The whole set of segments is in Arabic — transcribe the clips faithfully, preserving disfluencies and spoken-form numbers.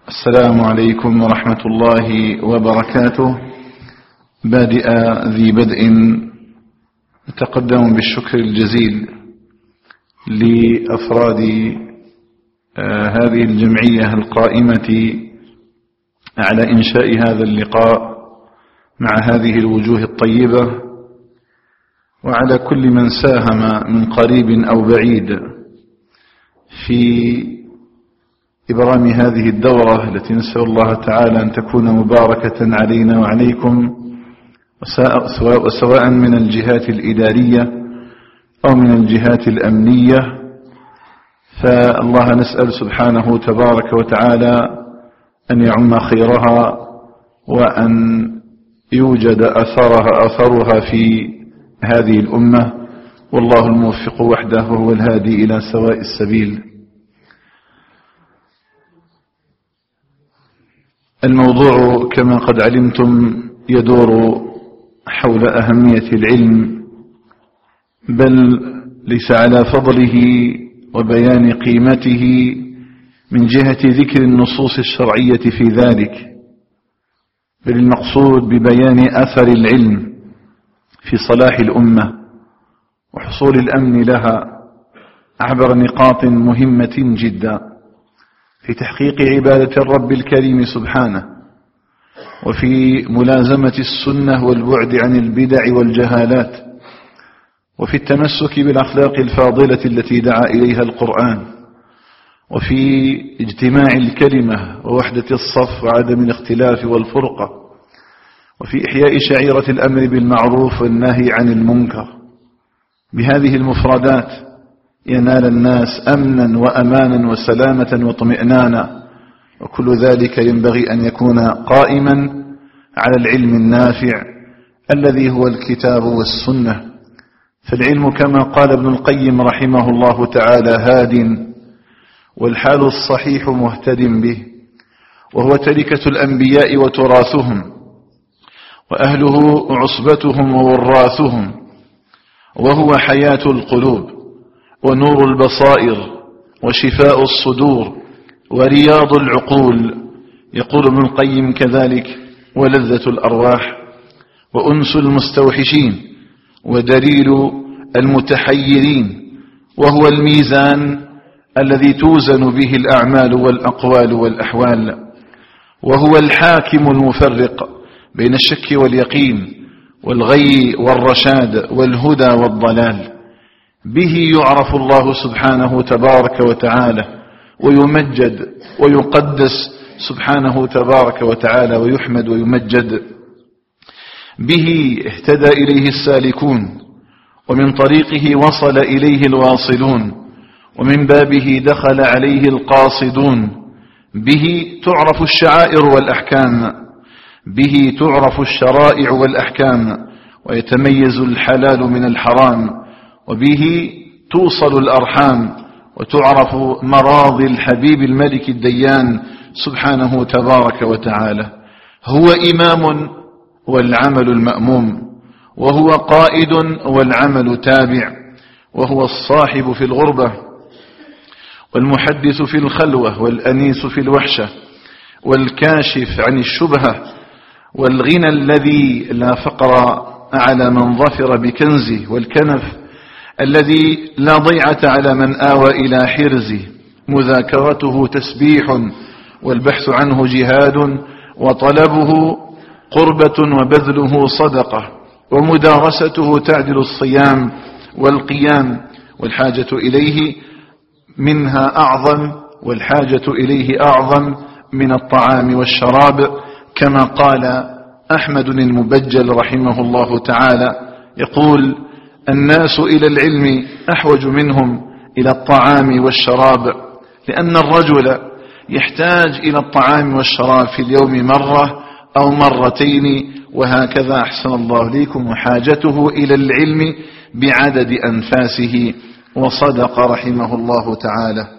السلام عليكم ورحمة الله وبركاته. بادئ ذي بدء أتقدم بالشكر الجزيل لأفراد هذه الجمعية القائمة على إنشاء هذا اللقاء مع هذه الوجوه الطيبة، وعلى كل من ساهم من قريب أو بعيد في إبرام هذه الدورة التي نسأل الله تعالى أن تكون مباركة علينا وعليكم، سواء من الجهات الإدارية أو من الجهات الأمنية. فالله نسأل سبحانه تبارك وتعالى أن يعم خيرها وأن يوجد أثرها أثرها في هذه الأمة، والله الموفق وحده وهو الهادي إلى سواء السبيل. الموضوع كما قد علمتم يدور حول أهمية العلم، بل ليس على فضله وبيان قيمته من جهة ذكر النصوص الشرعية في ذلك، بل المقصود ببيان أثر العلم في صلاح الأمة وحصول الأمن لها عبر نقاط مهمة جدا في تحقيق عبادة الرب الكريم سبحانه، وفي ملازمة السنة والبعد عن البدع والجهالات، وفي التمسك بالأخلاق الفاضلة التي دعا إليها القرآن، وفي اجتماع الكلمة ووحدة الصف وعدم الاختلاف والفرقة، وفي إحياء شعيرة الأمر بالمعروف والنهي عن المنكر. بهذه المفردات ينال الناس أمنا وأمانا وسلامة واطمئنانا، وكل ذلك ينبغي أن يكون قائما على العلم النافع الذي هو الكتاب والسنة. فالعلم كما قال ابن القيم رحمه الله تعالى هاد، والحال الصحيح مهتد به، وهو تركة الأنبياء وتراثهم، وأهله عصبتهم ووراثهم، وهو حياة القلوب ونور البصائر وشفاء الصدور ورياض العقول. يقول ابن القيم كذلك: ولذة الأرواح وأنس المستوحشين ودليل المتحيرين، وهو الميزان الذي توزن به الأعمال والأقوال والأحوال، وهو الحاكم المفرق بين الشك واليقين والغي والرشاد والهدى والضلال. به يعرف الله سبحانه تبارك وتعالى ويمجد ويقدس سبحانه تبارك وتعالى ويحمد ويمجد. به اهتدى إليه السالكون، ومن طريقه وصل إليه الواصلون، ومن بابه دخل عليه القاصدون. به تعرف الشعائر والأحكام، به تعرف الشرائع والأحكام، ويتميز الحلال من الحرام، وبه توصل الأرحام وتعرف مراضي الحبيب الملك الديان سبحانه تبارك وتعالى. هو إمام والعمل المأموم، وهو قائد والعمل تابع، وهو الصاحب في الغربة والمحدث في الخلوة والأنيس في الوحشة والكاشف عن الشبهة والغنى الذي لا فقر على من ظفر بكنزه، والكنف الذي لا ضيعة على من آوى إلى حرزه. مذاكرته تسبيح والبحث عنه جهاد، وطلبه قربة وبذله صدقة، ومدارسته تعدل الصيام والقيام، والحاجة إليه منها أعظم والحاجة إليه أعظم من الطعام والشراب، كما قال أحمد المبجل رحمه الله تعالى، يقول: الناس إلى العلم أحوج منهم إلى الطعام والشراب، لأن الرجل يحتاج إلى الطعام والشراب في اليوم مرة أو مرتين، وهكذا أحسن الله ليكم، وحاجته إلى العلم بعدد أنفاسه. وصدق رحمه الله تعالى.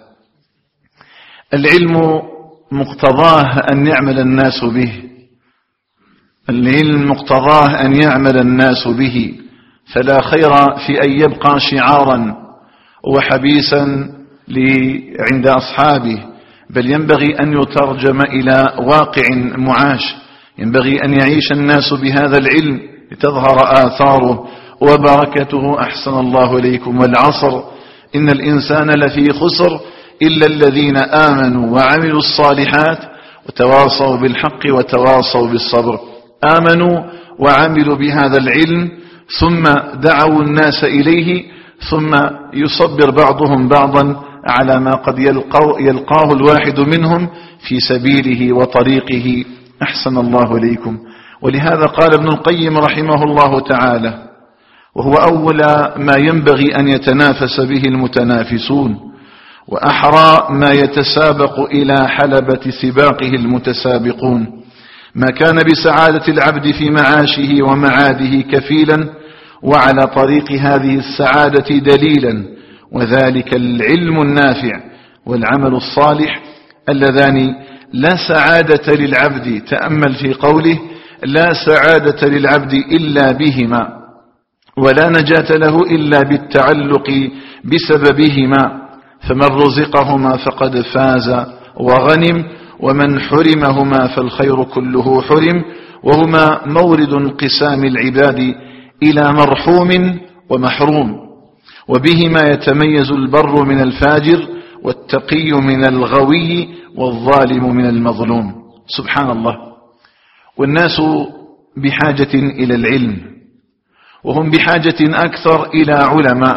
العلم مقتضاه أن يعمل الناس به، العلم مقتضاه أن يعمل الناس به، فلا خير في أن يبقى شعارا وحبيسا عند أصحابه بل ينبغي أن يترجم إلى واقع معاش. ينبغي أن يعيش الناس بهذا العلم لتظهر آثاره وبركته. أحسن الله إليكم. والعصر إن الإنسان لفي خسر إلا الذين آمنوا وعملوا الصالحات وتواصوا بالحق وتواصوا بالصبر. آمنوا وعملوا بهذا العلم ثم دعوا الناس إليه، ثم يصبر بعضهم بعضا على ما قد يلقاه الواحد منهم في سبيله وطريقه. أحسن الله إليكم. ولهذا قال ابن القيم رحمه الله تعالى: وهو أول ما ينبغي أن يتنافس به المتنافسون، وأحرى ما يتسابق إلى حلبة سباقه المتسابقون، ما كان بسعادة العبد في معاشه ومعاده كفيلا، وعلى طريق هذه السعادة دليلا، وذلك العلم النافع والعمل الصالح اللذان لا سعادة للعبد. تأمل في قوله: لا سعادة للعبد إلا بهما، ولا نجاة له إلا بالتعلق بسببهما، فمن رزقهما فقد فاز وغنم، ومن حرمهما فالخير كله حرم، وهما مورد انقسام العباد إلى مرحوم ومحروم، وبهما يتميز البر من الفاجر، والتقي من الغوي، والظالم من المظلوم. سبحان الله. والناس بحاجة إلى العلم، وهم بحاجة أكثر إلى علماء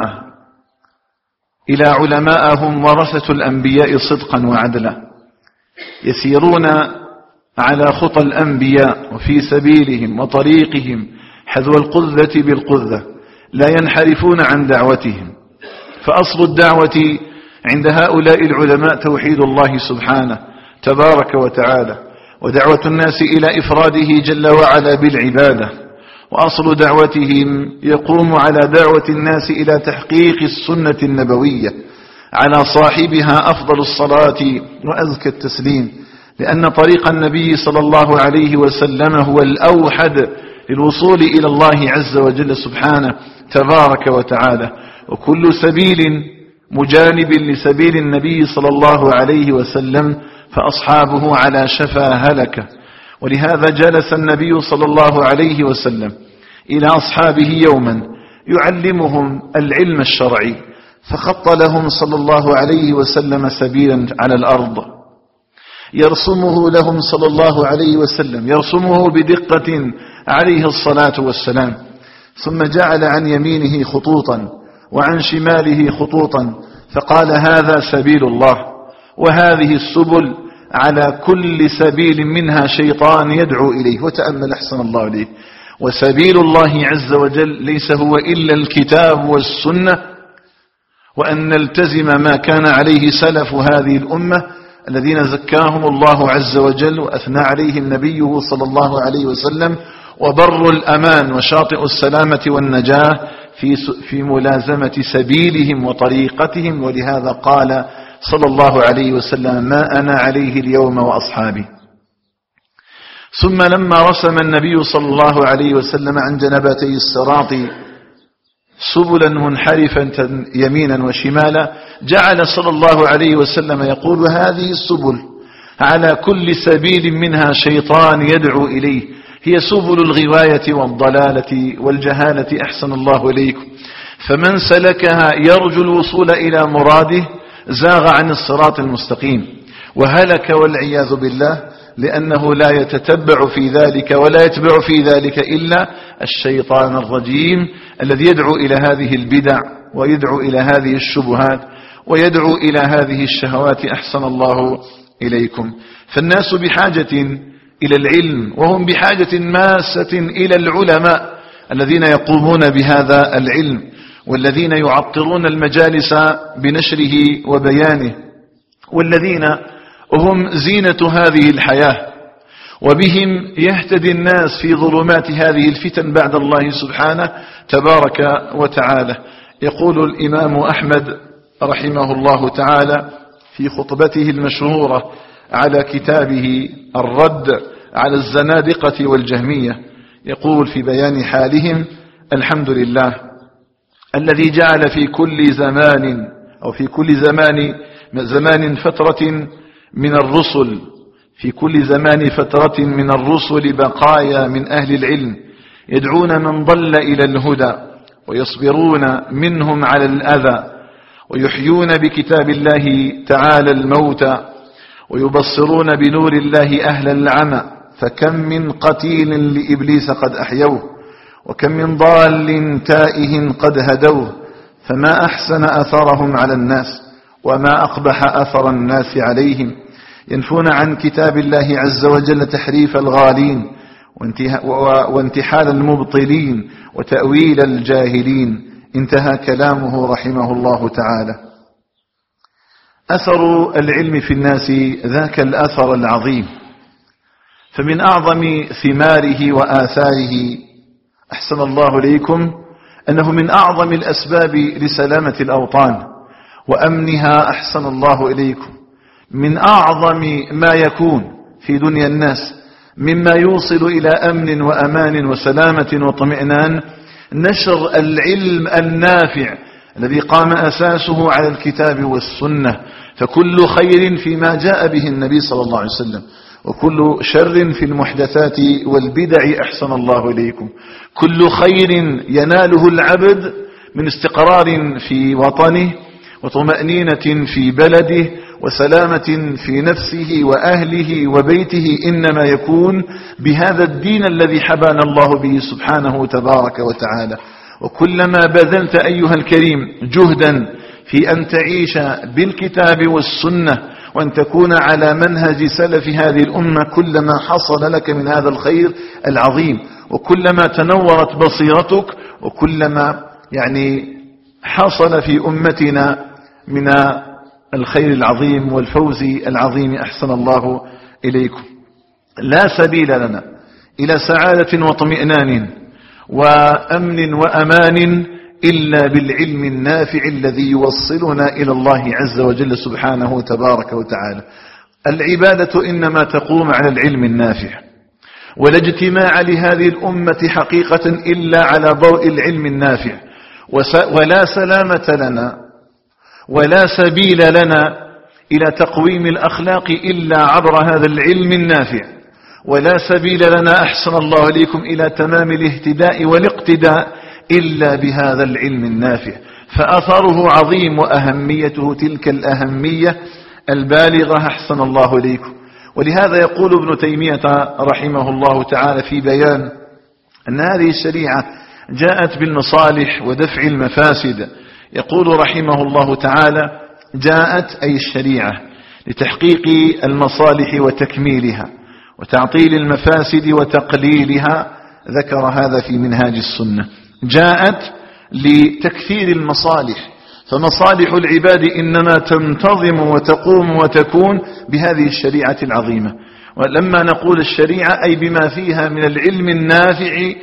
إلى علماء هم ورثة الأنبياء صدقا وعدلا، يسيرون على خطى الأنبياء وفي سبيلهم وطريقهم حذو القذة بالقذة، لا ينحرفون عن دعوتهم. فأصل الدعوة عند هؤلاء العلماء توحيد الله سبحانه تبارك وتعالى، ودعوة الناس إلى إفراده جل وعلا بالعبادة، وأصل دعوتهم يقوم على دعوة الناس إلى تحقيق السنة النبوية، على صاحبها أفضل الصلاة وأزكى التسليم، لأن طريق النبي صلى الله عليه وسلم هو الأوحد للوصول إلى الله عز وجل سبحانه تبارك وتعالى. وكل سبيل مجانب لسبيل النبي صلى الله عليه وسلم فأصحابه على شفا هلكة. ولهذا جلس النبي صلى الله عليه وسلم إلى أصحابه يوما يعلمهم العلم الشرعي، فخط لهم صلى الله عليه وسلم سبيلا على الأرض يرسمه لهم صلى الله عليه وسلم، يرسمه بدقة عليه الصلاة والسلام، ثم جعل عن يمينه خطوطا وعن شماله خطوطا، فقال: هذا سبيل الله، وهذه السبل على كل سبيل منها شيطان يدعو إليه. وتأمل أحسن الله إليه، وسبيل الله عز وجل ليس هو إلا الكتاب والسنة، وأن نلتزم ما كان عليه سلف هذه الأمة الذين زكاهم الله عز وجل وأثنى عليهم نبيه صلى الله عليه وسلم، وبر الأمان وشاطئ السلامة والنجاة في في ملازمة سبيلهم وطريقتهم. ولهذا قال صلى الله عليه وسلم: ما أنا عليه اليوم وأصحابي. ثم لما رسم النبي صلى الله عليه وسلم عن جنبتي الصراط سبلا منحرفة يمينا وشمالا، جعل صلى الله عليه وسلم يقول: هذه السبل على كل سبيل منها شيطان يدعو إليه، هي سبل الغواية والضلالة والجهالة. أحسن الله إليكم. فمن سلكها يرجو الوصول إلى مراده زاغ عن الصراط المستقيم وهلك والعياذ بالله، لأنه لا يتتبع في ذلك ولا يتبع في ذلك إلا الشيطان الرجيم الذي يدعو إلى هذه البدع ويدعو إلى هذه الشبهات ويدعو إلى هذه الشهوات. أحسن الله إليكم. فالناس بحاجة إلى العلم، وهم بحاجة ماسة إلى العلماء الذين يقومون بهذا العلم، والذين يعطرون المجالس بنشره وبيانه، والذين هم زينة هذه الحياة، وبهم يهتدي الناس في ظلمات هذه الفتن بعد الله سبحانه تبارك وتعالى. يقول الإمام أحمد رحمه الله تعالى في خطبته المشهورة على كتابه الرد على الزنادقة والجهمية، يقول في بيان حالهم: الحمد لله الذي جعل في كل زمان أو في كل زمان زمان فترة من الرسل في كل زمان فترة من الرسل بقايا من أهل العلم يدعون من ضل إلى الهدى ويصبرون منهم على الأذى ويحيون بكتاب الله تعالى الموتى ويبصرون بنور الله أهل العمى. فكم من قتيل لإبليس قد أحيوه وكم من ضال تائه قد هدوه. فما أحسن أثرهم على الناس وما أقبح أثر الناس عليهم. ينفون عن كتاب الله عز وجل تحريف الغالين وانتحال المبطلين وتأويل الجاهلين. انتهى كلامه رحمه الله تعالى. أثر العلم في الناس ذاك الأثر العظيم، فمن أعظم ثماره وآثاره أحسن الله إليكم أنه من أعظم الأسباب لسلامة الأوطان وأمنها أحسن الله إليكم. من أعظم ما يكون في دنيا الناس مما يوصل إلى أمن وأمان وسلامة واطمئنان نشر العلم النافع الذي قام أساسه على الكتاب والسنة. فكل خير فيما جاء به النبي صلى الله عليه وسلم، وكل شر في المحدثات والبدع أحسن الله إليكم. كل خير يناله العبد من استقرار في وطنه وطمأنينة في بلده وسلامة في نفسه وأهله وبيته إنما يكون بهذا الدين الذي حبانا الله به سبحانه تبارك وتعالى. وكلما بذلت أيها الكريم جهدا في أن تعيش بالكتاب والسنة وأن تكون على منهج سلف هذه الأمة كلما حصل لك من هذا الخير العظيم، وكلما تنورت بصيرتك، وكلما يعني حصل في أمتنا من الخير العظيم والفوز العظيم أحسن الله إليكم. لا سبيل لنا إلى سعادة واطمئنان وأمن وأمان إلا بالعلم النافع الذي يوصلنا إلى الله عز وجل سبحانه تبارك وتعالى. العبادة إنما تقوم على العلم النافع، ولا اجتماع لهذه الأمة حقيقة إلا على ضوء العلم النافع، ولا سلامة لنا ولا سبيل لنا إلى تقويم الأخلاق إلا عبر هذا العلم النافع، ولا سبيل لنا أحسن الله إليكم إلى تمام الاهتداء والاقتداء إلا بهذا العلم النافع. فأثره عظيم وأهميته تلك الأهمية البالغة أحسن الله إليكم. ولهذا يقول ابن تيمية رحمه الله تعالى في بيان أن هذه الشريعة جاءت بالمصالح ودفع المفاسد، يقول رحمه الله تعالى: جاءت أي الشريعة لتحقيق المصالح وتكميلها وتعطيل المفاسد وتقليلها. ذكر هذا في منهاج السنة. جاءت لتكثير المصالح، فمصالح العباد إنما تنتظم وتقوم وتكون بهذه الشريعة العظيمة. ولما نقول الشريعة أي بما فيها من العلم النافع،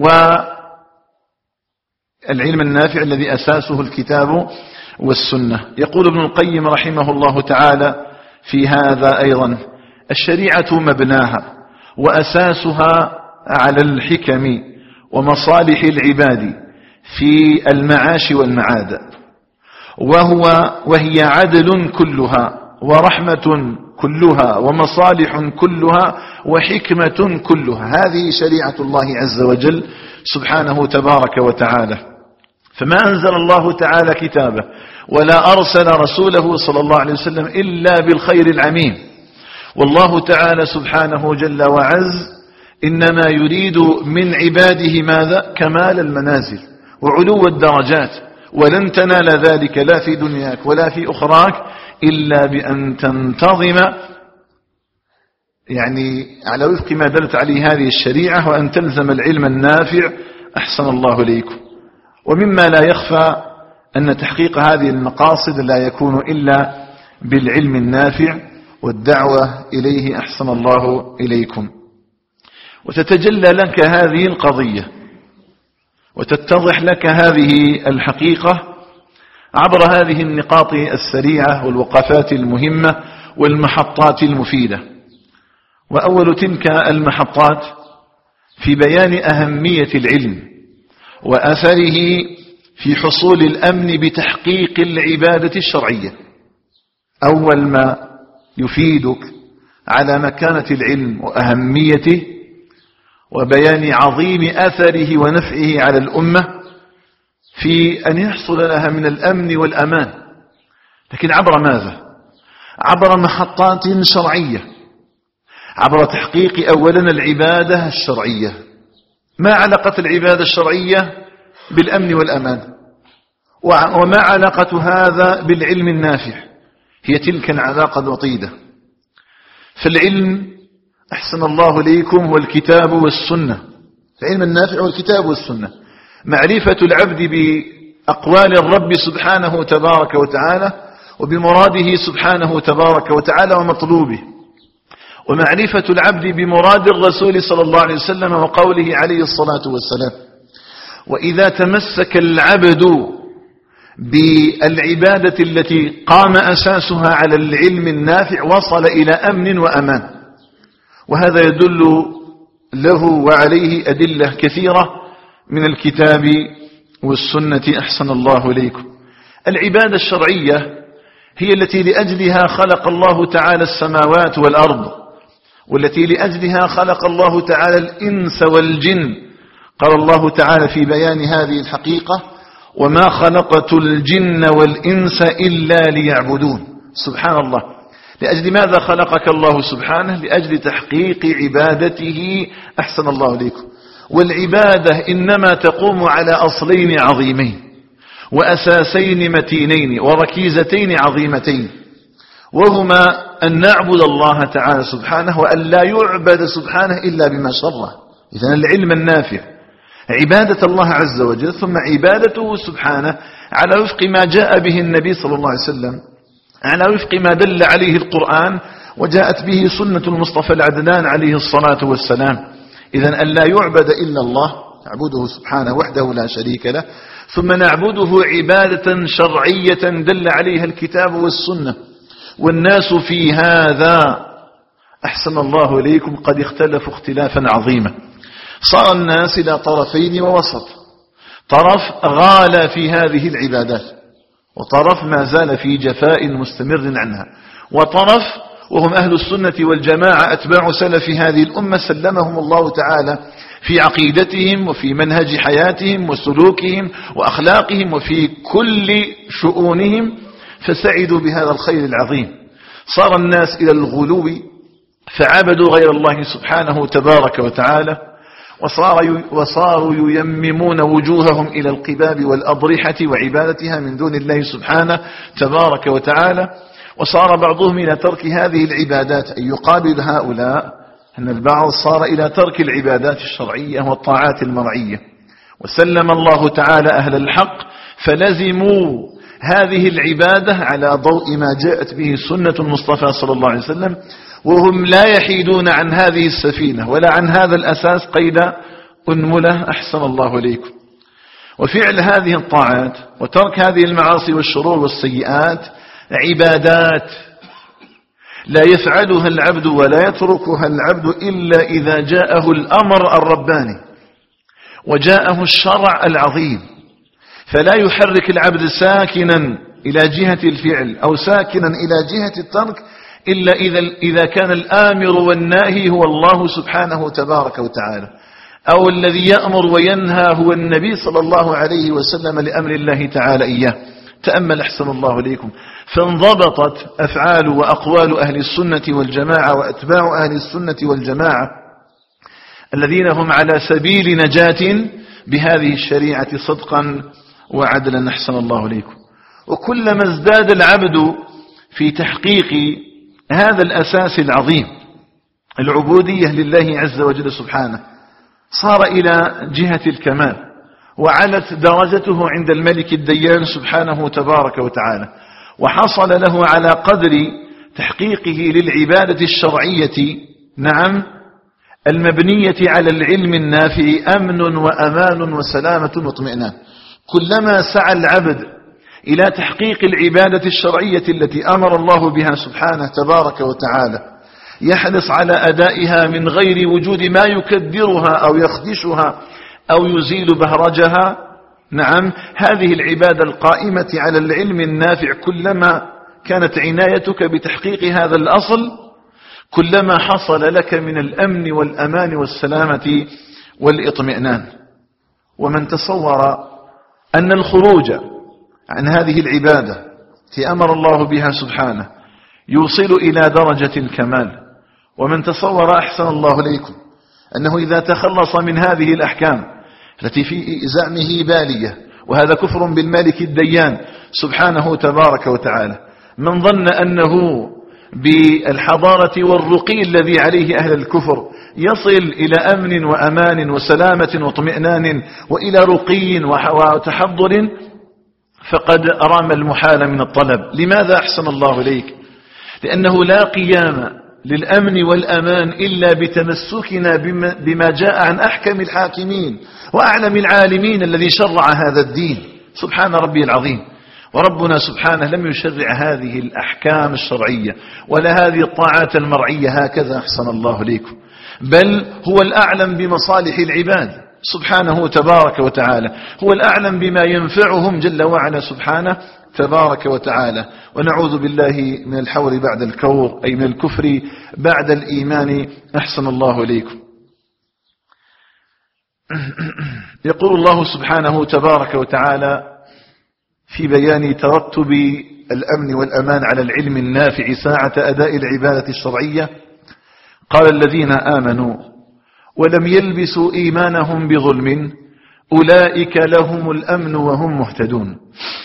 والعلم النافع الذي أساسه الكتاب والسنة. يقول ابن القيم رحمه الله تعالى في هذا أيضا: الشريعة مبناها وأساسها على الحكم ومصالح العباد في المعاش والمعاد، وهو وهي عدل كلها ورحمة كلها ومصالح كلها وحكمة كلها. هذه شريعة الله عز وجل سبحانه تبارك وتعالى. فما أنزل الله تعالى كتابه ولا أرسل رسوله صلى الله عليه وسلم إلا بالخير العميم. والله تعالى سبحانه جل وعز إنما يريد من عباده ماذا؟ كمال المنازل وعلو الدرجات، ولن تنال ذلك لا في دنياك ولا في أخراك إلا بأن تنتظم يعني على وفق ما دلت عليه هذه الشريعة، وأن تلزم العلم النافع أحسن الله إليكم. ومما لا يخفى أن تحقيق هذه المقاصد لا يكون إلا بالعلم النافع والدعوة إليه أحسن الله إليكم. وتتجلى لك هذه القضية وتتضح لك هذه الحقيقة عبر هذه النقاط السريعة والوقفات المهمة والمحطات المفيدة. وأول تلك المحطات في بيان أهمية العلم وأثره في حصول الأمن بتحقيق العبادة الشرعية. أول ما يفيدك على مكانة العلم وأهميته وبيان عظيم أثره ونفعه على الأمة في أن يحصل لها من الأمن والأمان، لكن عبر ماذا؟ عبر محطات شرعية، عبر تحقيق أولا العبادة الشرعية. ما علاقة العبادة الشرعية بالأمن والأمان؟ وما علاقة هذا بالعلم النافع؟ هي تلك العلاقة الوطيدة. فالعلم أحسن الله ليكم هو الكتاب والسنة، العلم النافع هو الكتاب والسنة، معرفة العبد بأقوال الرب سبحانه تبارك وتعالى وبمراده سبحانه تبارك وتعالى ومطلوبه، ومعرفة العبد بمراد الرسول صلى الله عليه وسلم وقوله عليه الصلاة والسلام. وإذا تمسك العبد بالعبادة التي قام أساسها على العلم النافع وصل إلى أمن وأمان، وهذا يدل له وعليه أدلة كثيرة من الكتاب والسنة أحسن الله إليكم. العبادة الشرعية هي التي لأجلها خلق الله تعالى السماوات والأرض، والتي لأجلها خلق الله تعالى الإنس والجن. قال الله تعالى في بيان هذه الحقيقة: وما خلقت الجن والإنس إلا ليعبدون. سبحان الله، لأجل ماذا خلقك الله سبحانه؟ لأجل تحقيق عبادته أحسن الله إليكم. والعبادة إنما تقوم على أصلين عظيمين وأساسين متينين وركيزتين عظيمتين، وهما أن نعبد الله تعالى سبحانه وأن لا يعبد سبحانه إلا بما شرع. إذن العلم النافع عبادة الله عز وجل، ثم عبادته سبحانه على وفق ما جاء به النبي صلى الله عليه وسلم، على وفق ما دل عليه القرآن وجاءت به سنة المصطفى العدنان عليه الصلاة والسلام. إذن أن لا يعبد إلا الله، نعبده سبحانه وحده لا شريك له، ثم نعبده عبادة شرعية دل عليها الكتاب والسنة. والناس في هذا أحسن الله إليكم قد اختلفوا اختلافا عظيما. صار الناس إلى طرفين ووسط، طرف غال في هذه العبادات، وطرف ما زال في جفاء مستمر عنها، وطرف وهم أهل السنة والجماعة أتباع سلف هذه الأمة سلمهم الله تعالى في عقيدتهم وفي منهج حياتهم وسلوكهم وأخلاقهم وفي كل شؤونهم، فسعدوا بهذا الخير العظيم. صار الناس إلى الغلو فعبدوا غير الله سبحانه تبارك وتعالى، وصاروا ييممون وجوههم إلى القباب والأضرحة وعبادتها من دون الله سبحانه تبارك وتعالى. وصار بعضهم إلى ترك هذه العبادات، أن يقابل هؤلاء أن البعض صار إلى ترك العبادات الشرعية والطاعات المرعية، وسلم الله تعالى أهل الحق فلزموا هذه العبادة على ضوء ما جاءت به سنة المصطفى صلى الله عليه وسلم، وهم لا يحيدون عن هذه السفينة ولا عن هذا الأساس قيد أنملة أحسن الله إليكم. وفعل هذه الطاعات وترك هذه المعاصي والشرور والسيئات عبادات لا يفعلها العبد ولا يتركها العبد إلا إذا جاءه الأمر الرباني وجاءه الشرع العظيم، فلا يحرك العبد ساكنا إلى جهة الفعل أو ساكنا إلى جهة الترك إلا إذا, إذا كان الآمر والناهي هو الله سبحانه تبارك وتعالى، أو الذي يأمر وينهى هو النبي صلى الله عليه وسلم لأمر الله تعالى إياه. تأمل أحسن الله إليكم، فانضبطت أفعال وأقوال أهل السنة والجماعة وأتباع أهل السنة والجماعة الذين هم على سبيل نجاة بهذه الشريعة صدقا وعدلا أحسن الله إليكم. وكلما ازداد العبد في تحقيق هذا الأساس العظيم العبودية لله عز وجل سبحانه صار إلى جهة الكمال، وعلت درجته عند الملك الديان سبحانه تبارك وتعالى، وحصل له على قدر تحقيقه للعبادة الشرعية نعم المبنية على العلم النافع أمن وأمان وسلامة واطمئنان. كلما سعى العبد إلى تحقيق العبادة الشرعية التي أمر الله بها سبحانه تبارك وتعالى يحرص على أدائها من غير وجود ما يكدرها أو يخدشها أو يزيل بهرجها. نعم هذه العبادة القائمة على العلم النافع كلما كانت عنايتك بتحقيق هذا الأصل كلما حصل لك من الأمن والأمان والسلامة والإطمئنان. ومن تصور أن الخروج عن هذه العبادة التي أمر الله بها سبحانه يوصل إلى درجة الكمال، ومن تصور أحسن الله إليكم أنه إذا تخلص من هذه الأحكام التي في زعمه بالية، وهذا كفر بالمالك الديان سبحانه تبارك وتعالى، من ظن أنه بالحضارة والرقي الذي عليه أهل الكفر يصل إلى أمن وأمان وسلامة واطمئنان وإلى رقي وتحضر، فقد رام المحال من الطلب. لماذا أحسن الله إليك؟ لأنه لا قيام للأمن والأمان إلا بتمسكنا بما جاء عن أحكم الحاكمين وأعلم العالمين الذي شرع هذا الدين سبحان ربي العظيم. وربنا سبحانه لم يشرع هذه الأحكام الشرعية ولا هذه الطاعات المرعية هكذا أحسن الله إليكم، بل هو الأعلم بمصالح العباد سبحانه تبارك وتعالى، هو الأعلم بما ينفعهم جل وعلا سبحانه تبارك وتعالى. ونعوذ بالله من الحور بعد الكور، أي من الكفر بعد الإيمان أحسن الله إليكم. يقول الله سبحانه تبارك وتعالى في بيان ترتب الأمن والأمان على العلم النافع ساعة أداء العبادة الشرعية: قال الذين آمنوا ولم يلبسوا إيمانهم بظلم أولئك لهم الأمن وهم مهتدون.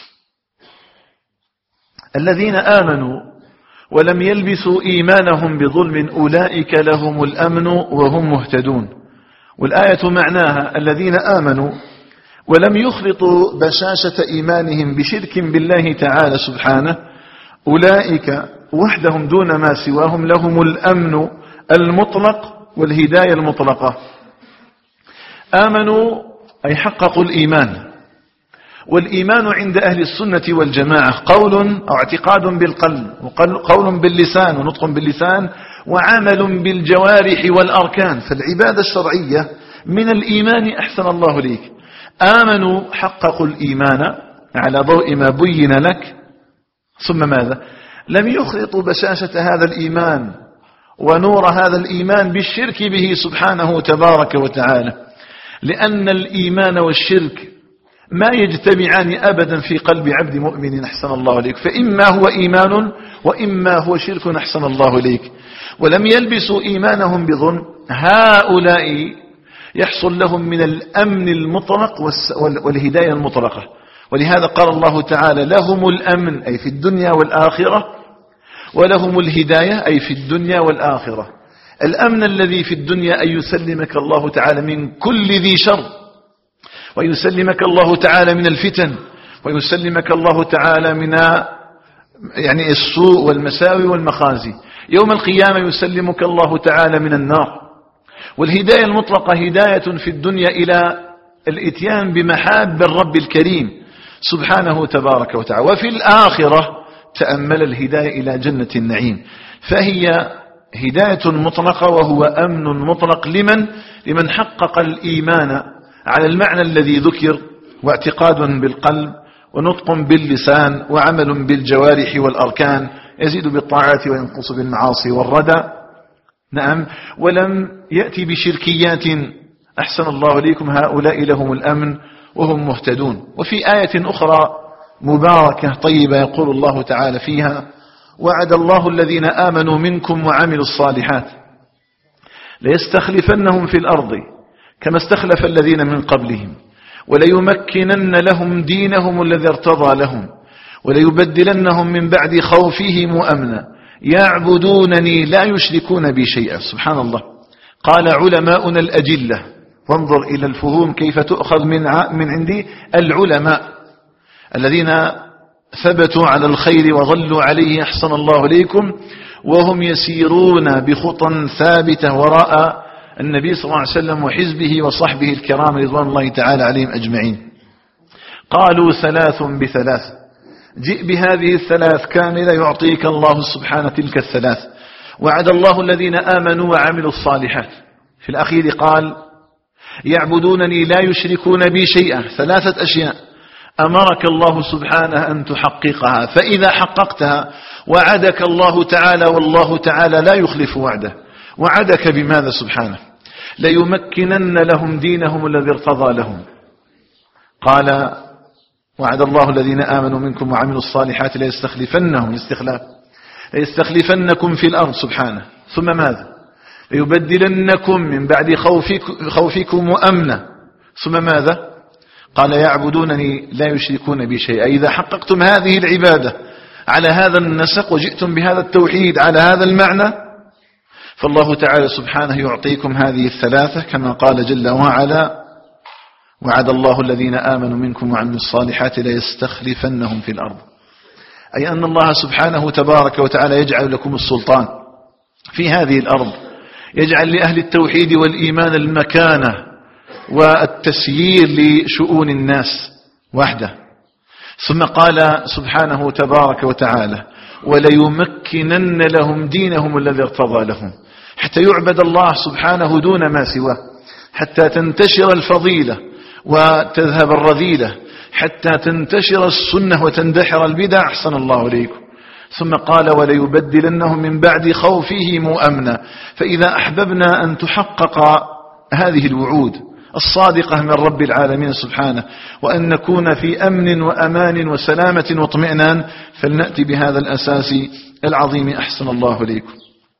الذين آمنوا ولم يلبسوا إيمانهم بظلم أولئك لهم الأمن وهم مهتدون. والآية معناها الذين آمنوا ولم يخلطوا بشاشة إيمانهم بشرك بالله تعالى سبحانه، أولئك وحدهم دون ما سواهم لهم الأمن المطلق والهداية المطلقة. آمنوا أي حققوا الإيمان، والإيمان عند أهل السنة والجماعة قول أو اعتقاد بالقلب، وقول باللسان ونطق باللسان وعمل بالجوارح والأركان. فالعبادة الشرعية من الإيمان أحسن الله ليك. آمنوا حققوا الإيمان على ضوء ما بين لك، ثم ماذا؟ لم يخلطوا بشاشة هذا الإيمان ونور هذا الإيمان بالشرك به سبحانه تبارك وتعالى، لأن الإيمان والشرك ما يجتمعان أبدا في قلب عبد مؤمن أحسن الله إليك، فإما هو إيمان وإما هو شرك أحسن الله إليك. ولم يلبسوا إيمانهم بظلم، هؤلاء يحصل لهم من الأمن المطلق والهداية المطلقة. ولهذا قال الله تعالى لهم الأمن أي في الدنيا والآخرة، ولهم الهداية أي في الدنيا والآخرة. الأمن الذي في الدنيا أن يسلمك الله تعالى من كل ذي شر، ويسلمك الله تعالى من الفتن، ويسلمك الله تعالى من يعني السوء والمساوي والمخازي. يوم القيامة يسلمك الله تعالى من النار. والهداية المطلقة هداية في الدنيا إلى الإتيان بمحاب الرب الكريم سبحانه تبارك وتعالى، وفي الآخرة تأمل الهداية إلى جنة النعيم. فهي هداية مطلقة وهو أمن مطلق لمن لمن حقق الإيمان على المعنى الذي ذكر، واعتقاد بالقلب ونطق باللسان وعمل بالجوارح والأركان، يزيد بالطاعات وينقص بالمعاصي والردى. نعم، ولم يأتي بشركيات أحسن الله إليكم، هؤلاء لهم الأمن وهم مهتدون. وفي آية أخرى مباركة طيبة يقول الله تعالى فيها: وعد الله الذين آمنوا منكم وعملوا الصالحات ليستخلفنهم في الأرض كما استخلف الذين من قبلهم وليمكنن لهم دينهم الذي ارتضى لهم وليبدلنهم من بعد خوفهم أمنا يعبدونني لا يشركون بي شيئا. سبحان الله. قال علماؤنا الأجلة، وانظر إلى الفهوم كيف تؤخذ من من عندي العلماء الذين ثبتوا على الخير وظلوا عليه أحسن الله إليكم، وهم يسيرون بخطى ثابتة وراء النبي صلى الله عليه وسلم وحزبه وصحبه الكرام رضوان الله تعالى عليهم أجمعين. قالوا ثلاث بثلاث، جئ بهذه الثلاث كاملة يعطيك الله سبحانه تلك الثلاث. وعد الله الذين آمنوا وعملوا الصالحات. في الأخير قال: يعبدونني لا يشركون بي شيئا. ثلاثة أشياء: أمرك الله سبحانه أن تحققها، فإذا حققتها وعدك الله تعالى، والله تعالى لا يخلف وعده، وعدك بماذا سبحانه؟ ليمكنن لهم دينهم الذي ارتضى لهم. قال: وعد الله الذين آمنوا منكم وعملوا الصالحات ليستخلفنهم الاستخلاف ليستخلفنكم في الأرض سبحانه. ثم ماذا؟ ليبدلنكم من بعد خوفكم, خوفكم وأمنا. ثم ماذا؟ قال: يعبدونني لا يشركون بي شيئا. إذا حققتم هذه العبادة على هذا النسق وجئتم بهذا التوحيد على هذا المعنى، فالله تعالى سبحانه يعطيكم هذه الثلاثة كما قال جل وعلا: وعد الله الذين آمنوا منكم وعملوا الصالحات ليستخلفنهم في الأرض. أي أن الله سبحانه تبارك وتعالى يجعل لكم السلطان في هذه الأرض، يجعل لأهل التوحيد والإيمان المكانة والتسيير لشؤون الناس وحده. ثم قال سبحانه تبارك وتعالى: وليمكنن لهم دينهم الذي ارتضى لهم، حتى يعبد الله سبحانه دون ما سواه، حتى تنتشر الفضيلة وتذهب الرذيلة، حتى تنتشر السنة وتندحر البدع. أحسن الله إليكم. ثم قال: وليبدلنهم من بعد خوفهم أمنا. فإذا أحببنا أن تحقق هذه الوعود الصادقة من رب العالمين سبحانه، وأن نكون في أمن وأمان وسلامة واطمئنان، فلنأتي بهذا الأساس العظيم. أحسن الله إليكم.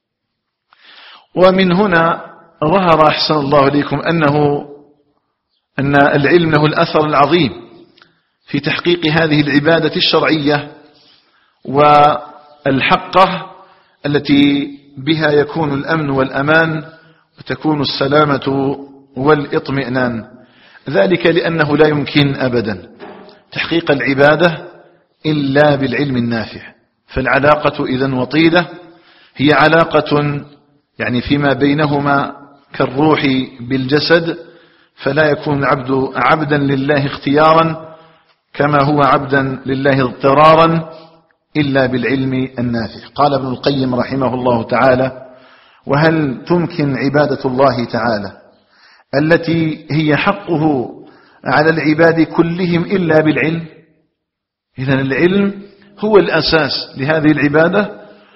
ومن هنا ظهر أحسن الله إليكم أنه أن العلم له الأثر العظيم في تحقيق هذه العبادة الشرعية والحقة التي بها يكون الأمن والأمان وتكون السلامة والاطمئنان. ذلك لأنه لا يمكن أبدا تحقيق العبادة إلا بالعلم النافع. فالعلاقة إذن وطيدة هي علاقة يعني فيما بينهما كالروح بالجسد، فلا يكون العبد عبدا لله اختيارا كما هو عبدا لله اضطرارا إلا بالعلم النافع. قال ابن القيم رحمه الله تعالى: وهل تمكن عبادة الله تعالى التي هي حقه على العباد كلهم إلا بالعلم؟ إذن العلم هو الأساس لهذه العبادة،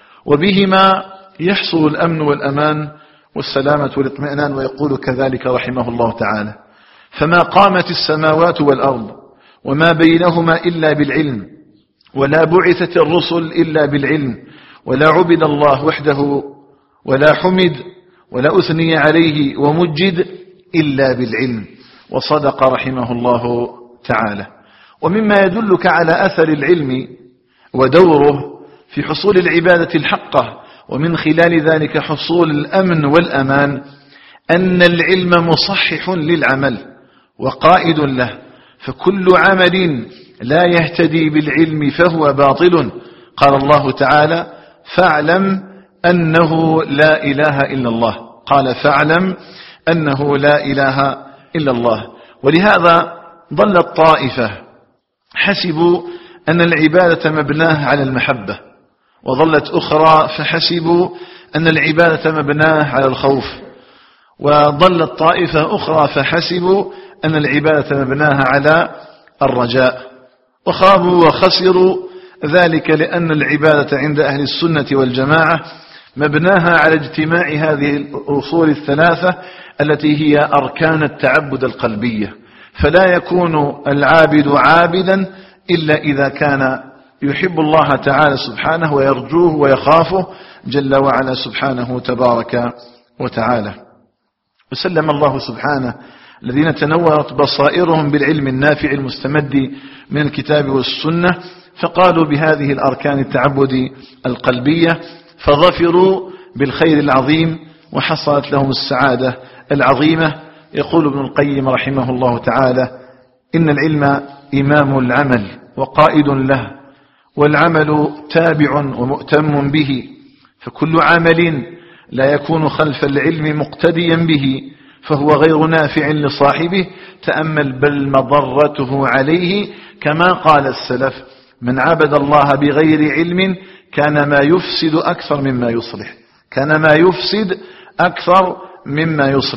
وبهما يحصل الأمن والأمان والسلامة والاطمئنان. ويقول كذلك رحمه الله تعالى: فما قامت السماوات والأرض وما بينهما إلا بالعلم، ولا بعثت الرسل إلا بالعلم، ولا عبد الله وحده ولا حمد ولا أثني عليه ومجد إلا بالعلم. وصدق رحمه الله تعالى. ومما يدلك على أثر العلم ودوره في حصول العبادة الحقة ومن خلال ذلك حصول الأمن والأمان أن العلم مصحح للعمل وقائد له، فكل عمل لا يهتدي بالعلم فهو باطل. قال الله تعالى: فاعلم أنه لا إله إلا الله. قال: فاعلم أنه لا إله إلا الله. ولهذا ضلت طائفة حسبوا أن العبادة مبناه على المحبة، وظلت أخرى فحسبوا أن العبادة مبناه على الخوف، وظلت طائفة أخرى فحسبوا أن العبادة مبناها على الرجاء، وخابوا وخسروا ذلك لأن العبادة عند أهل السنة والجماعة مبناها على اجتماع هذه الأصول الثلاثة التي هي أركان التعبد القلبية. فلا يكون العابد عابدا إلا إذا كان يحب الله تعالى سبحانه ويرجوه ويخافه جل وعلا سبحانه تبارك وتعالى. وسلم الله سبحانه الذين تنورت بصائرهم بالعلم النافع المستمد من الكتاب والسنة، فقالوا بهذه الأركان التعبد القلبية فظفروا بالخير العظيم وحصلت لهم السعادة العظيمة. يقول ابن القيم رحمه الله تعالى: إن العلم إمام العمل وقائد له، والعمل تابع ومؤتم به، فكل عمل لا يكون خلف العلم مقتديا به فهو غير نافع لصاحبه. تأمل بل مضرته عليه، كما قال السلف: من عبد الله بغير علم كان ما يفسد أكثر مما يصلح كان ما يفسد أكثر مما يصلح.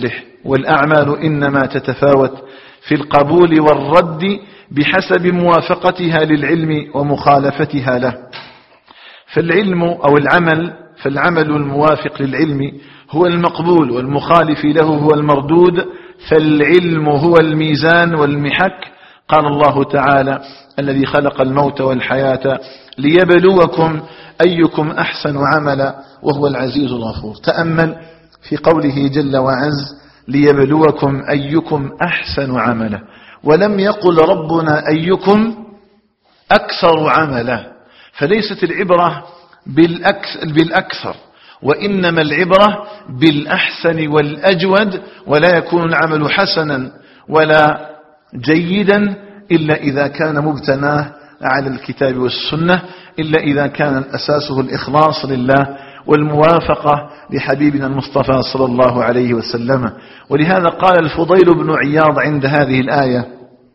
والأعمال إنما تتفاوت في القبول والرد بحسب موافقتها للعلم ومخالفتها له. فالعلم أو العمل فالعمل الموافق للعلم هو المقبول، والمخالف له هو المردود، فالعلم هو الميزان والمحك. قال الله تعالى: الذي خلق الموت والحياة ليبلوكم أيكم أحسن عملا وهو العزيز الغفور. تأمل في قوله جل وعز: ليبلوكم أيكم أحسن عملا، ولم يقل ربنا أيكم أكثر عملا. فليست العبرة بالأكثر، وإنما العبرة بالأحسن والأجود، ولا يكون العمل حسنا ولا جيدا إلا إذا كان مبتناه على الكتاب والسنة، إلا إذا كان أساسه الإخلاص لله والموافقة لحبيبنا المصطفى صلى الله عليه وسلم. ولهذا قال الفضيل بن عياض عند هذه الآية: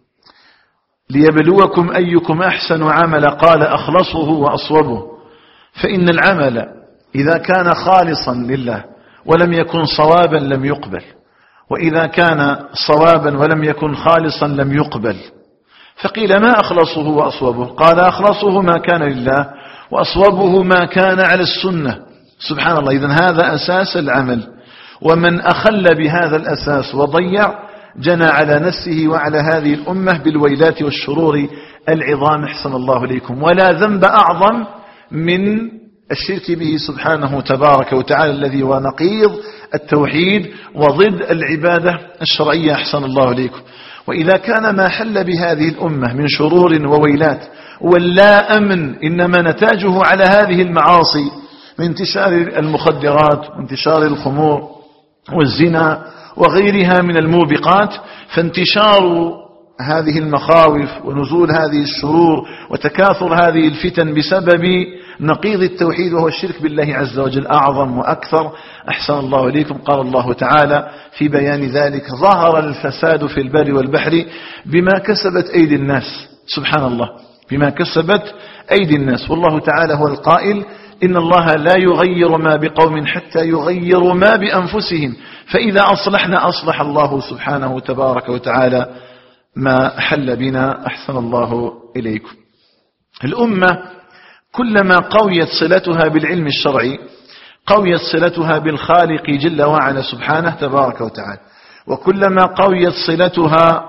ليبلوكم أيكم أحسن عملا، قال: أخلصه وأصوبه. فإن العمل إذا كان خالصا لله ولم يكن صوابا لم يقبل، وإذا كان صوابا ولم يكن خالصا لم يقبل. فقيل: ما أخلصه وأصوبه؟ قال: أخلصه ما كان لله، وأصوبه ما كان على السنة. سبحان الله. إذن هذا أساس العمل، ومن أخل بهذا الأساس وضيع جنى على نفسه وعلى هذه الأمة بالويلات والشرور العظام. أحسن الله إليكم. ولا ذنب أعظم من الشرك به سبحانه تبارك وتعالى، الذي هو نقيض التوحيد وضد العبادة الشرعية. أحسن الله إليكم. وإذا كان ما حل بهذه الأمة من شرور وويلات ولا أمن إنما نتاجه على هذه المعاصي من انتشار المخدرات وانتشار الخمور والزنا وغيرها من الموبقات، فانتشار هذه المخاوف ونزول هذه الشرور وتكاثر هذه الفتن بسبب نقيض التوحيد وهو الشرك بالله عز وجل أعظم وأكثر. أحسن الله إليكم. قال الله تعالى في بيان ذلك: ظهر الفساد في البر والبحر بما كسبت أيدي الناس. سبحان الله، بما كسبت أيدي الناس. والله تعالى هو القائل: إن الله لا يغير ما بقوم حتى يغيروا ما بأنفسهم، فإذا أصلحنا أصلح الله سبحانه تبارك وتعالى ما حل بنا. أحسن الله إليكم. الأمة كلما قويت صلتها بالعلم الشرعي قويت صلتها بالخالق جل وعلا سبحانه تبارك وتعالى، وكلما قويت صلتها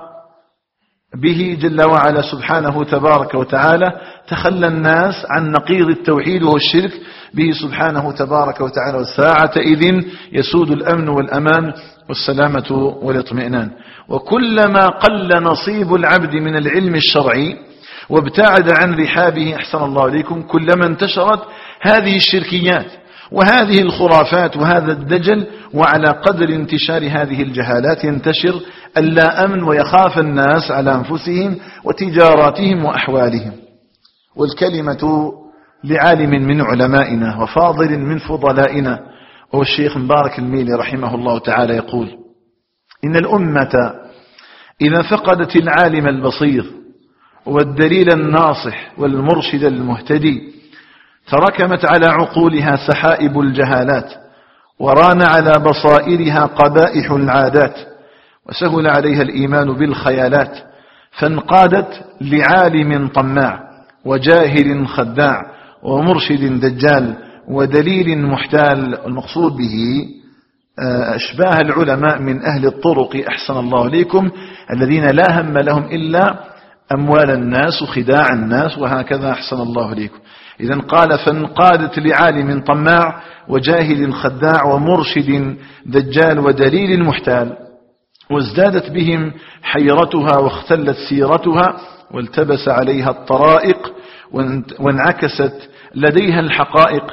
به جل وعلا سبحانه تبارك وتعالى تخلى الناس عن نقيض التوحيد وهو الشرك به سبحانه تبارك وتعالى، والساعة إذن يسود الأمن والأمان والسلامة والاطمئنان. وكلما قل نصيب العبد من العلم الشرعي وابتعد عن رحابه، أحسن الله إليكم، كلما انتشرت هذه الشركيات وهذه الخرافات وهذا الدجل، وعلى قدر انتشار هذه الجهالات ينتشر اللا أمن ويخاف الناس على أنفسهم وتجاراتهم وأحوالهم. والكلمة لعالم من علمائنا وفاضل من فضلائنا وهو الشيخ مبارك الميلي رحمه الله تعالى يقول: إن الأمة إذا فقدت العالم البصير والدليل الناصح والمرشد المهتدي تركمت على عقولها سحائب الجهالات، وران على بصائرها قبائح العادات، وسهل عليها الإيمان بالخيالات، فانقادت لعالم طماع وجاهل خداع ومرشد دجال ودليل محتال. المقصود به أشباه العلماء من أهل الطرق، أحسن الله إليكم، الذين لا هم لهم إلا أموال الناس وخداع الناس وهكذا. أحسن الله إليكم. إذن قال: فانقادت لعالم طماع وجاهل خداع ومرشد دجال ودليل محتال، وازدادت بهم حيرتها واختلت سيرتها والتبس عليها الطرائق وانعكست لديها الحقائق،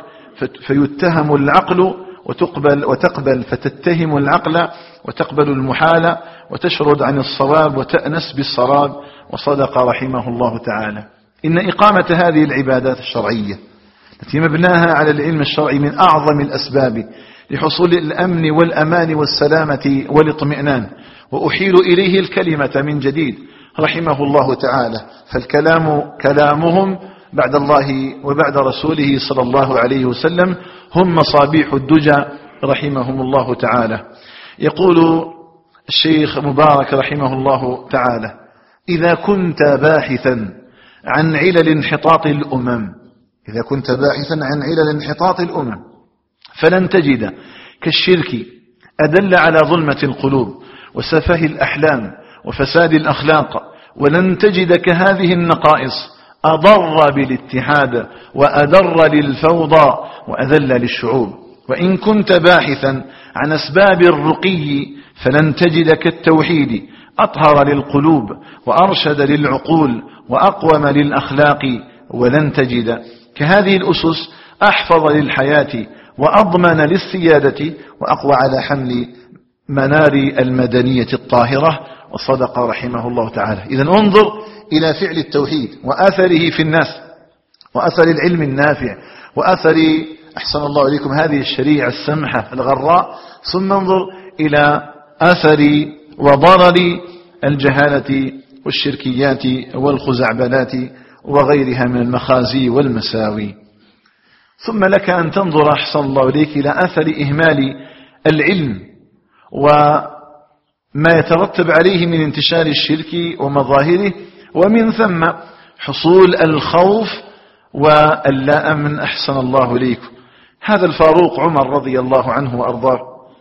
فيتهم العقل وتقبل, وتقبل فتتهم العقل وتقبل المحال وتشرد عن الصواب وتأنس بالصراب. وصدق رحمه الله تعالى. إن إقامة هذه العبادات الشرعية التي مبناها على العلم الشرعي من أعظم الأسباب لحصول الأمن والأمان والسلامة والاطمئنان. وأحيل إليه الكلمة من جديد رحمه الله تعالى، فالكلام كلامهم بعد الله وبعد رسوله صلى الله عليه وسلم هم مصابيح الدجى رحمهم الله تعالى. يقول الشيخ مبارك رحمه الله تعالى: إذا كنت باحثا عن علل انحطاط الأمم إذا كنت باحثا عن علل انحطاط الأمم فلن تجد كالشرك أدل على ظلمة القلوب وسفه الأحلام وفساد الأخلاق، ولن تجد كهذه النقائص أضر بالاتحاد وأدر للفوضى وأذل للشعوب. وإن كنت باحثا عن أسباب الرقي فلن تجد كالتوحيد أطهر للقلوب وأرشد للعقول وأقوم للأخلاق، ولن تجد كهذه الأسس أحفظ للحياة وأضمن للسيادة وأقوى على حمل منار المدنية الطاهرة. وصدق رحمه الله تعالى. إذن انظر إلى فعل التوحيد وأثره في الناس وأثر العلم النافع وأثر أحسن الله إليكم هذه الشريعة السمحة الغراء، ثم انظر إلى أثر وضرر الجهالة والشركيات والخزعبلات وغيرها من المخازي والمساوي. ثم لك أن تنظر أحسن الله إليك إلى أثر إهمال العلم وما يترتب عليه من انتشار الشرك ومظاهره، ومن ثم حصول الخوف واللا أمن أحسن الله إليكم. هذا الفاروق عمر رضي الله عنه وأرضاه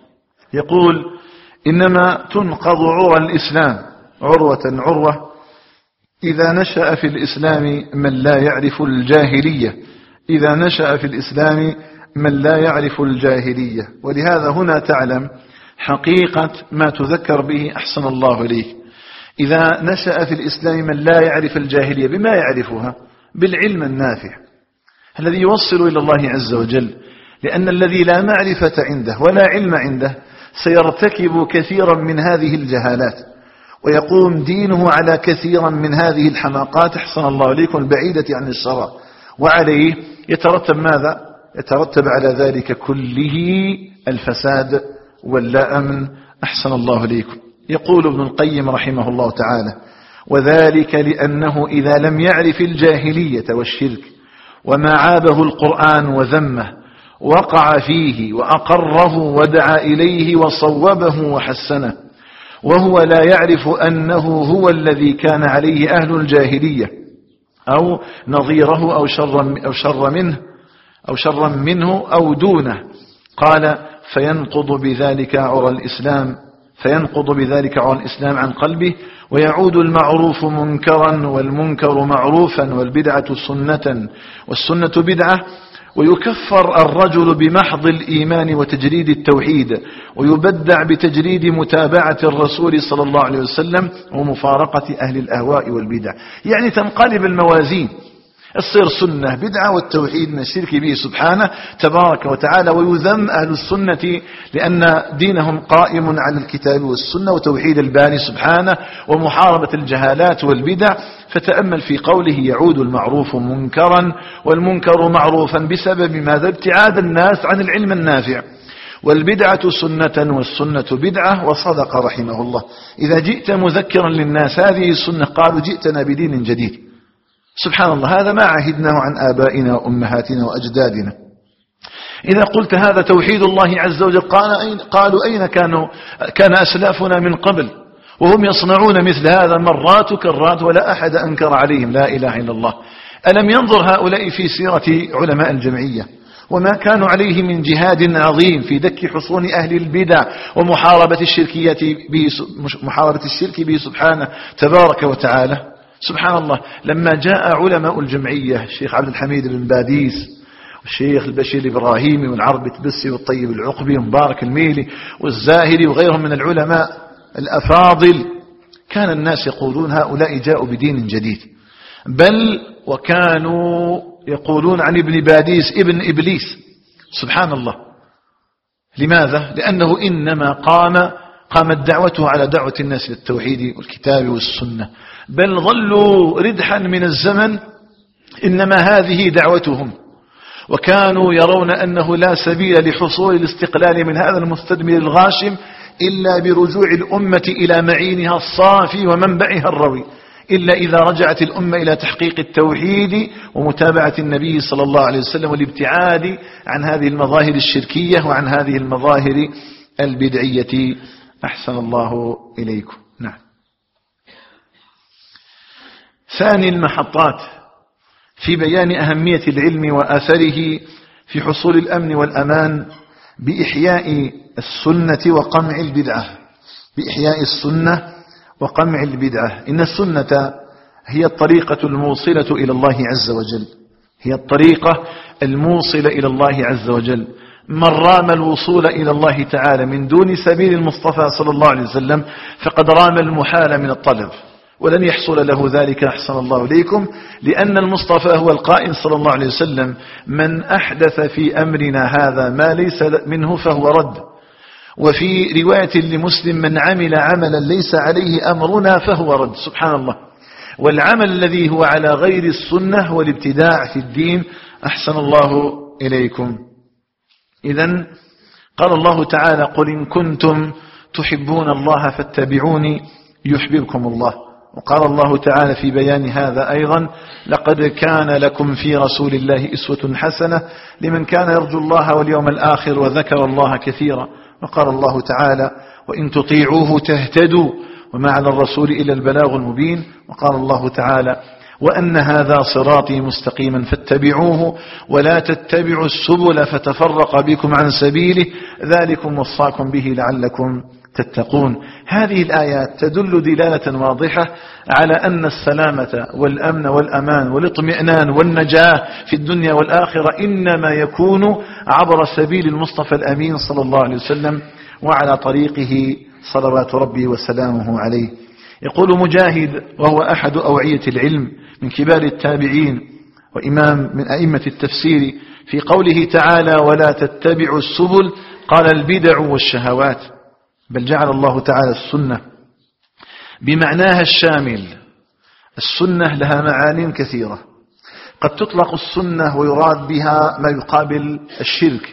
يقول: إنما تنقض عرى الإسلام عروة عروة إذا نشأ في الإسلام من لا يعرف الجاهلية إذا نشأ في الإسلام من لا يعرف الجاهلية. ولهذا هنا تعلم حقيقة ما تذكر به أحسن الله إليك. إذا نشأ في الإسلام من لا يعرف الجاهلية، بما يعرفها؟ بالعلم النافع الذي يوصل إلى الله عز وجل، لأن الذي لا معرفة عنده ولا علم عنده سيرتكب كثيرا من هذه الجهالات ويقوم دينه على كثيرا من هذه الحماقات أحسن الله إليكم البعيدة عن الشرع، وعليه يترتب ماذا؟ يترتب على ذلك كله الفساد واللا أمن أحسن الله إليكم. يقول ابن القيم رحمه الله تعالى: وذلك لأنه إذا لم يعرف الجاهلية والشرك وما عابه القرآن وذمه وقع فيه وأقره ودعا إليه وصوبه وحسنه، وهو لا يعرف أنه هو الذي كان عليه أهل الجاهلية أو نظيره أو شر, أو شر منه أو شر منه أو دونه، قال: فينقض بذلك عرى الإسلام فينقض بذلك عرى الإسلام عن قلبه، ويعود المعروف منكرا والمنكر معروفا والبدعة سنة والسنة بدعة، ويكفر الرجل بمحض الإيمان وتجريد التوحيد، ويبدع بتجريد متابعة الرسول صلى الله عليه وسلم ومفارقة أهل الأهواء والبدع. يعني تنقلب الموازين، الصير سنة بدعة والتوحيد من الشرك به سبحانه تبارك وتعالى، ويذم أهل السنة لأن دينهم قائم على الكتاب والسنة وتوحيد الباري سبحانه ومحاربة الجهالات والبدع. فتأمل في قوله: يعود المعروف منكرا والمنكر معروفا بسبب ماذا؟ ابتعاد الناس عن العلم النافع، والبدعة سنة والسنة بدعة. وصدق رحمه الله: إذا جئت مذكرا للناس هذه السنة قالوا جئتنا بدين جديد. سبحان الله، هذا ما عهدناه عن آبائنا وأمهاتنا وأجدادنا. إذا قلت هذا توحيد الله عز وجل قالوا أين كانوا كان أسلافنا من قبل وهم يصنعون مثل هذا مرات وكرات ولا أحد أنكر عليهم، لا إله إلا الله. ألم ينظر هؤلاء في سيرة علماء الجمعية وما كانوا عليه من جهاد عظيم في دك حصون أهل البدع ومحاربة الشركية به محاربة الشرك به سبحانه تبارك وتعالى. سبحان الله، لما جاء علماء الجمعية الشيخ عبد الحميد بن باديس والشيخ البشير الإبراهيمي والعرب التبسي والطيب العقبي ومبارك الميلي والزاهري وغيرهم من العلماء الأفاضل، كان الناس يقولون هؤلاء جاءوا بدين جديد، بل وكانوا يقولون عن ابن باديس ابن إبليس. سبحان الله. لماذا؟ لأنه إنما قام قامت دعوته على دعوة الناس للتوحيد والكتاب والسنة، بل ظلوا ردحا من الزمن إنما هذه دعوتهم، وكانوا يرون أنه لا سبيل لحصول الاستقلال من هذا المستدمر الغاشم إلا برجوع الأمة إلى معينها الصافي ومنبعها الروي، إلا إذا رجعت الأمة إلى تحقيق التوحيد ومتابعة النبي صلى الله عليه وسلم والابتعاد عن هذه المظاهر الشركية وعن هذه المظاهر البدعية أحسن الله إليكم. نعم. ثاني المحطات في بيان أهمية العلم وأثره في حصول الأمن والأمان بإحياء السنة وقمع البدعة. بإحياء السنة وقمع البدعة. إن السنة هي الطريقة الموصلة إلى الله عز وجل، هي الطريقة الموصلة إلى الله عز وجل. من رام الوصول إلى الله تعالى من دون سبيل المصطفى صلى الله عليه وسلم فقد رام المحال من الطلب، ولن يحصل له ذلك أحسن الله إليكم، لأن المصطفى هو القائل صلى الله عليه وسلم: من أحدث في أمرنا هذا ما ليس منه فهو رد. وفي رواية لمسلم: من عمل عملا ليس عليه أمرنا فهو رد. سبحان الله. والعمل الذي هو على غير السنة هو الابتداع في الدين. أحسن الله إليكم. إذن قال الله تعالى: قل إن كنتم تحبون الله فاتبعوني يحببكم الله. وقال الله تعالى في بيان هذا أيضا: لقد كان لكم في رسول الله أسوة حسنة لمن كان يرجو الله واليوم الآخر وذكر الله كثيرا. وقال الله تعالى: وإن تطيعوه تهتدوا وما على الرسول إلا البلاغ المبين. وقال الله تعالى: وأن هذا صراطي مستقيما فاتبعوه ولا تتبعوا السبل فتفرق بكم عن سبيله ذلكم وصاكم به لعلكم تتقون. هذه الآيات تدل دلالة واضحة على أن السلامة والأمن والأمان والاطمئنان والنجاة في الدنيا والآخرة إنما يكون عبر سبيل المصطفى الأمين صلى الله عليه وسلم وعلى طريقه صلوات ربي وسلامه عليه. يقول مجاهد وهو أحد أوعية العلم من كبار التابعين وإمام من أئمة التفسير في قوله تعالى: ولا تتبعوا السبل، قال: البدع والشهوات. بل جعل الله تعالى السنة بمعناها الشامل. السنة لها معان كثيرة، قد تطلق السنة ويراد بها ما يقابل الشرك،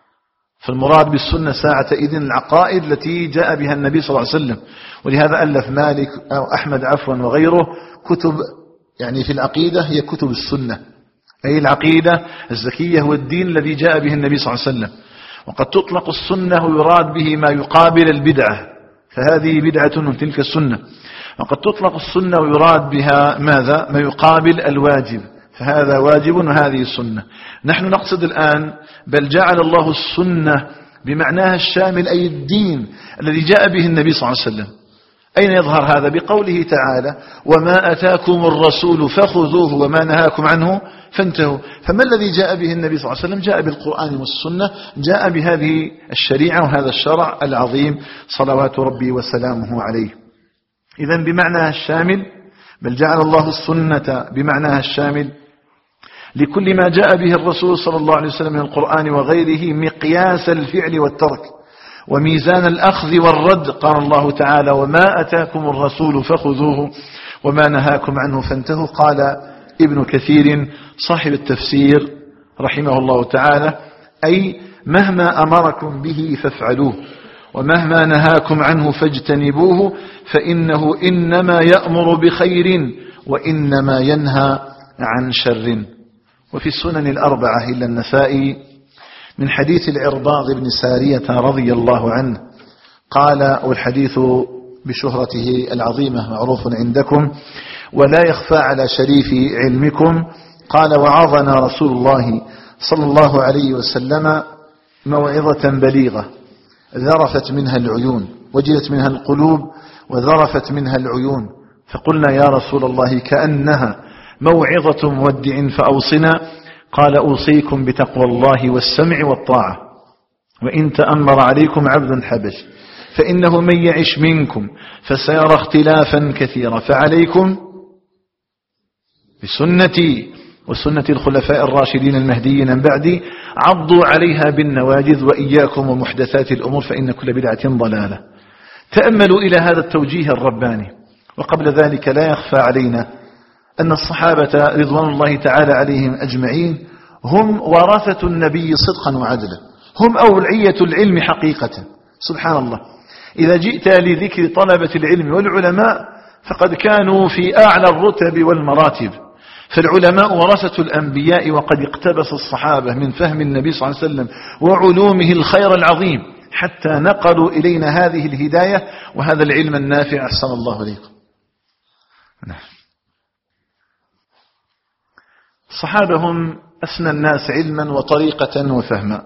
فالمراد بالسنة ساعة إذن العقائد التي جاء بها النبي صلى الله عليه وسلم. ولهذا ألف مالك أو أحمد عفوا وغيره كتب يعني في العقيدة هي كتب السنة، أي العقيدة الزكية هو الدين الذي جاء به النبي صلى الله عليه وسلم. وقد تطلق السنة ويراد به ما يقابل البدعة، فهذه بدعة وتلك السنة. وقد تطلق السنة ويراد بها ماذا؟ ما يقابل الواجب، فهذا واجب وهذه السنة. نحن نقصد الآن بل جعل الله السنة بمعناها الشامل، أي الدين الذي جاء به النبي صلى الله عليه وسلم. أين يظهر هذا؟ بقوله تعالى: وما أتاكم الرسول فخذوه وما نهاكم عنه فانتهوا. فما الذي جاء به النبي صلى الله عليه وسلم؟ جاء بالقرآن والسنة، جاء بهذه الشريعة وهذا الشرع العظيم صلوات ربي وسلامه عليه. إذن بمعناها الشامل، بل جعل الله السنة بمعناها الشامل لكل ما جاء به الرسول صلى الله عليه وسلم من القرآن وغيره مقياس الفعل والترك وميزان الأخذ والرد. قال الله تعالى: وما أتاكم الرسول فخذوه وما نهاكم عنه فانتهوا. قال ابن كثير صاحب التفسير رحمه الله تعالى: أي مهما أمركم به فافعلوه ومهما نهاكم عنه فاجتنبوه فإنه إنما يأمر بخير وإنما ينهى عن شر. وفي السنن الأربعة إلا النسائي من حديث العرباض بن سارية رضي الله عنه قال، والحديث بشهرته العظيمة معروف عندكم ولا يخفى على شريف علمكم، قال: وعظنا رسول الله صلى الله عليه وسلم موعظة بليغة ذرفت منها العيون وجلت منها القلوب وذرفت منها العيون، فقلنا: يا رسول الله كأنها موعظة مودع فأوصنا. قال: أوصيكم بتقوى الله والسمع والطاعة وإن تأمر عليكم عبد حبش فإنه من يعش منكم فسيرى اختلافا كثيرا فعليكم بسنتي وسنة الخلفاء الراشدين المهديين من بعدي عضوا عليها بالنواجذ وإياكم ومحدثات الأمور فإن كل بدعة ضلالة. تأملوا إلى هذا التوجيه الرباني. وقبل ذلك لا يخفى علينا أن الصحابة رضوان الله تعالى عليهم أجمعين هم ورثة النبي صدقا وعدلا، هم أولعية العلم حقيقة. سبحان الله. إذا جئت لذكر طلبة العلم والعلماء فقد كانوا في أعلى الرتب والمراتب، فالعلماء ورثة الأنبياء وقد اقتبس الصحابة من فهم النبي صلى الله عليه وسلم وعلومه الخير العظيم. حتى نقلوا إلينا هذه الهداية وهذا العلم النافع. أحسن الله إليكم. الصحابة هم أسنى الناس علما وطريقة وفهما.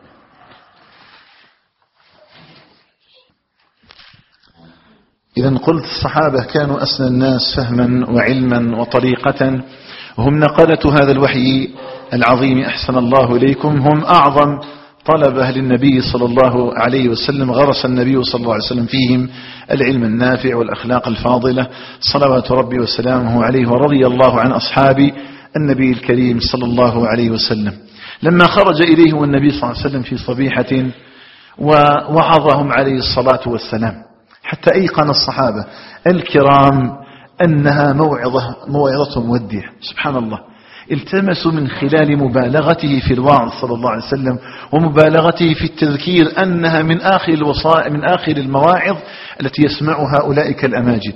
إذا قلت الصحابة كانوا أسنى الناس فهما وعلما وطريقة، وهم نقلة هذا الوحي العظيم. أحسن الله إليكم. هم أعظم طلبة للنبي صلى الله عليه وسلم، غرس النبي صلى الله عليه وسلم فيهم العلم النافع والأخلاق الفاضلة صلوات ربي وسلامه عليه. ورضي الله عن أصحاب النبي الكريم صلى الله عليه وسلم لما خرج إليهم النبي صلى الله عليه وسلم في صبيحة ووعظهم عليه الصلاة والسلام، حتى أيقن الصحابة الكرام أنها موعظة موعظة مودع. سبحان الله، التمسوا من خلال مبالغته في الوعظ صلى الله عليه وسلم ومبالغته في التذكير أنها من آخر الوصائع من آخر المواعظ التي يسمعها أولئك الأماجد.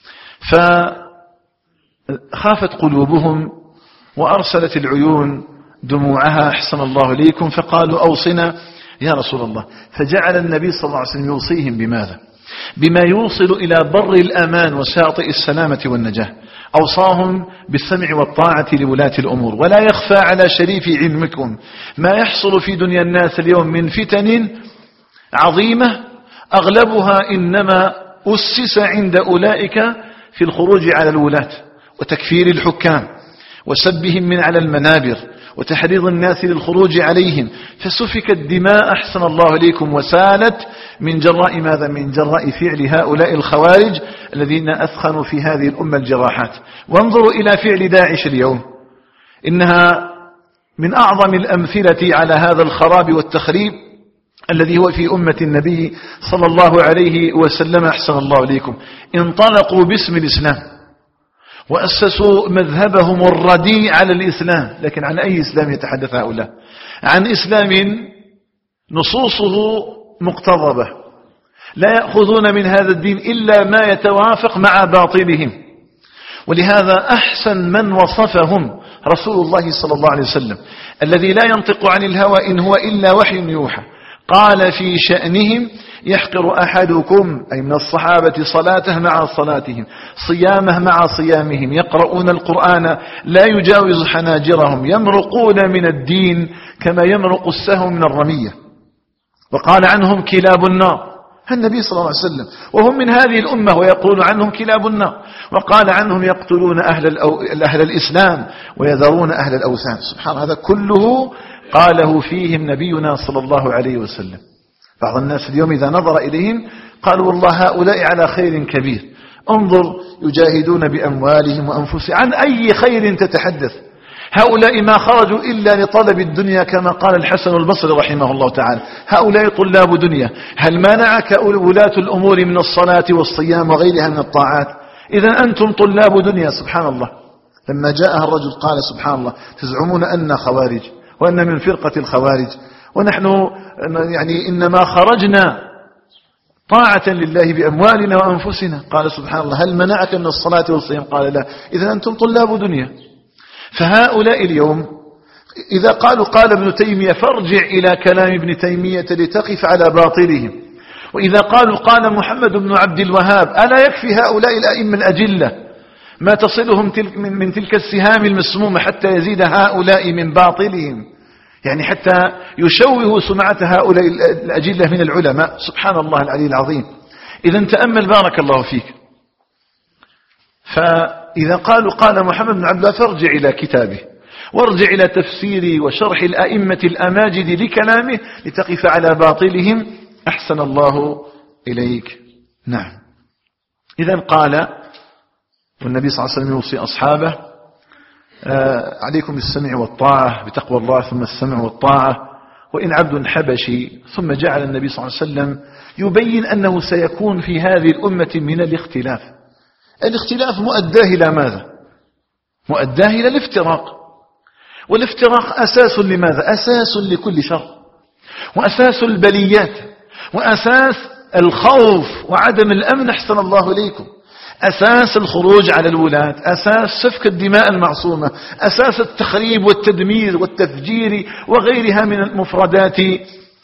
فخافت قلوبهم وأرسلت العيون دموعها. أحسن الله إليكم. فقالوا أوصنا يا رسول الله. فجعل النبي صلى الله عليه وسلم يوصيهم بماذا؟ بما يوصل إلى بر الأمان وشاطئ السلامة والنجاة. أوصاهم بالسمع والطاعة لولاة الأمور. ولا يخفى على شريف علمكم ما يحصل في دنيا الناس اليوم من فتن عظيمة أغلبها إنما أسس عند أولئك في الخروج على الولاة وتكفير الحكام وسبهم من على المنابر وتحريض الناس للخروج عليهم، فسفكت دماء. أحسن الله إليكم. وسالت من جراء ماذا؟ من جراء فعل هؤلاء الخوارج الذين أثخنوا في هذه الأمة الجراحات. وانظروا إلى فعل داعش اليوم، إنها من أعظم الأمثلة على هذا الخراب والتخريب الذي هو في أمة النبي صلى الله عليه وسلم. أحسن الله إليكم. انطلقوا باسم الإسلام وأسسوا مذهبهم الرديء على الإسلام، لكن عن أي إسلام يتحدث هؤلاء؟ عن إسلام نصوصه مقتضبة، لا يأخذون من هذا الدين إلا ما يتوافق مع باطلهم. ولهذا أحسن من وصفهم رسول الله صلى الله عليه وسلم الذي لا ينطق عن الهوى إن هو إلا وحي يوحى. قال في شأنهم: يحقر أحدكم، أي من الصحابة، صلاته مع صلاتهم، صيامه مع صيامهم، يقرؤون القرآن لا يجاوز حناجرهم، يمرقون من الدين كما يمرق السهم من الرمية. وقال عنهم كلاب النار، النبي صلى الله عليه وسلم، وهم من هذه الأمة ويقول عنهم كلاب النار. وقال عنهم يقتلون أهل, الأو... أهل الإسلام ويذرون أهل الأوثان. سبحان الله، هذا كله قاله فيهم نبينا صلى الله عليه وسلم. بعض الناس اليوم إذا نظر إليهم قالوا والله هؤلاء على خير كبير. انظر، يجاهدون بأموالهم وأنفسهم. عن أي خير تتحدث؟ هؤلاء ما خرجوا إلا لطلب الدنيا كما قال الحسن البصري رحمه الله تعالى: هؤلاء طلاب دنيا. هل منعك ولاة الأمور من الصلاة والصيام وغيرها من الطاعات؟ إذا أنتم طلاب دنيا. سبحان الله. لما جاءها الرجل قال: سبحان الله، تزعمون أن خوارج وأن من فرقة الخوارج، ونحن يعني إنما خرجنا طاعة لله بأموالنا وأنفسنا. قال: سبحان الله، هل منعك من الصلاة والصيام؟ قال: لا. إذا أنتم طلاب دنيا. فهؤلاء اليوم إذا قالوا قال ابن تيمية فارجع إلى كلام ابن تيمية لتقف على باطلهم، وإذا قالوا قال محمد بن عبد الوهاب، ألا يكفي هؤلاء الأئمة الأجلة ما تصلهم تلك من, من تلك السهام المسمومة حتى يزيد هؤلاء من باطلهم، يعني حتى يشوهوا سمعة هؤلاء الأجلة من العلماء. سبحان الله العلي العظيم. إذا تأمل بارك الله فيك. فإذا قالوا قال محمد بن عبد الله فارجع إلى كتابه وارجع إلى تفسير وشرح الأئمة الأماجد لكلامه لتقف على باطلهم. أحسن الله إليك. نعم. إذا قال والنبي صلى الله عليه وسلم يوصي أصحابه: آه عليكم بالسمع والطاعة، بتقوى الله ثم السمع والطاعة، وإن عبد حبشي. ثم جعل النبي صلى الله عليه وسلم يبين أنه سيكون في هذه الأمة من الاختلاف. الاختلاف مؤداه إلى ماذا؟ مؤداه إلى الافتراق، والافتراق أساس لماذا؟ أساس لكل شر، وأساس البليات، وأساس الخوف وعدم الأمن. أحسن الله إليكم. أساس الخروج على الولاة، أساس سفك الدماء المعصومة، أساس التخريب والتدمير والتفجير وغيرها من المفردات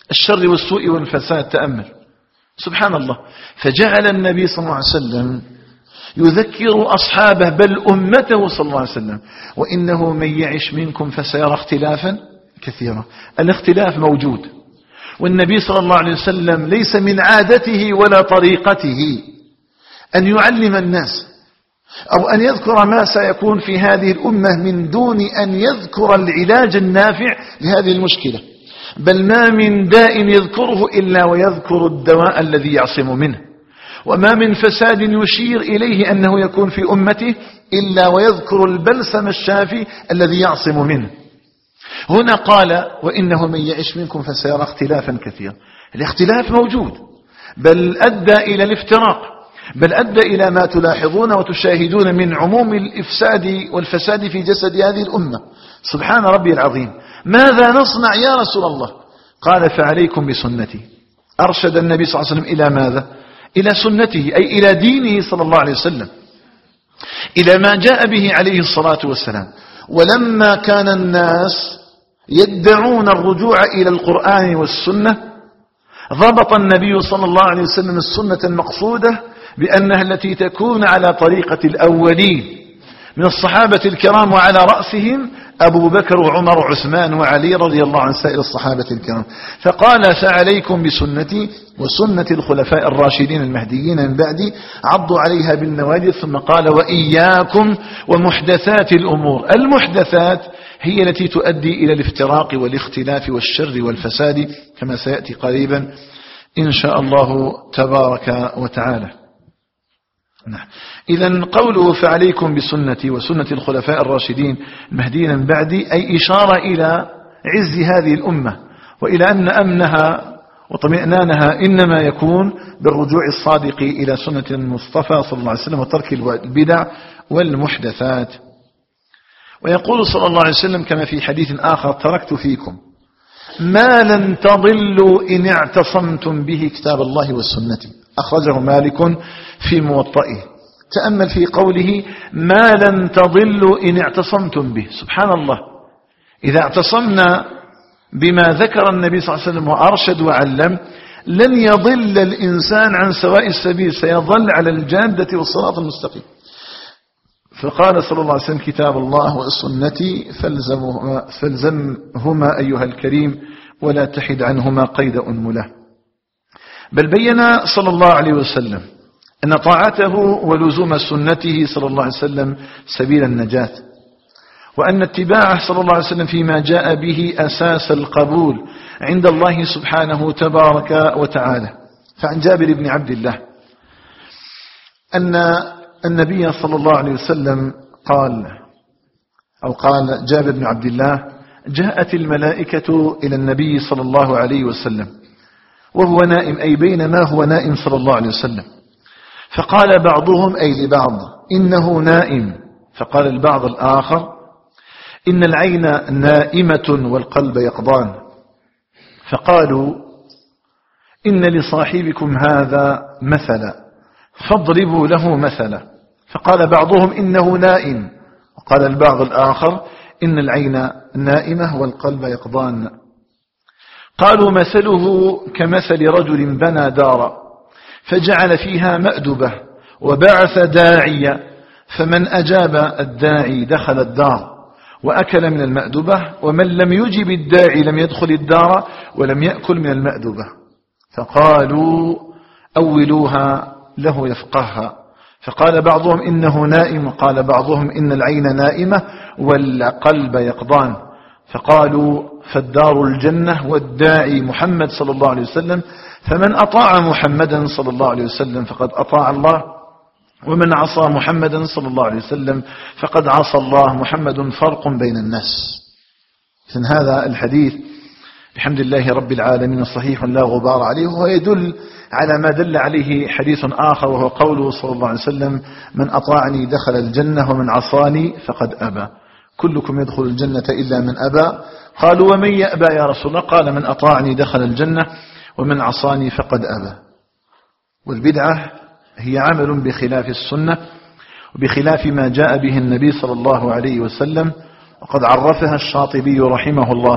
الشر والسوء والفساد. تأمل سبحان الله. فجعل النبي صلى الله عليه وسلم يذكر أصحابه بل أمته صلى الله عليه وسلم وإنه من يعش منكم فسيرى اختلافا كثيرا. الاختلاف موجود، والنبي صلى الله عليه وسلم ليس من عادته ولا طريقته أن يعلم الناس أو أن يذكر ما سيكون في هذه الأمة من دون أن يذكر العلاج النافع لهذه المشكلة، بل ما من داء يذكره إلا ويذكر الدواء الذي يعصم منه، وما من فساد يشير إليه أنه يكون في أمته إلا ويذكر البلسم الشافي الذي يعصم منه. هنا قال وإنه من يعش منكم فسيرى اختلافا كثيرا. الاختلاف موجود، بل أدى إلى الافتراق، بل أدى إلى ما تلاحظون وتشاهدون من عموم الإفساد والفساد في جسد هذه الأمة. سبحان ربي العظيم. ماذا نصنع يا رسول الله؟ قال فعليكم بسنتي. أرشد النبي صلى الله عليه وسلم إلى ماذا؟ إلى سنته، أي إلى دينه صلى الله عليه وسلم، إلى ما جاء به عليه الصلاة والسلام. ولما كان الناس يدعون الرجوع إلى القرآن والسنة ضبط النبي صلى الله عليه وسلم السنة المقصودة بأنها التي تكون على طريقة الأولين من الصحابة الكرام، وعلى رأسهم أبو بكر وعمر وعثمان وعلي رضي الله عن سائر الصحابة الكرام. فقال فعليكم بسنتي وسنة الخلفاء الراشدين المهديين من بعدي عضوا عليها بالنواجذ. ثم قال وإياكم ومحدثات الأمور. المحدثات هي التي تؤدي إلى الافتراق والاختلاف والشر والفساد كما سيأتي قريبا إن شاء الله تبارك وتعالى. إذن قوله فعليكم بسنتي وسنة الخلفاء الراشدين المهديين من بعدي أي إشارة إلى عز هذه الأمة، وإلى أن أمنها وطمئنانها إنما يكون بالرجوع الصادق إلى سنة المصطفى صلى الله عليه وسلم وترك البدع والمحدثات. ويقول صلى الله عليه وسلم كما في حديث آخر تركت فيكم ما لن تضلوا إن اعتصمتم به كتاب الله والسنة. أخرجه مالك في موطئه. تأمل في قوله ما لن تضلوا إن اعتصمتم به. سبحان الله. إذا اعتصمنا بما ذكر النبي صلى الله عليه وسلم وأرشد وعلم لن يضل الإنسان عن سواء السبيل، سيظل على الجادة والصراط المستقيم. فقال صلى الله عليه وسلم كتاب الله وسنتي فالزمهما, فالزمهما أيها الكريم ولا تحد عنهما قيد أنمله. بل بين صلى الله عليه وسلم أن طاعته ولزوم سنته صلى الله عليه وسلم سبيل النجاة، وأن اتباعه صلى الله عليه وسلم فيما جاء به أساس القبول عند الله سبحانه تبارك وتعالى. فعن جابر بن عبد الله أن النبي صلى الله عليه وسلم قال أو قال جابر بن عبد الله جاءت الملائكة إلى النبي صلى الله عليه وسلم وهو نائم، أي بينما هو نائم صلى الله عليه وسلم، فقال بعضهم أي لبعض إنه نائم، فقال البعض الآخر إن العين نائمة والقلب يقظان، فقالوا إن لصاحبكم هذا مثلا فاضربوا له مثلا، فقال بعضهم إنه نائم، وقال البعض الآخر إن العين نائمة والقلب يقظان. قالوا مثله كمثل رجل بنى دارا فجعل فيها مأدبة وبعث داعيا، فمن أجاب الداعي دخل الدار وأكل من المأدبة، ومن لم يجب الداعي لم يدخل الدار ولم يأكل من المأدبة. فقالوا أولوها له يفقهها، فقال بعضهم إنه نائم، وقال بعضهم إن العين نائمة والقلب يقظان، فقالوا فالدار الجنة والداعي محمد صلى الله عليه وسلم، فمن أطاع محمدا صلى الله عليه وسلم فقد أطاع الله، ومن عصى محمدا صلى الله عليه وسلم فقد عصى الله. محمد فرق بين الناس. إذن هذا الحديث بحمد الله رب العالمين صحيح لا غبار عليه، وهو يدل على ما دل عليه حديث آخر، وهو قوله صلى الله عليه وسلم من أطاعني دخل الجنة ومن عصاني فقد أبى، كلكم يدخل الجنة إلا من أبى. قالوا ومن يأبى يا رسول الله؟ قال من أطاعني دخل الجنة ومن عصاني فقد أبى. والبدعة هي عمل بخلاف السنة وبخلاف ما جاء به النبي صلى الله عليه وسلم، وقد عرفها الشاطبي رحمه الله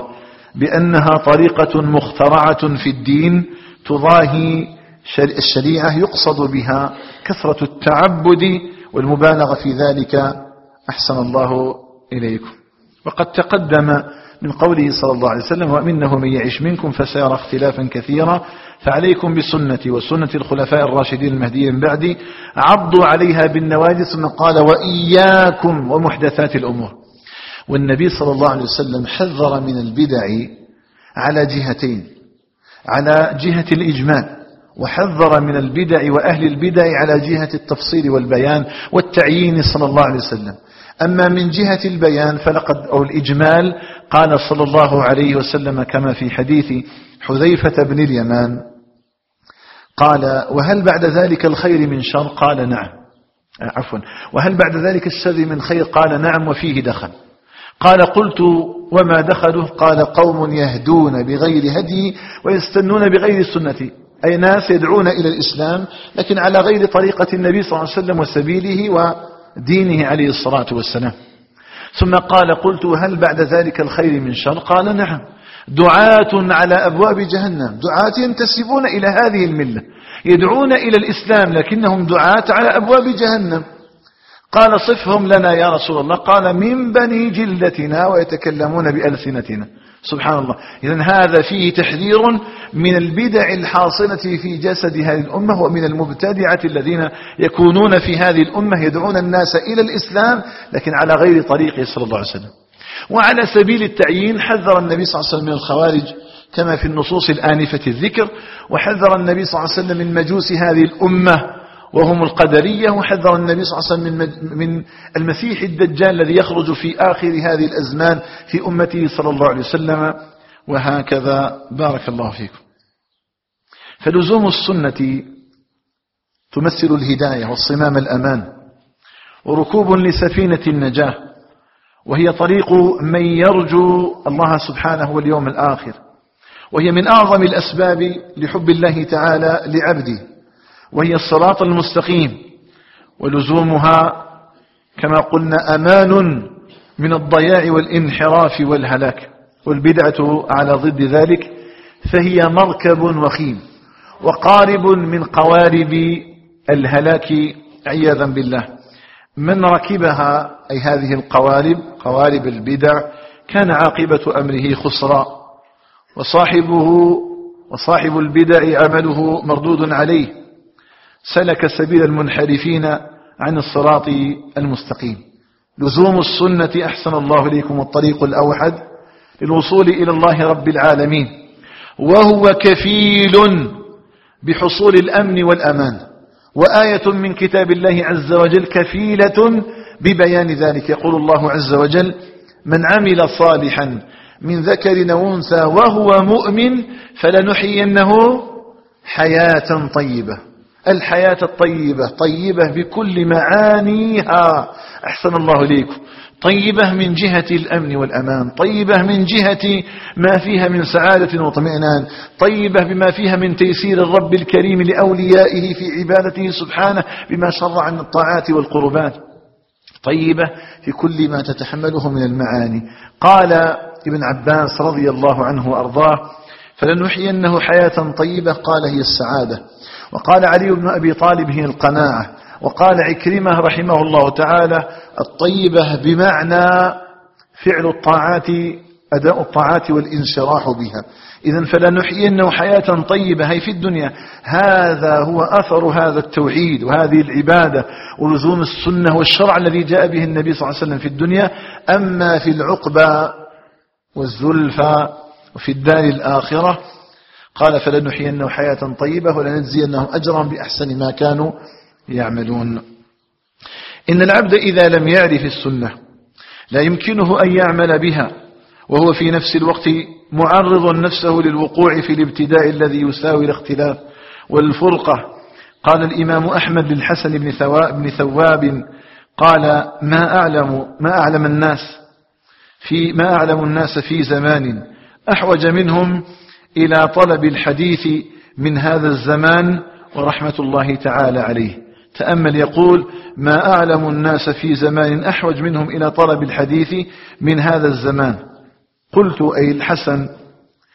بأنها طريقة مخترعة في الدين تضاهي الشريعة يقصد بها كثرة التعبد والمبالغة في ذلك. أحسن الله إليكم. وقد تقدم من قوله صلى الله عليه وسلم: وإنه من يعش منكم فسيرى اختلافا كثيرا فعليكم بسنتي وسنة الخلفاء الراشدين المهديين من بعدي عضوا عليها بالنواجذ. ثم قال: وإياكم ومحدثات الأمور. والنبي صلى الله عليه وسلم حذر من البدع على جهتين: على جهة الإجمال، وحذر من البدع وأهل البدع على جهة التفصيل والبيان والتعيين صلى الله عليه وسلم. أما من جهة البيان فلقد أو الإجمال قال صلى الله عليه وسلم كما في حديث حذيفة بن اليمان قال: وهل بعد ذلك الخير من شر؟ قال: نعم. عفوا وهل بعد ذلك الشر من خير؟ قال: نعم وفيه دخل. قال: قلت: وما دخله؟ قال: قوم يهدون بغير هدي ويستنون بغير سنتي، أي ناس يدعون إلى الإسلام لكن على غير طريقة النبي صلى الله عليه وسلم وسبيله ودينه عليه الصلاة والسلام. ثم قال: قلت: هل بعد ذلك الخير من شر؟ قال: نعم. دعاة على أبواب جهنم، دعاة ينتسبون إلى هذه الملة يدعون إلى الإسلام لكنهم دعاة على أبواب جهنم. قال: صفهم لنا يا رسول الله. قال: من بني جلدتنا ويتكلمون بألسنتنا. سبحان الله. إذن هذا فيه تحذير من البدع الحاصلة في جسد هذه الأمة ومن المبتدعة الذين يكونون في هذه الأمة يدعون الناس إلى الإسلام لكن على غير طريقه صلى الله عليه وسلم. وعلى سبيل التعيين حذر النبي صلى الله عليه وسلم من الخوارج كما في النصوص الآنفة الذكر، وحذر النبي صلى الله عليه وسلم من مجوس هذه الأمة وهم القدرية، وحذر النبي صلى الله عليه وسلم من المسيح الدجال الذي يخرج في آخر هذه الأزمان في أمته صلى الله عليه وسلم. وهكذا. بارك الله فيكم. فلزوم السنة تمثل الهداية والصمام الأمان وركوب لسفينة النجاة، وهي طريق من يرجو الله سبحانه واليوم الآخر، وهي من أعظم الأسباب لحب الله تعالى لعبده، وهي الصراط المستقيم. ولزومها كما قلنا أمان من الضياع والانحراف والهلاك. والبدعة على ضد ذلك فهي مركب وخيم وقارب من قوارب الهلاك عياذا بالله. من ركبها أي هذه القوارب قوارب البدع كان عاقبة أمره خسرا، وصاحبه وصاحب البدع عمله مردود عليه، سلك سبيل المنحرفين عن الصراط المستقيم. لزوم السنة أحسن الله إليكم الطريق الأوحد للوصول إلى الله رب العالمين، وهو كفيل بحصول الأمن والأمان. وآية من كتاب الله عز وجل كفيلة ببيان ذلك. يقول الله عز وجل: من عمل صالحا من ذكر أو أنثى وهو مؤمن فلنحيينه حياة طيبة. الحياة الطيبة طيبة بكل معانيها. أحسن الله إليكم. طيبة من جهة الأمن والأمان، طيبة من جهة ما فيها من سعادة واطمئنان، طيبة بما فيها من تيسير الرب الكريم لأوليائه في عبادته سبحانه بما شرع من الطاعات والقربات، طيبة في كل ما تتحمله من المعاني. قال ابن عباس رضي الله عنه وأرضاه: فلنحيينه حياة طيبة. قال: هي السعادة. وقال علي بن أبي طالب: هي القناعة. وقال عكرمة رحمه الله تعالى: الطيبة بمعنى فعل الطاعات، أداء الطاعات والانشراح بها. إذن فلنحيينه حياة طيبة هي في الدنيا. هذا هو أثر هذا التوحيد وهذه العبادة ولزوم السنة والشرع الذي جاء به النبي صلى الله عليه وسلم في الدنيا. أما في العقبى والزلفى وفي الدار الآخرة قال: فلنحيينه حياة طيبة ولنجزينهم أجرهم بأحسن ما كانوا يعملون. إن العبد إذا لم يعرف السنة لا يمكنه أن يعمل بها، وهو في نفس الوقت معرض نفسه للوقوع في الابتداء الذي يساوي الاختلاف والفرقة. قال الإمام أحمد للحسن بن ثواب, بن ثواب قال: ما أعلم ما أعلم الناس في ما أعلم الناس في زمان أحوج منهم إلى طلب الحديث من هذا الزمان ورحمة الله تعالى عليه. تأمل، يقول: ما أعلم الناس في زمان أحوج منهم إلى طلب الحديث من هذا الزمان. قلت: أي الحسن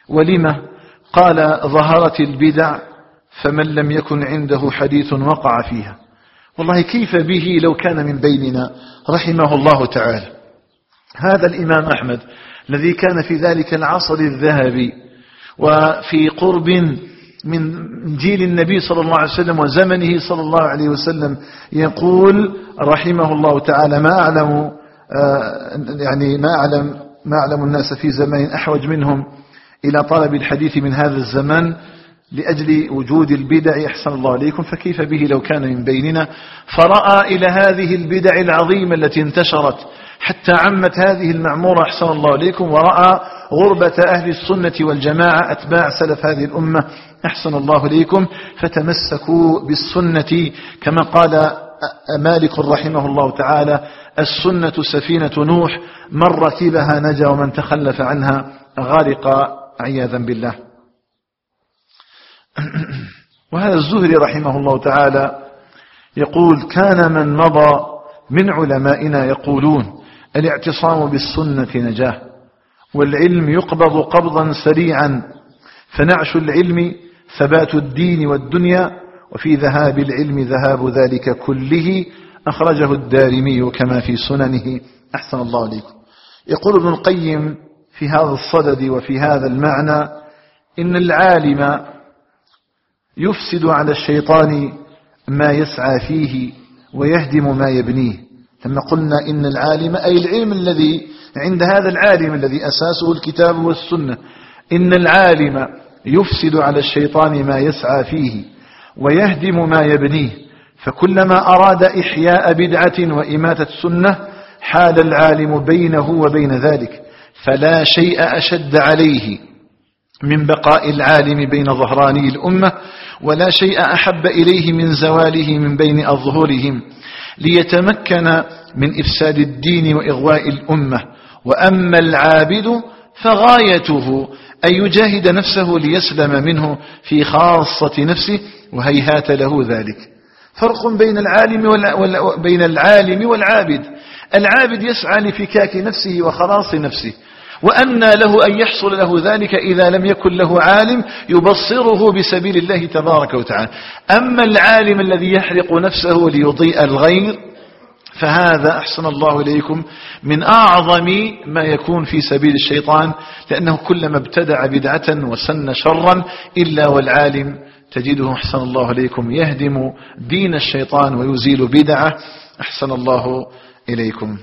ولما؟ قال ظهرت البدع فمن لم يكن عنده حديث وقع فيها. والله كيف به لو كان من بيننا رحمه الله تعالى. هذا الإمام أحمد الذي كان في ذلك العصر الذهبي وفي قرب من جيل النبي صلى الله عليه وسلم وزمنه صلى الله عليه وسلم، يقول رحمه الله تعالى: ما أعلم يعني ما أعلم ما أعلم الناس في زمان أحوج منهم إلى طلب الحديث من هذا الزمان لأجل وجود البدع. أحسن الله عليكم. فكيف به لو كان من بيننا؟ فرأى إلى هذه البدع العظيمة التي انتشرت حتى عمت هذه المعمورة. أحسن الله عليكم. ورأى غربة أهل السنة والجماعة أتباع سلف هذه الأمة. أحسن الله عليكم. فتمسكوا بالسنة كما قال مالك رحمه الله تعالى: السنة سفينة نوح، من ركبها نجا ومن تخلف عنها غارق عياذا بالله. وهذا الزهري رحمه الله تعالى يقول: كان من مضى من علمائنا يقولون: الاعتصام بالسنة نجاه، والعلم يقبض قبضا سريعا، فنعش العلم ثبات الدين والدنيا، وفي ذهاب العلم ذهاب ذلك كله. أخرجه الدارمي كما في سننه. أحسن الله عليكم. يقول ابن القيم في هذا الصدد وفي هذا المعنى: إن العالم يفسد على الشيطان ما يسعى فيه ويهدم ما يبنيه. لما قلنا إن العالم أي العلم الذي عند هذا العالم الذي أساسه الكتاب والسنة، إن العالم يفسد على الشيطان ما يسعى فيه ويهدم ما يبنيه، فكلما أراد إحياء بدعة وإماتة سنة حال العالم بينه وبين ذلك، فلا شيء أشد عليه من بقاء العالم بين ظهراني الأمة، ولا شيء أحب إليه من زواله من بين أظهرهم، ليتمكن من إفساد الدين وإغواء الأمة. وأما العابد فغايته أن يجاهد نفسه ليسلم منه في خاصة نفسه، وهيهات له ذلك. فرق بين العالم وال... بين العالم والعابد. العابد يسعى لفكاك نفسه وخلاص نفسه، وأن له أن يحصل له ذلك إذا لم يكن له عالم يبصره بسبيل الله تبارك وتعالى. أما العالم الذي يحرق نفسه ليضيء الغير فهذا أحسن الله إليكم من أعظم ما يكون في سبيل الشيطان، لأنه كلما ابتدع بدعة وسن شرا إلا والعالم تجده أحسن الله إليكم يهدم دين الشيطان ويزيل بدعة. أحسن الله إليكم.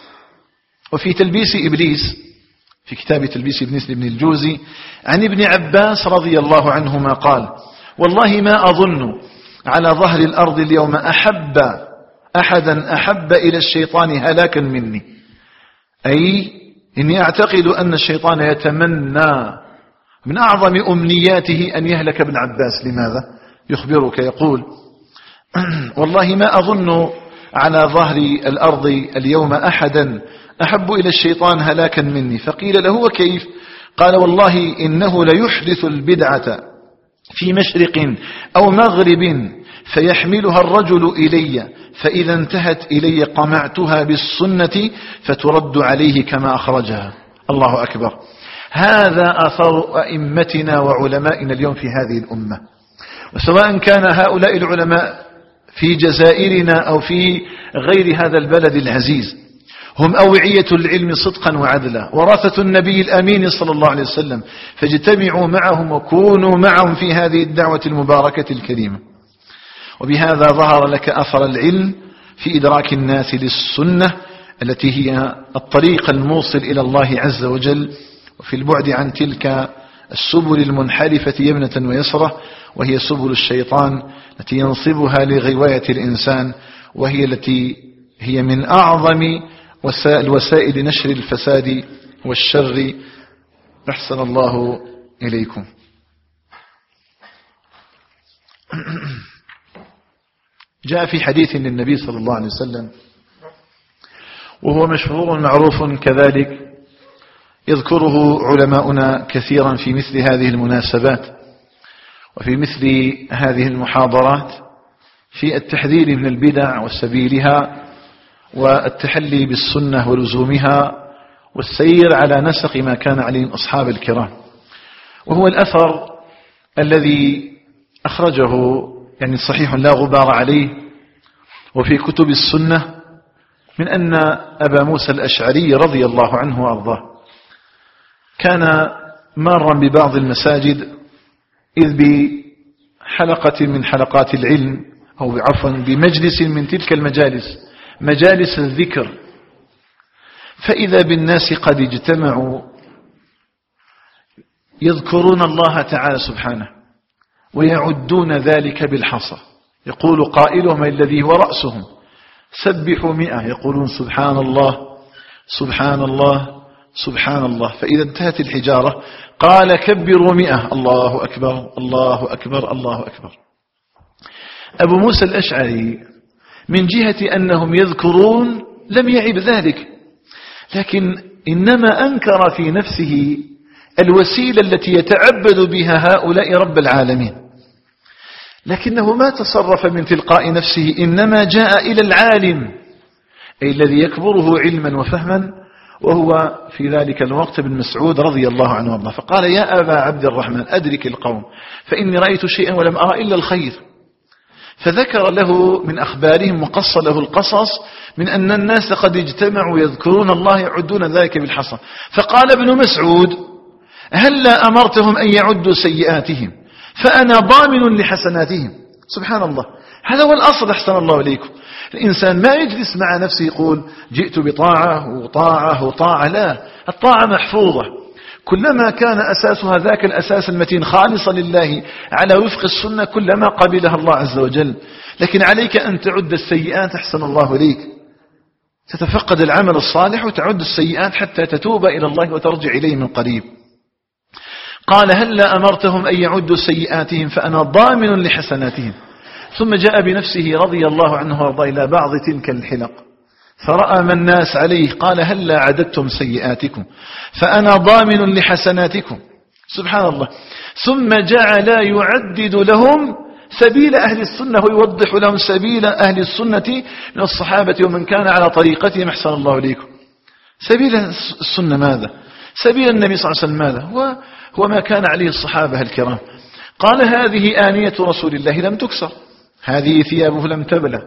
وفي تلبيس إبليس، في كتاب تلبيس إبليس لابن الجوزي، عن ابن عباس رضي الله عنهما قال: والله ما أظن على ظهر الأرض اليوم أحب أحدا أحب إلى الشيطان هلاكا مني. أي إني أعتقد أن الشيطان يتمنى من أعظم أمنياته أن يهلك ابن عباس. لماذا؟ يخبرك يقول: والله ما أظن على ظهر الأرض اليوم أحدا أحب إلى الشيطان هلاكا مني. فقيل له: وكيف؟ قال: والله إنه ليحدث البدعة في مشرق أو مغرب فيحملها الرجل إلي، فإذا انتهت إلي قمعتها بالسنة فترد عليه كما أخرجها. الله أكبر. هذا أثر أئمتنا وعلمائنا اليوم في هذه الأمة، وسواء كان هؤلاء العلماء في جزائرنا أو في غير هذا البلد العزيز، هم أوعية العلم صدقا وعدلا، ورثة النبي الأمين صلى الله عليه وسلم، فاجتمعوا معهم وكونوا معهم في هذه الدعوة المباركة الكريمة. وبهذا ظهر لك أثر العلم في إدراك الناس للسنة التي هي الطريق الموصل إلى الله عز وجل، وفي البعد عن تلك السبل المنحرفة يمنة ويسرة، وهي سبل الشيطان التي ينصبها لغواية الإنسان، وهي التي هي من أعظم وسائل نشر الفساد والشر. أحسن الله إليكم. جاء في حديث للنبي صلى الله عليه وسلم، وهو مشهور معروف كذلك، يذكره علماؤنا كثيرا في مثل هذه المناسبات وفي مثل هذه المحاضرات، في التحذير من البدع وسبيلها، والتحلي بالسنة ولزومها، والسير على نسق ما كان عليه أصحاب الكرام. وهو الأثر الذي أخرجه يعني صحيح لا غبار عليه وفي كتب السنة من أن أبا موسى الأشعري رضي الله عنه وأرضاه كان مارا ببعض المساجد إذ بحلقة من حلقات العلم أو عفوا بمجلس من تلك المجالس مجالس الذكر، فإذا بالناس قد اجتمعوا يذكرون الله تعالى سبحانه ويعدون ذلك بالحصى، يقول قائلهم الذي هو رأسهم سبحوا مئة، يقولون سبحان الله سبحان الله سبحان الله، فإذا انتهت الحجارة قال كبروا مئة، الله أكبر الله أكبر الله أكبر. أبو موسى الأشعري من جهة أنهم يذكرون لم يعب ذلك، لكن إنما أنكر في نفسه الوسيلة التي يتعبد بها هؤلاء رب العالمين، لكنه ما تصرف من تلقاء نفسه، إنما جاء إلى العالم أي الذي يكبره علما وفهما، وهو في ذلك الوقت ابن مسعود رضي الله عنه وارضاه، فقال يا أبا عبد الرحمن أدرك القوم فإني رأيت شيئا ولم أرى إلا الخير، فذكر له من أخبارهم وقص له القصص من أن الناس قد اجتمعوا يذكرون الله يعدون ذلك بالحصى، فقال ابن مسعود هلا أمرتهم أن يعدوا سيئاتهم فأنا ضامن لحسناتهم. سبحان الله، هذا هو الأصل. أحسن الله إليكم. الإنسان ما يجلس مع نفسه يقول جئت بطاعة وطاعة وطاعة، لا، الطاعة محفوظة كلما كان أساسها ذاك الأساس المتين خالصا لله على وفق السنة كلما قبلها الله عز وجل. لكن عليك أن تعد السيئات. أحسن الله إليك، تتفقد العمل الصالح وتعد السيئات حتى تتوب إلى الله وترجع إليه من قريب. قال هلا أمرتهم أن يعدوا سيئاتهم فأنا ضامن لحسناتهم. ثم جاء بنفسه رضي الله عنه وارضاه إلى بعض تلك الحلق فرأى ما الناس عليه، قال هلا عددتم سيئاتكم فأنا ضامن لحسناتكم. سبحان الله. ثم جعل يعدد لهم سبيل أهل السنة ويوضح لهم سبيل أهل السنة من الصحابة ومن كان على طريقتهم. أحسن الله إليكم. سبيل السنة ماذا؟ سبيل النبي صلى الله عليه وسلم ماذا؟ هو, هو ما كان عليه الصحابة الكرام. قال هذه آنية رسول الله لم تكسر، هذه ثيابه لم تبلى،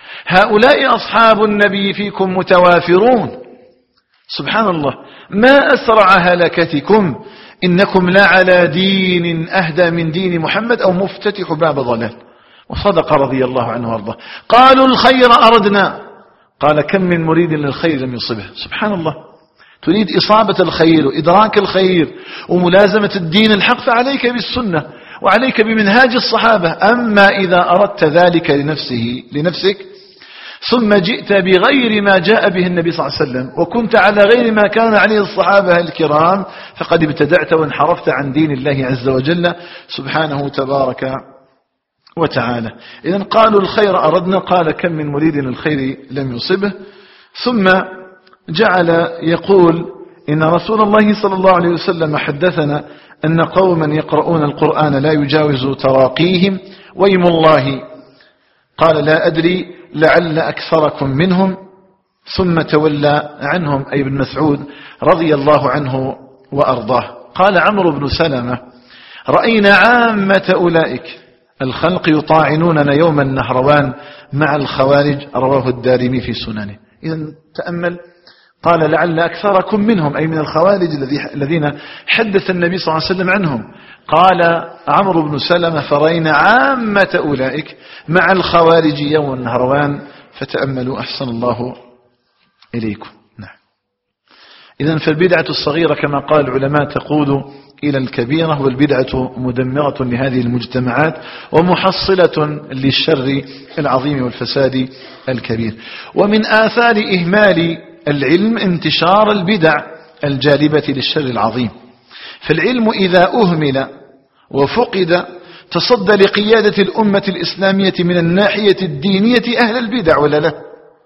هؤلاء أصحاب النبي فيكم متوافرون. سبحان الله. ما أسرع هلكتكم إنكم لا على دين أهدى من دين محمد أو مفتتح باب ضلال. وصدق رضي الله عنه وارضاه. قالوا الخير أردنا، قال كم من مريد للخير لم يصبه. سبحان الله. تريد إصابة الخير وإدراك الخير وملازمة الدين الحق فعليك بالسنة وعليك بمنهاج الصحابة. أما إذا أردت ذلك لنفسه لنفسك ثم جئت بغير ما جاء به النبي صلى الله عليه وسلم وكنت على غير ما كان عليه الصحابة الكرام فقد ابتدعت وانحرفت عن دين الله عز وجل سبحانه تبارك وتعالى. إذن قالوا الخير أردنا، قال كم من مريد للخير لم يصبه. ثم جعل يقول إن رسول الله صلى الله عليه وسلم حدثنا أن قوما يقرؤون القرآن لا يجاوز تراقيهم ويم الله، قال لا أدري لعل أكثركم منهم. ثم تولى عنهم أي ابن مسعود رضي الله عنه وأرضاه. قال عمرو بن سلمة رأينا عامة أولئك الخلق يطاعنوننا يوم النهروان مع الخوارج، رواه الدارمي في سننه. إذن تأمل، قال لعل أكثركم منهم أي من الخوارج الذين حدث النبي صلى الله عليه وسلم عنهم. قال عمرو بن سلمة فرأينا عامة أولئك مع الخوارج يوم النهروان. فتأملوا. أحسن الله إليكم. نعم. إذن فالبدعة الصغيرة كما قال العلماء تقود إلى الكبيرة، والبدعة مدمرة لهذه المجتمعات ومحصلة للشر العظيم والفساد الكبير. ومن آثار إهمال العلم انتشار البدع الجالبة للشر العظيم. فالعلم إذا أهمل وفقد تصدى لقيادة الأمة الإسلامية من الناحية الدينية أهل البدع، ولا لا؟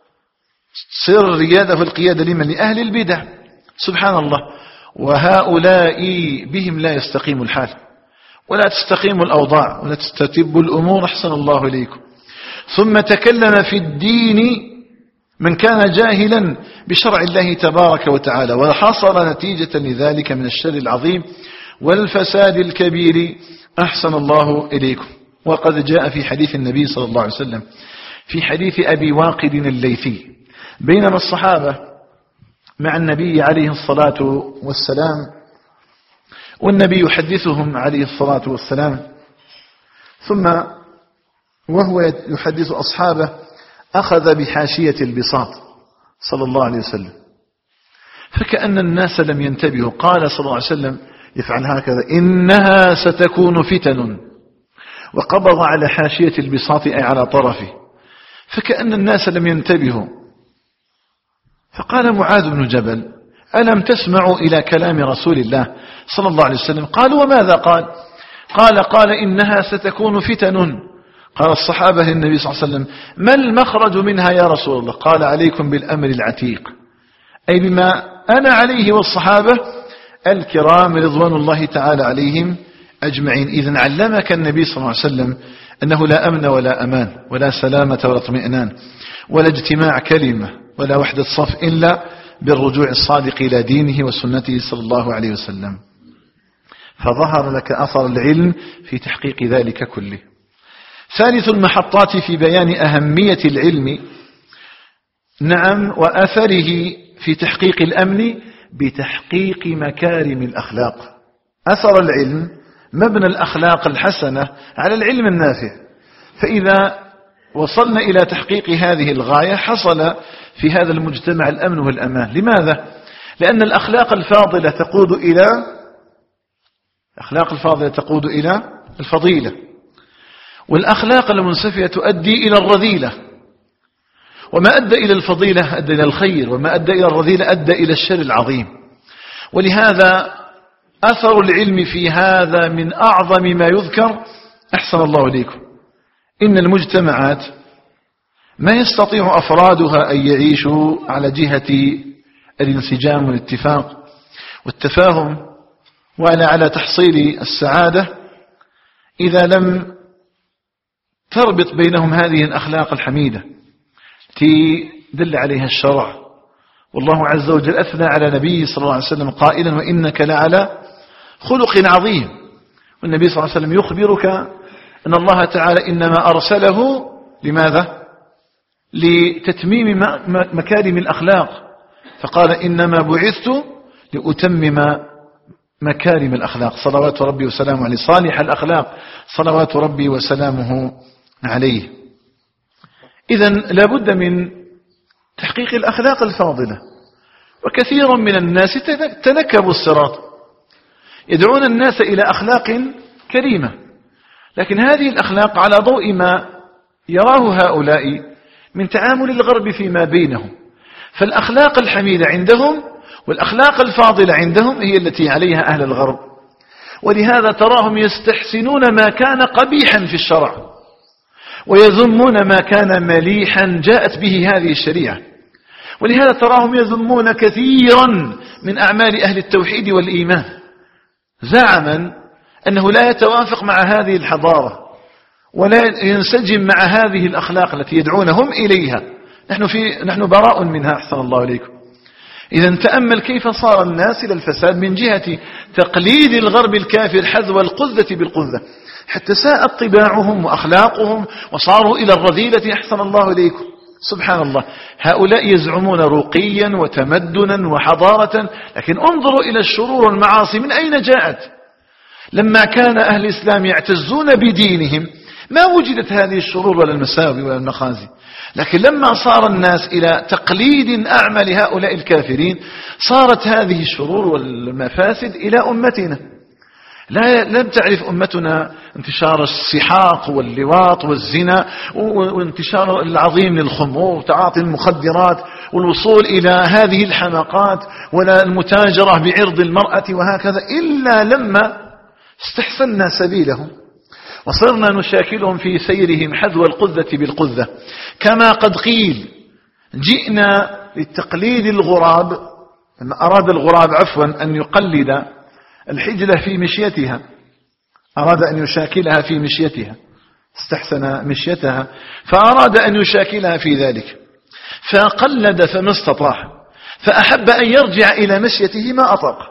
صير الريادة والقيادة لمن؟ لأهل البدع. سبحان الله. وهؤلاء بهم لا يستقيم الحال ولا تستقيم الأوضاع ولا تستتب الأمور. أحسن الله إليكم. ثم تكلم في الدين من كان جاهلا بشرع الله تبارك وتعالى، وحصل نتيجة لذلك من الشر العظيم والفساد الكبير. أحسن الله إليكم. وقد جاء في حديث النبي صلى الله عليه وسلم في حديث أبي واقد الليثي بينما الصحابة مع النبي عليه الصلاة والسلام والنبي يحدثهم عليه الصلاة والسلام، ثم وهو يحدث أصحابه أخذ بحاشية البساط صلى الله عليه وسلم، فكأن الناس لم ينتبهوا. قال صلى الله عليه وسلم يفعل هكذا: إنها ستكون فتن. وقبض على حاشية البساط أي على طرفه، فكأن الناس لم ينتبهوا. فقال معاذ بن جبل: ألم تسمعوا إلى كلام رسول الله صلى الله عليه وسلم؟ قالوا: وماذا قال؟ قال قال إنها ستكون فتن. قال الصحابة للنبي صلى الله عليه وسلم: ما المخرج منها يا رسول الله؟ قال: عليكم بالأمر العتيق، أي بما أنا عليه والصحابة الكرام رضوان الله تعالى عليهم أجمعين. إذن علمك النبي صلى الله عليه وسلم أنه لا أمن ولا أمان ولا سلامة ولا اطمئنان ولا اجتماع كلمة ولا وحدة صف إلا بالرجوع الصادق إلى دينه وسنته صلى الله عليه وسلم. فظهر لك أثر العلم في تحقيق ذلك كله. ثالث المحطات في بيان أهمية العلم، نعم، وأثره في تحقيق الأمن بتحقيق مكارم الأخلاق. أثر العلم مبنى الأخلاق الحسنة على العلم النافع، فإذا وصلنا إلى تحقيق هذه الغاية حصل في هذا المجتمع الأمن والأمان. لماذا؟ لأن الأخلاق الفاضلة تقود إلى الأخلاق الفاضلة تقود إلى الفضيلة، والأخلاق المنسفية تؤدي إلى الرذيلة، وما أدى إلى الفضيلة أدى إلى الخير، وما أدى إلى الرذيلة أدى إلى الشر العظيم. ولهذا أثر العلم في هذا من أعظم ما يذكر. أحسن الله إليكم. إن المجتمعات ما يستطيع أفرادها أن يعيشوا على جهة الانسجام والاتفاق والتفاهم وعلى على تحصيل السعادة إذا لم تربط بينهم هذه الأخلاق الحميدة التي دل عليها الشرع. والله عز وجل أثنى على نبيه صلى الله عليه وسلم قائلا: وإنك لعلى خلق عظيم. والنبي صلى الله عليه وسلم يخبرك أن الله تعالى إنما أرسله لماذا؟ لتتميم مكارم الأخلاق، فقال: إنما بعثت لأتمم مكارم الأخلاق صلوات ربي وسلامه عليه، صالح الأخلاق صلوات ربي وسلامه عليه. إذن لابد من تحقيق الأخلاق الفاضلة. وكثير من الناس تنكبوا الصراط، يدعون الناس إلى أخلاق كريمة، لكن هذه الأخلاق على ضوء ما يراه هؤلاء من تعامل الغرب فيما بينهم. فالأخلاق الحميدة عندهم والأخلاق الفاضلة عندهم هي التي عليها أهل الغرب، ولهذا تراهم يستحسنون ما كان قبيحا في الشرع ويذمون ما كان مليحا جاءت به هذه الشريعة. ولهذا تراهم يذمون كثيرا من أعمال أهل التوحيد والإيمان زعما أنه لا يتوافق مع هذه الحضارة ولا ينسجم مع هذه الأخلاق التي يدعونهم إليها. نحن, في نحن براء منها. أحسن الله إليكم. إذا تأمل كيف صار الناس إلى الفساد من جهة تقليد الغرب الكافر حذو القذة بالقذة، حتى ساءت طباعهم وأخلاقهم وصاروا إلى الرذيلة. أحسن الله إليكم. سبحان الله، هؤلاء يزعمون رقيا وتمدنا وحضارة، لكن انظروا إلى الشرور والمعاصي من أين جاءت. لما كان أهل الإسلام يعتزون بدينهم ما وجدت هذه الشرور ولا المساوي ولا المخازي، لكن لما صار الناس إلى تقليد أعمى لهؤلاء الكافرين صارت هذه الشرور والمفاسد إلى أمتنا. لا لم تعرف أمتنا انتشار السحاق واللواط والزنا وانتشار العظيم للخمور وتعاطي المخدرات والوصول إلى هذه الحماقات ولا المتاجرة بعرض المرأة وهكذا، إلا لما استحسنا سبيلهم وصرنا نشاكلهم في سيرهم حذو القذة بالقذة. كما قد قيل جئنا للتقليد الغراب، لما أراد الغراب عفوا أن يقلد الحجلة في مشيتها، أراد أن يشاكلها في مشيتها، استحسن مشيتها فأراد أن يشاكلها في ذلك، فقلد فما استطاع، فأحب أن يرجع إلى مشيته ما أطاق.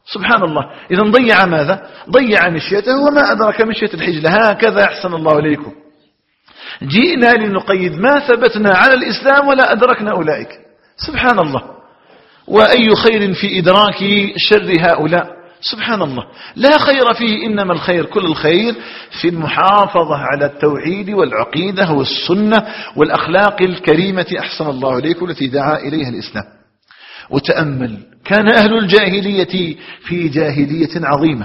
سبحان الله. إذا ضيع ماذا؟ ضيع مشيته وما أدرك مشية الحجلة. هكذا أحسن الله إليكم. جئنا لنقيد ما ثبتنا على الإسلام ولا أدركنا أولئك. سبحان الله. وأي خير في إدراك شر هؤلاء؟ سبحان الله. لا خير فيه، إنما الخير كل الخير في المحافظة على التوحيد والعقيدة والسنة والأخلاق الكريمة أحسن الله إليكم التي دعا إليها الإسلام. وتأمل، كان أهل الجاهلية في جاهلية عظيمة،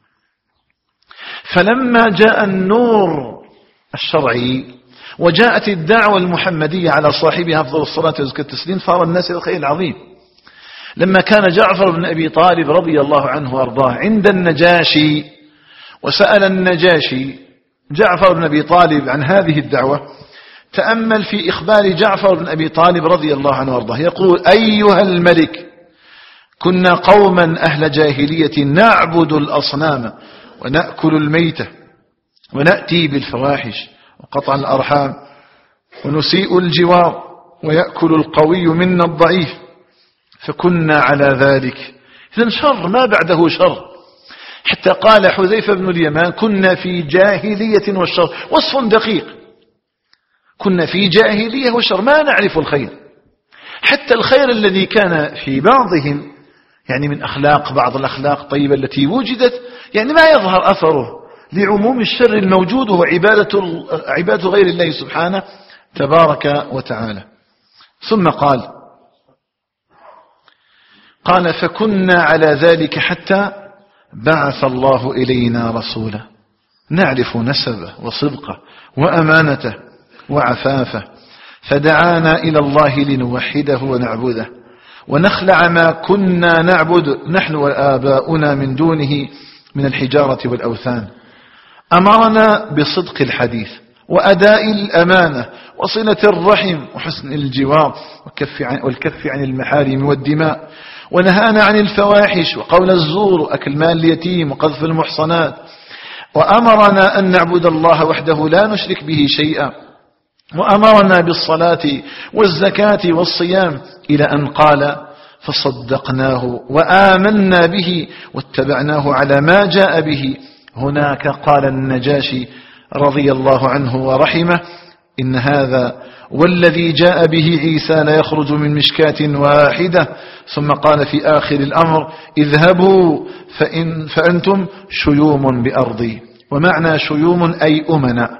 فلما جاء النور الشرعي وجاءت الدعوة المحمدية على صاحبها أفضل الصلاة وأزكى التسليم صار الناس إلى الخير العظيم. لما كان جعفر بن أبي طالب رضي الله عنه وأرضاه عند النجاشي وسأل النجاشي جعفر بن أبي طالب عن هذه الدعوة، تأمل في إخبار جعفر بن أبي طالب رضي الله عنه وأرضاه يقول: أيها الملك، كنا قوما أهل جاهلية نعبد الأصنام ونأكل الميتة ونأتي بالفواحش وقطع الأرحام ونسيء الجوار ويأكل القوي منا الضعيف، فكنا على ذلك. إذن شر ما بعده شر. حتى قال حذيفة بن اليمان: كنا في جاهلية والشر. وصف دقيق، كنا في جاهلية والشر، ما نعرف الخير. حتى الخير الذي كان في بعضهم يعني من أخلاق، بعض الأخلاق الطيبة التي وجدت يعني ما يظهر أثره لعموم الشر الموجود هو عبادة, عبادة غير الله سبحانه تبارك وتعالى. ثم قال قال فكنا على ذلك حتى بعث الله إلينا رسولا نعرف نسبه وصدقه وأمانته وعفافه، فدعانا إلى الله لنوحده ونعبده ونخلع ما كنا نعبد نحن وآباؤنا من دونه من الحجارة والأوثان. أمرنا بصدق الحديث وأداء الأمانة وصلة الرحم وحسن الجوار والكف عن المحارم والدماء، ونهانا عن الفواحش وقول الزور وأكل مال اليتيم وقذف المحصنات، وأمرنا أن نعبد الله وحده لا نشرك به شيئا، وأمرنا بالصلاة والزكاة والصيام، إلى أن قال فصدقناه وآمنا به واتبعناه على ما جاء به. هناك قال النجاشي رضي الله عنه ورحمه: إن هذا والذي جاء به عيسى لا يخرج من مشكاة واحدة. ثم قال في آخر الأمر: اذهبوا فإن فأنتم شيوم بأرضي. ومعنى شيوم أي أمناء،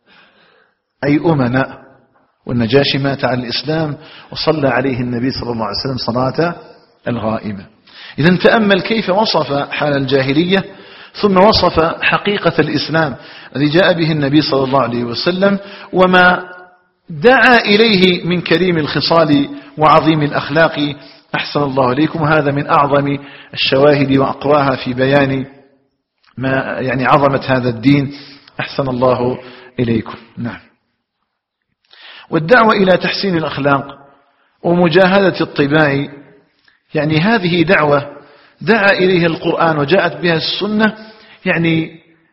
أي أمناء. والنجاشي مات على الإسلام وصلى عليه النبي صلى الله عليه وسلم صلاة الغائبة. إذن تأمل كيف وصف حال الجاهلية ثم وصف حقيقة الإسلام الذي جاء به النبي صلى الله عليه وسلم وما دعا إليه من كريم الخصال وعظيم الأخلاق أحسن الله إليكم. هذا من أعظم الشواهد وأقواها في بيان ما يعني عظمة هذا الدين أحسن الله إليكم. نعم. والدعوة إلى تحسين الأخلاق ومجاهدة الطباع يعني هذه دعوة دعا إليها القرآن وجاءت بها السنة يعني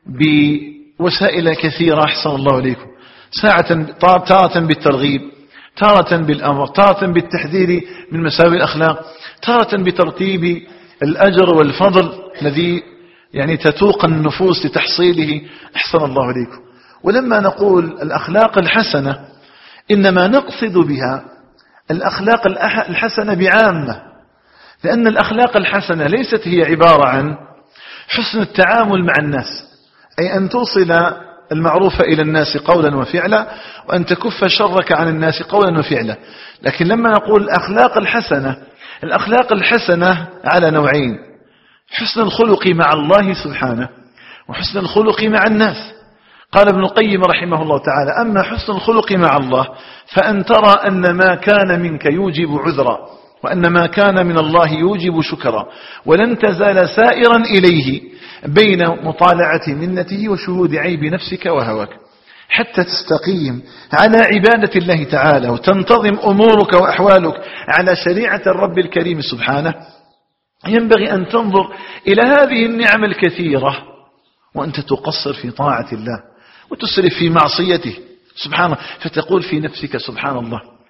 بوسائل كثيرة أحسن الله إليكم، ساعة تارة بالترغيب، تارة بالأمر، تارة بالتحذير من مساوي الأخلاق، تارة بترتيب الأجر والفضل الذي يعني تتوق النفوس لتحصيله أحسن الله إليكم. ولما نقول الأخلاق الحسنة إنما نقصد بها الأخلاق الحسنة بعامة، لأن الأخلاق الحسنة ليست هي عبارة عن حسن التعامل مع الناس، أي أن توصل المعروف إلى الناس قولا وفعلا، وأن تكف شرك عن الناس قولا وفعلا. لكن لما نقول الأخلاق الحسنة، الأخلاق الحسنة على نوعين: حسن الخلق مع الله سبحانه وحسن الخلق مع الناس. قال ابن القيم رحمه الله تعالى: أما حسن الخلق مع الله فأن ترى أن ما كان منك يوجب عذرا، وأن ما كان من الله يوجب شكرا، ولن تزال سائرا إليه بين مطالعة منته وشهود عيب نفسك وهواك حتى تستقيم على عبادة الله تعالى وتنتظم أمورك وأحوالك على شريعة الرب الكريم سبحانه. ينبغي أن تنظر إلى هذه النعم الكثيرة وأنت تقصر في طاعة الله وتسرف في معصيته سبحانه، فتقول في نفسك: سبحان الله،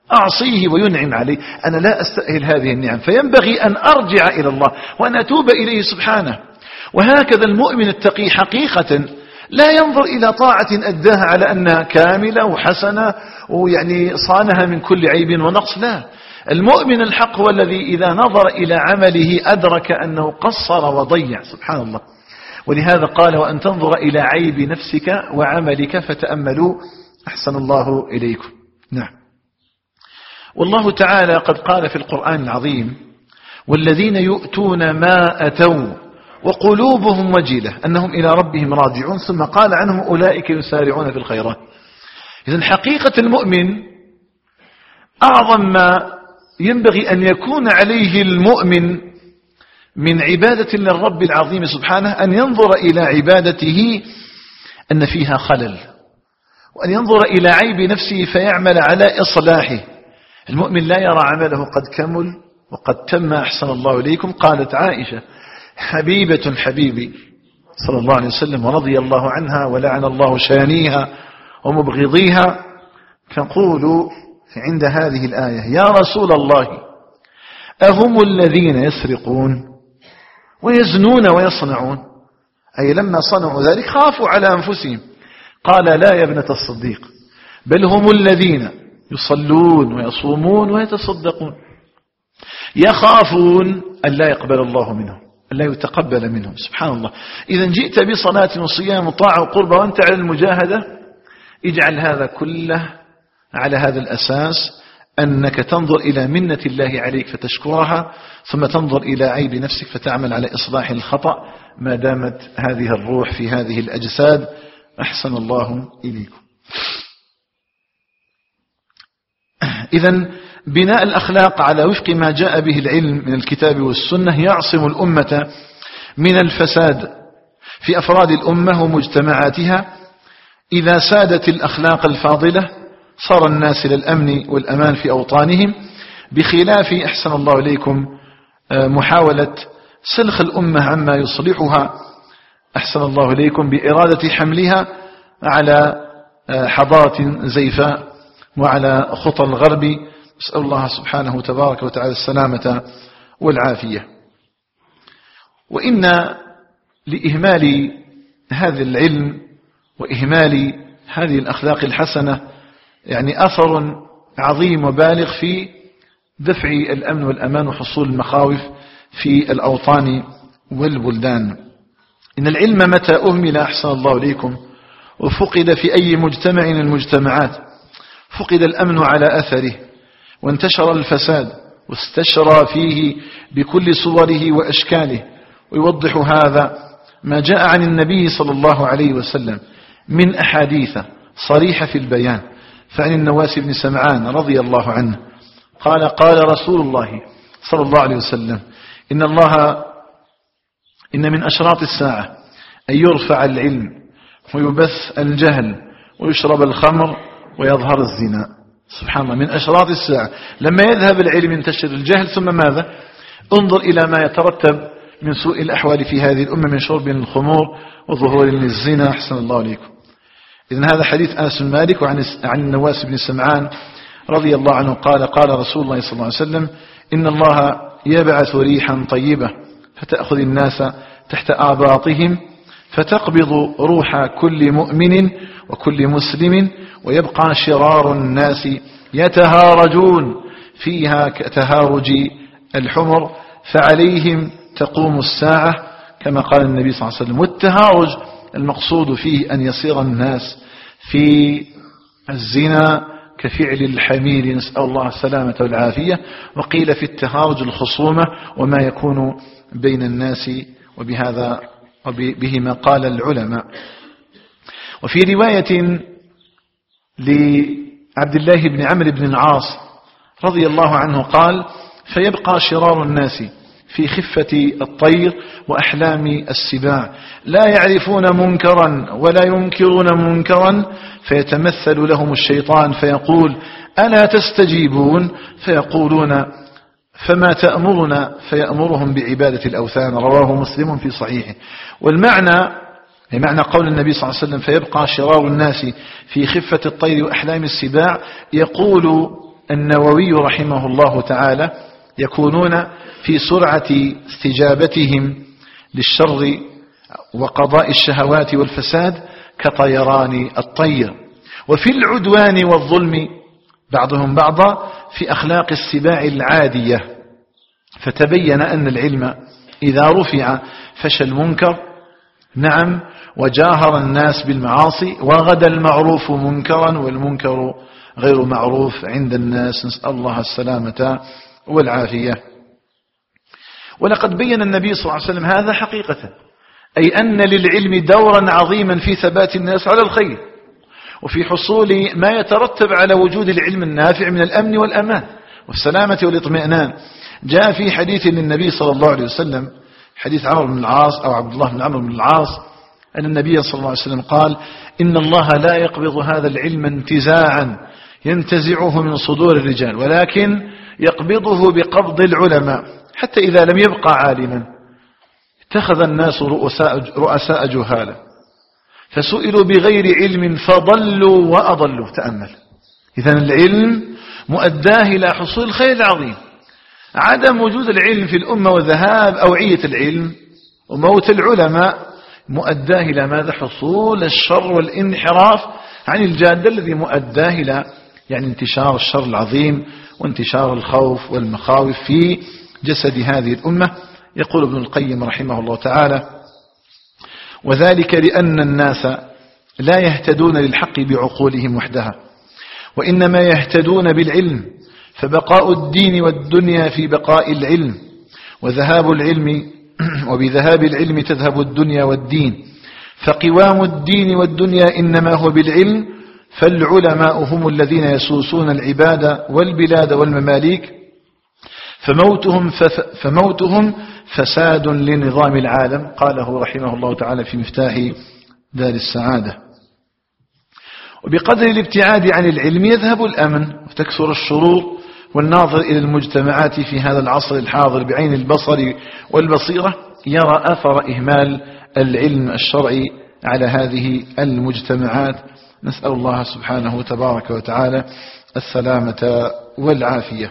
أعصيه وينعم علي، أنا لا أستأهل هذه النعم، فينبغي أن أرجع إلى الله وأن أتوب إليه سبحانه. وهكذا المؤمن التقي حقيقة لا ينظر إلى طاعة أداها على أنها كاملة وحسنة ويعني صانها من كل عيب ونقص، لا. المؤمن الحق هو الذي إذا نظر إلى عمله أدرك أنه قصر وضيع، سبحان الله. ولهذا قال وأن تنظر إلى عيب نفسك وعملك فتأملوا أحسن الله إليكم. نعم. والله تعالى قد قال في القرآن العظيم والذين يؤتون ما أتوا وقلوبهم وجلة أنهم إلى ربهم راجعون، ثم قال عنهم أولئك يسارعون في الخيرات. إذن حقيقة المؤمن أعظم ما ينبغي أن يكون عليه المؤمن من عبادة للرب العظيم سبحانه أن ينظر إلى عبادته أن فيها خلل، وأن ينظر إلى عيب نفسه فيعمل على إصلاحه. المؤمن لا يرى عمله قد كمل وقد تم أحسن الله إليكم. قالت عائشة حبيبة حبيبي صلى الله عليه وسلم ورضي الله عنها ولعن الله شانيها ومبغضيها، تقول عند هذه الآية يا رسول الله أهم الذين يسرقون ويزنون ويصنعون؟ أي لما صنعوا ذلك خافوا على أنفسهم. قال لا يا ابنة الصديق، بل هم الذين يصلون ويصومون ويتصدقون، يخافون أن لا يقبل الله منهم، أن لا يتقبل منهم. سبحان الله. إذا جئت بصلاة وصيام وطاعة وقربة وأنت على المجاهدة، اجعل هذا كله على هذا الأساس، أنك تنظر إلى منة الله عليك فتشكرها، ثم تنظر إلى عيب نفسك فتعمل على إصلاح الخطأ ما دامت هذه الروح في هذه الأجساد. أحسن الله إليكم. إذن بناء الأخلاق على وفق ما جاء به العلم من الكتاب والسنة يعصم الأمة من الفساد في أفراد الأمة ومجتمعاتها. إذا سادت الأخلاق الفاضلة صار الناس إلى الأمن والأمان في أوطانهم، بخلاف أحسن الله إليكم محاولة سلخ الأمة عما يصلحها أحسن الله إليكم بإرادة حملها على حضارة زيفاء وعلى خطى الغرب. نسأل الله سبحانه تبارك وتعالى السلامة والعافية. وإن لإهمال هذا العلم وإهمال هذه الأخلاق الحسنة يعني أثر عظيم وبالغ في دفع الأمن والأمان وحصول المخاوف في الأوطان والبلدان. إن العلم متى أهمل أحسن الله إليكم وفقد في أي مجتمع من المجتمعات فقد الأمن على أثره، وانتشر الفساد واستشرى فيه بكل صوره وأشكاله. ويوضح هذا ما جاء عن النبي صلى الله عليه وسلم من أحاديث صريحة في البيان. فعن النواس بن سمعان رضي الله عنه قال قال رسول الله صلى الله عليه وسلم إن الله إن من أشراط الساعة أن يرفع العلم ويبث الجهل ويشرب الخمر ويظهر الزنا. سبحان الله. من أشراط الساعة لما يذهب العلم ينتشر الجهل، ثم ماذا؟ انظر إلى ما يترتب من سوء الأحوال في هذه الأمة من شرب الخمور وظهور للزنا. أحسن الله عليكم. إذن هذا حديث أنس بن مالك وعن عن النواس بن سمعان رضي الله عنه قال قال رسول الله صلى الله عليه وسلم إن الله يبعث ريحا طيبة فتأخذ الناس تحت آباطهم فتقبض روح كل مؤمن وكل مسلم، ويبقى شرار الناس يتهارجون فيها كتهارج الحمر فعليهم تقوم الساعة كما قال النبي صلى الله عليه وسلم. والتهارج المقصود فيه أن يصير الناس في الزنا كفعل الحمير، نسأل الله السلامة والعافية. وقيل في التهارج الخصومة وما يكون بين الناس، وبهذا وبهما قال العلماء. وفي رواية لعبد الله بن عمرو بن العاص رضي الله عنه قال فيبقى شرار الناس في خفة الطير وأحلام السباع لا يعرفون منكرا ولا ينكرون منكرا، فيتمثل لهم الشيطان فيقول ألا تستجيبون؟ فيقولون فما تأمرنا؟ فيأمرهم بعبادة الأوثان. رواه مسلم في صحيحه. والمعنى معنى قول النبي صلى الله عليه وسلم فيبقى شرار الناس في خفة الطير وأحلام السباع، يقول النووي رحمه الله تعالى يكونون في سرعة استجابتهم للشر وقضاء الشهوات والفساد كطيران الطير، وفي العدوان والظلم بعضهم بعضا في أخلاق السباع العادية. فتبين أن العلم إذا رفع فشى المنكر، نعم، وجاهر الناس بالمعاصي، وغدا المعروف منكرا والمنكر غير معروف عند الناس، نسأل الله السلامة والعافية. ولقد بين النبي صلى الله عليه وسلم هذا حقيقة، أي أن للعلم دورا عظيما في ثبات الناس على الخير وفي حصول ما يترتب على وجود العلم النافع من الأمن والأمان والسلامة والاطمئنان. جاء في حديث للنبي صلى الله عليه وسلم، حديث عمرو بن العاص أو عبد الله بن عمرو بن العاص، أن النبي صلى الله عليه وسلم قال: إن الله لا يقبض هذا العلم انتزاعا ينتزعه من صدور الرجال، ولكن يقبضه بقبض العلماء، حتى إذا لم يبقى عالما اتخذ الناس رؤساء, رؤساء جهالا فسئلوا بغير علم فضلوا وأضلوا. تأمل، إذن العلم مؤداه إلى حصول الخير العظيم. عدم وجود العلم في الأمة وذهاب أوعية العلم وموت العلماء مؤداه إلى ماذا؟ حصول الشر والانحراف عن الجادة، الذي مؤداه إلى يعني انتشار الشر العظيم وانتشار الخوف والمخاوف في جسد هذه الأمة. يقول ابن القيم رحمه الله تعالى: وذلك لأن الناس لا يهتدون للحق بعقولهم وحدها، وإنما يهتدون بالعلم، فبقاء الدين والدنيا في بقاء العلم، وذهاب العلم وبذهاب العلم تذهب الدنيا والدين، فقوام الدين والدنيا إنما هو بالعلم، فالعلماء هم الذين يسوسون العباد والبلاد والمماليك، فموتهم, فموتهم فساد لنظام العالم. قاله رحمه الله تعالى في مفتاح دار السعادة. وبقدر الابتعاد عن العلم يذهب الأمن وتكثر الشرور. والناظر إلى المجتمعات في هذا العصر الحاضر بعين البصر والبصيرة يرى أثر إهمال العلم الشرعي على هذه المجتمعات. نسأل الله سبحانه تبارك وتعالى السلامة والعافية.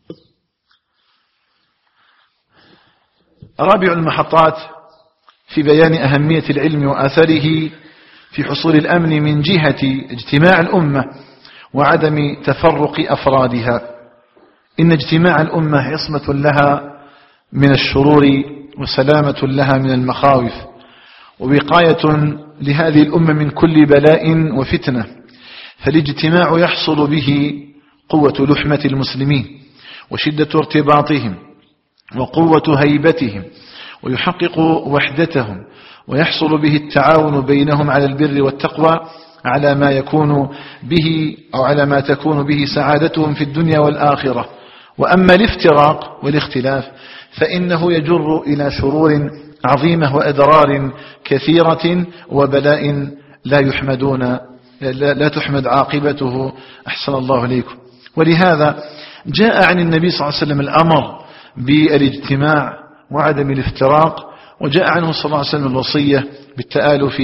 رابع المحطات في بيان أهمية العلم وأثره في حصول الأمن من جهة اجتماع الأمة وعدم تفرق أفرادها. إن اجتماع الأمة عصمة لها من الشرور وسلامة لها من المخاوف، ووقاية لهذه الأمة من كل بلاء وفتنة. فالاجتماع يحصل به قوة لحمة المسلمين وشدة ارتباطهم وقوة هيبتهم، ويحقق وحدتهم، ويحصل به التعاون بينهم على البر والتقوى، على ما يكون به أو على ما تكون به سعادتهم في الدنيا والآخرة. وأما الافتراق والاختلاف فإنه يجر إلى شرور عظيمة وأضرار كثيرة وبلاء لا يحمدون لا تحمد عاقبته. أحسن الله إليكم. ولهذا جاء عن النبي صلى الله عليه وسلم الأمر بالاجتماع وعدم الافتراق، وجاء عنه صلى الله عليه وسلم الوصية بالتآلف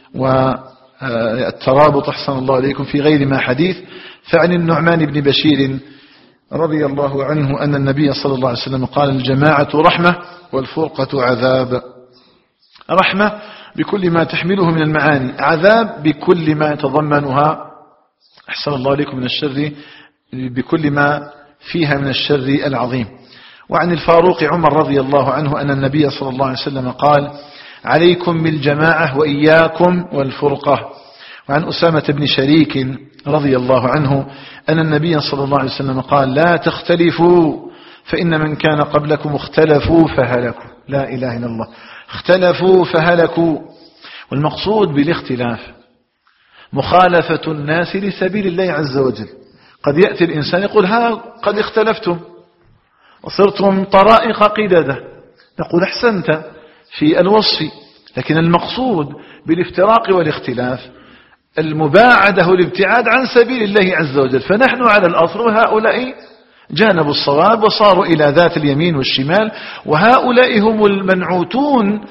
والترابط. أحسن الله إليكم في غير ما حديث. فعن النعمان بن بشير رضي الله عنه أن النبي صلى الله عليه وسلم قال: الجماعة رحمة والفرقة عذاب. رحمة بكل ما تحمله من المعاني، عذاب بكل ما يتضمنها، أحسن الله إليكم، من الشر، بكل ما فيها من الشر العظيم. وعن الفاروق عمر رضي الله عنه أن النبي صلى الله عليه وسلم قال: عليكم بالجماعة وإياكم والفرقة. وعن أسامة بن شريك رضي الله عنه أن النبي صلى الله عليه وسلم قال: لا تختلفوا فإن من كان قبلكم اختلفوا فهلكوا. لا إله إلا الله، اختلفوا فهلكوا. والمقصود بالاختلاف مخالفة الناس لسبيل الله عز وجل. قد يأتي الإنسان يقول: ها قد اختلفتم وصرتم طرائق قددة، نقول أحسنت في الوصف، لكن المقصود بالافتراق والاختلاف المباعدة والابتعاد عن سبيل الله عز وجل. فنحن على الأصل، وهؤلاء جانبوا الصواب وصاروا إلى ذات اليمين والشمال، وهؤلاء هم المنعوتون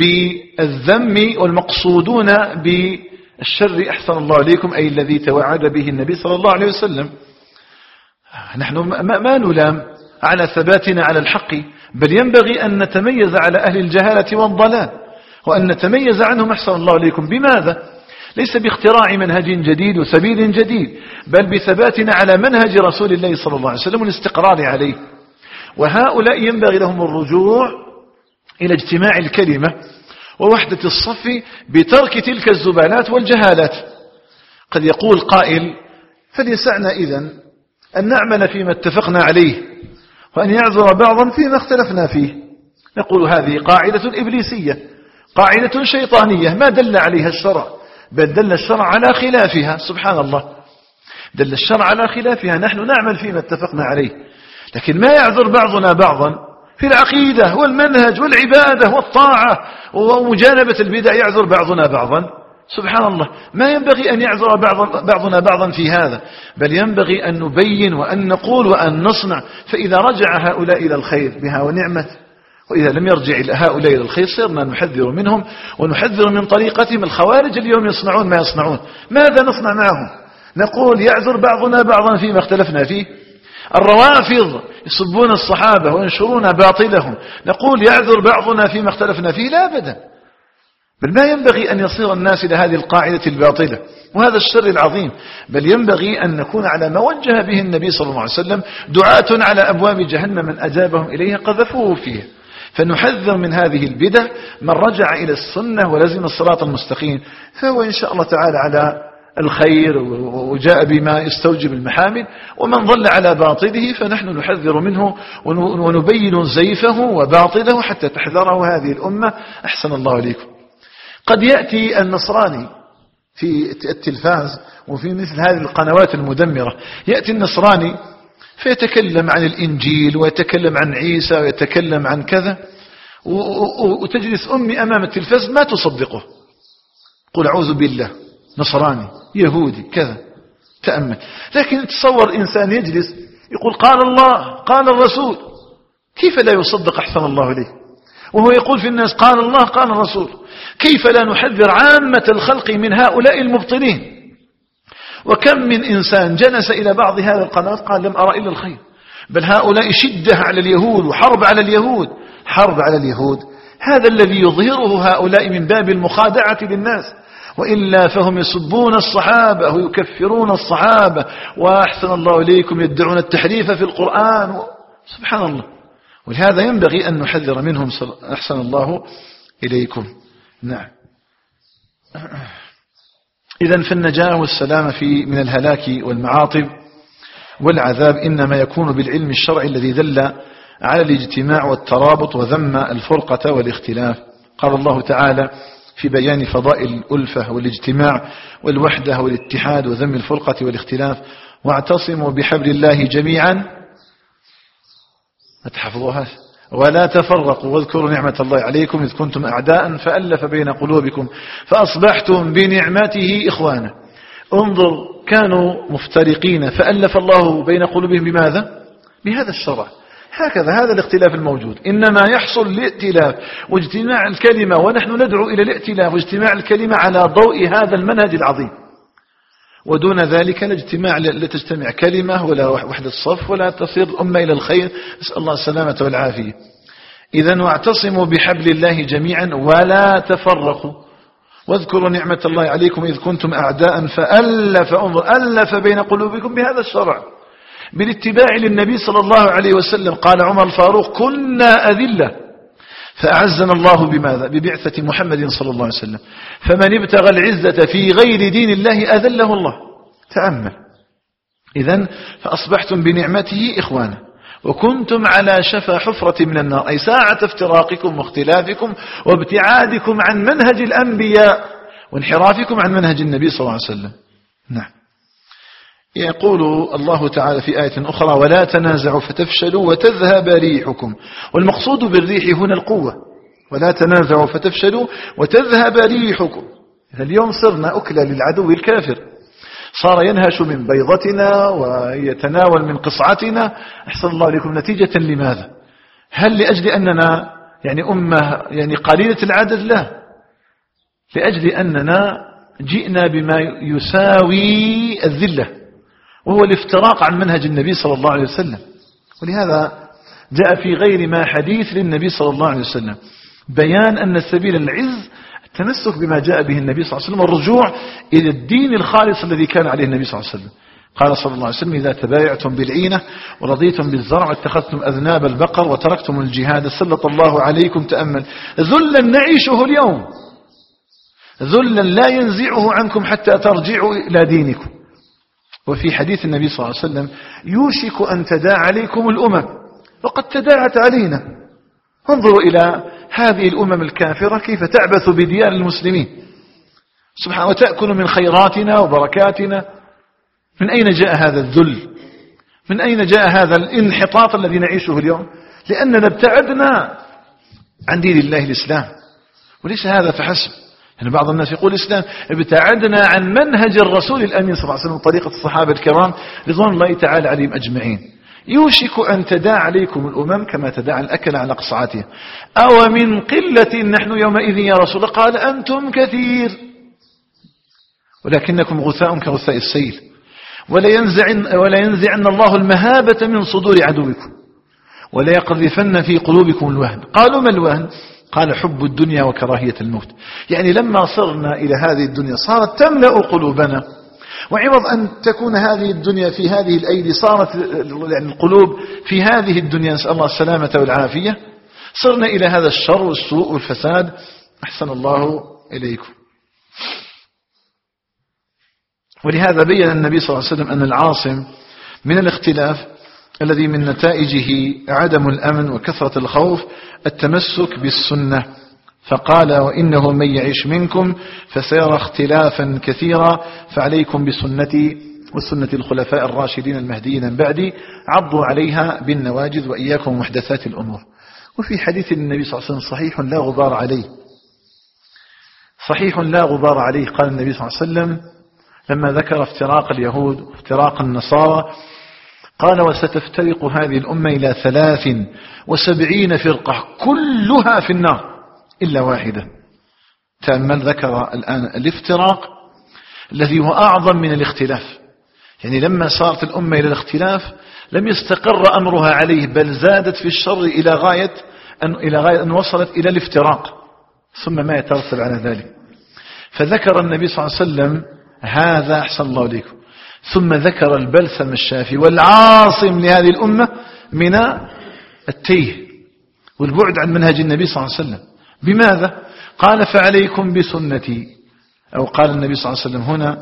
بالذم والمقصودون بالشر. أحسن الله عليكم، أي الذي توعد به النبي صلى الله عليه وسلم. نحن ما نلام على ثباتنا على الحق، بل ينبغي أن نتميز على أهل الجهالة والضلال، وأن نتميز عنهم أحسن الله إليكم. بماذا؟ ليس باختراع منهج جديد وسبيل جديد، بل بثباتنا على منهج رسول الله صلى الله عليه وسلم والاستقرار عليه. وهؤلاء ينبغي لهم الرجوع إلى اجتماع الكلمة ووحدة الصف بترك تلك الزبالات والجهالات. قد يقول قائل: فليسعنا إذن أن نعمل فيما اتفقنا عليه وأن يعذر بعضا فيما اختلفنا فيه. نقول هذه قاعدة إبليسية، قاعدة شيطانية ما دل عليها الشرع، بل دل الشرع على خلافها. سبحان الله، دل الشرع على خلافها. نحن نعمل فيما اتفقنا عليه، لكن ما يعذر بعضنا بعضا في العقيدة والمنهج والعبادة والطاعة ومجانبة البدع، يعذر بعضنا بعضا. سبحان الله، ما ينبغي أن يعذر بعض بعضنا بعضا في هذا، بل ينبغي أن نبين وأن نقول وأن نصنع. فإذا رجع هؤلاء إلى الخير بها ونعمة، وإذا لم يرجع هؤلاء إلى الخير صرنا نحذر منهم ونحذر من طريقتهم. الخوارج اليوم يصنعون ما يصنعون، ماذا نصنع معهم؟ نقول يعذر بعضنا بعضا فيما اختلفنا فيه. الروافض يسبون الصحابة وينشرون باطلهم، نقول يعذر بعضنا فيما اختلفنا فيه؟ لا أبدا، بل ما ينبغي أن يصير الناس إلى هذه القاعدة الباطلة وهذا الشر العظيم، بل ينبغي أن نكون على ما وجه به النبي صلى الله عليه وسلم، دعاة على أبواب جهنم من أجابهم إليها قذفوه فيها. فنحذر من هذه البدع. من رجع إلى السنة ولزم الصراط المستقيم فهو إن شاء الله تعالى على الخير وجاء بما يستوجب المحامد، ومن ظل على باطله فنحن نحذر منه ونبين زيفه وباطله حتى تحذره هذه الأمة. أحسن الله إليكم. قد يأتي النصراني في التلفاز وفي مثل هذه القنوات المدمرة، يأتي النصراني فيتكلم عن الإنجيل ويتكلم عن عيسى ويتكلم عن كذا، وتجلس أمي أمام التلفاز ما تصدقه، قل أعوذ بالله، نصراني يهودي كذا، تأمل. لكن تصور إنسان يجلس يقول قال الله قال الرسول، كيف لا يصدق أحسن الله إليه؟ وهو يقول في الناس قال الله قال الرسول. كيف لا نحذر عامة الخلق من هؤلاء المبطلين؟ وكم من إنسان جلس إلى بعض هذه القنوات قال لم أرى إلا الخير، بل هؤلاء شدة على اليهود وحرب على اليهود. حرب على اليهود هذا الذي يظهره هؤلاء من باب المخادعة للناس، وإلا فهم يسبون الصحابة ويكفرون الصحابة، وأحسن الله إليكم يدعون التحريف في القرآن. سبحان الله، ولهذا ينبغي أن نحذر منهم. أحسن الله إليكم. نعم. إذن فالنجاة والسلام في من الهلاك والمعاطب والعذاب إنما يكون بالعلم الشرعي الذي دل على الاجتماع والترابط وذم الفرقة والاختلاف. قال الله تعالى في بيان فضائل الألفة والاجتماع والوحدة والاتحاد وذم الفرقة والاختلاف: واعتصموا بحبل الله جميعا أتحفظوها ولا تفرقوا واذكروا نعمة الله عليكم إذ كنتم أعداء فألف بين قلوبكم فأصبحتم بنعمته إخوانا. انظر، كانوا مفترقين فألف الله بين قلوبهم بماذا؟ بهذا الشرع. هكذا هذا الاختلاف الموجود إنما يحصل الائتلاف واجتماع الكلمة، ونحن ندعو إلى الائتلاف واجتماع الكلمة على ضوء هذا المنهج العظيم. ودون ذلك الاجتماع لا تجتمع كلمة ولا وحدة الصف ولا تصير الأمة إلى الخير. نسأل الله السلامة والعافية. إذن واعتصموا بحبل الله جميعا ولا تفرقوا واذكروا نعمة الله عليكم إذ كنتم أعداء فألف انظر ألف بين قلوبكم بهذا الشرع بالاتباع للنبي صلى الله عليه وسلم. قال عمر الفاروق: كنا أذلة فأعزنا الله بماذا؟ ببعثة محمد صلى الله عليه وسلم. فمن ابتغى العزة في غير دين الله أذله الله. تأمل. إذن فأصبحتم بنعمته إخوانا وكنتم على شفا حفرة من النار، أي ساعة افتراقكم واختلافكم وابتعادكم عن منهج الأنبياء وانحرافكم عن منهج النبي صلى الله عليه وسلم. نعم. يقول الله تعالى في آية أخرى: ولا تنازعوا فتفشلوا وتذهب ريحكم. والمقصود بالريح هنا القوة. ولا تنازعوا فتفشلوا وتذهب ريحكم. اليوم صرنا أكلا للعدو الكافر، صار ينهش من بيضتنا ويتناول من قصعتنا. أحسن الله لكم. نتيجة لماذا؟ هل لأجل أننا يعني أمة يعني قليلة العدد؟ لا، لأجل أننا جئنا بما يساوي الذلة وهو الافتراق عن منهج النبي صلى الله عليه وسلم. ولهذا جاء في غير ما حديث للنبي صلى الله عليه وسلم بيان أن سبيل العز التمسك بما جاء به النبي صلى الله عليه وسلم والرجوع إلى الدين الخالص الذي كان عليه النبي صلى الله عليه وسلم. قال صلى الله عليه وسلم: إذا تبايعتم بالعينة ورضيتم بالزرع واتخذتم أذناب البقر وتركتم الجهاد سلط الله عليكم، تأمل، ذلا نعيشه اليوم، ذلا لا ينزعه عنكم حتى ترجعوا إلى دينكم. وفي حديث النبي صلى الله عليه وسلم: يوشك أن تداعى عليكم الأمم وقد تداعت علينا. انظروا إلى هذه الأمم الكافرة كيف تعبث بديار المسلمين سبحانه وتأكل من خيراتنا وبركاتنا. من أين جاء هذا الذل؟ من أين جاء هذا الانحطاط الذي نعيشه اليوم؟ لأننا ابتعدنا عن دين الله الإسلام. وليس هذا فحسب، يعني بعض الناس يقول الإسلام، ابتعدنا عن منهج الرسول الأمين صلى الله عليه وسلم وطريقة الصحابة الكرام رضوان الله تعالى عليهم أجمعين. يوشك أن تداعى عليكم الأمم كما تداعى الأكل على قصعتها، أو من قلة نحن يومئذ يا رسول الله، قال أنتم كثير ولكنكم غثاء كغثاء السيل، ولا ينزعن, ولا ينزعن الله المهابة من صدور عدوكم ولا يقذفن في قلوبكم الوهن. قالوا: ما الوهن؟ قال: حب الدنيا وكراهية الموت. يعني لما صرنا إلى هذه الدنيا صارت تملأ قلوبنا، وعوض أن تكون هذه الدنيا في هذه الأيدي صارت القلوب في هذه الدنيا، نسأل الله السلامة والعافية، صرنا إلى هذا الشر والسوء والفساد. أحسن الله إليكم. ولهذا بيّن النبي صلى الله عليه وسلم أن العاصم من الاختلاف الذي من نتائجه عدم الأمن وكثرة الخوف التمسك بالسنة، فقال: وإنه من يعيش منكم فسيرى اختلافا كثيرا فعليكم بسنتي وسنة الخلفاء الراشدين المهديين من بعدي عضوا عليها بالنواجذ وإياكم محدثات الأمور. وفي حديث النبي صلى الله عليه وسلم صحيح لا غبار عليه، صحيح لا غبار عليه، قال النبي صلى الله عليه وسلم لما ذكر افتراق اليهود وافتراق النصارى قال: وستفترق هذه الأمة إلى ثلاث وسبعين فرقة كلها في النار إلا واحدة. تأمل، ذكر الآن الافتراق الذي هو أعظم من الاختلاف. يعني لما صارت الأمة إلى الاختلاف لم يستقر أمرها عليه، بل زادت في الشر إلى غاية أن, إلى غاية أن وصلت إلى الافتراق ثم ما يترتب على ذلك. فذكر النبي صلى الله عليه وسلم هذا، أحسن الله إليكم، ثم ذكر البلسم الشافي والعاصم لهذه الأمة من التيه والبعد عن منهج النبي صلى الله عليه وسلم. بماذا؟ قال: فعليكم بسنتي، أو قال النبي صلى الله عليه وسلم هنا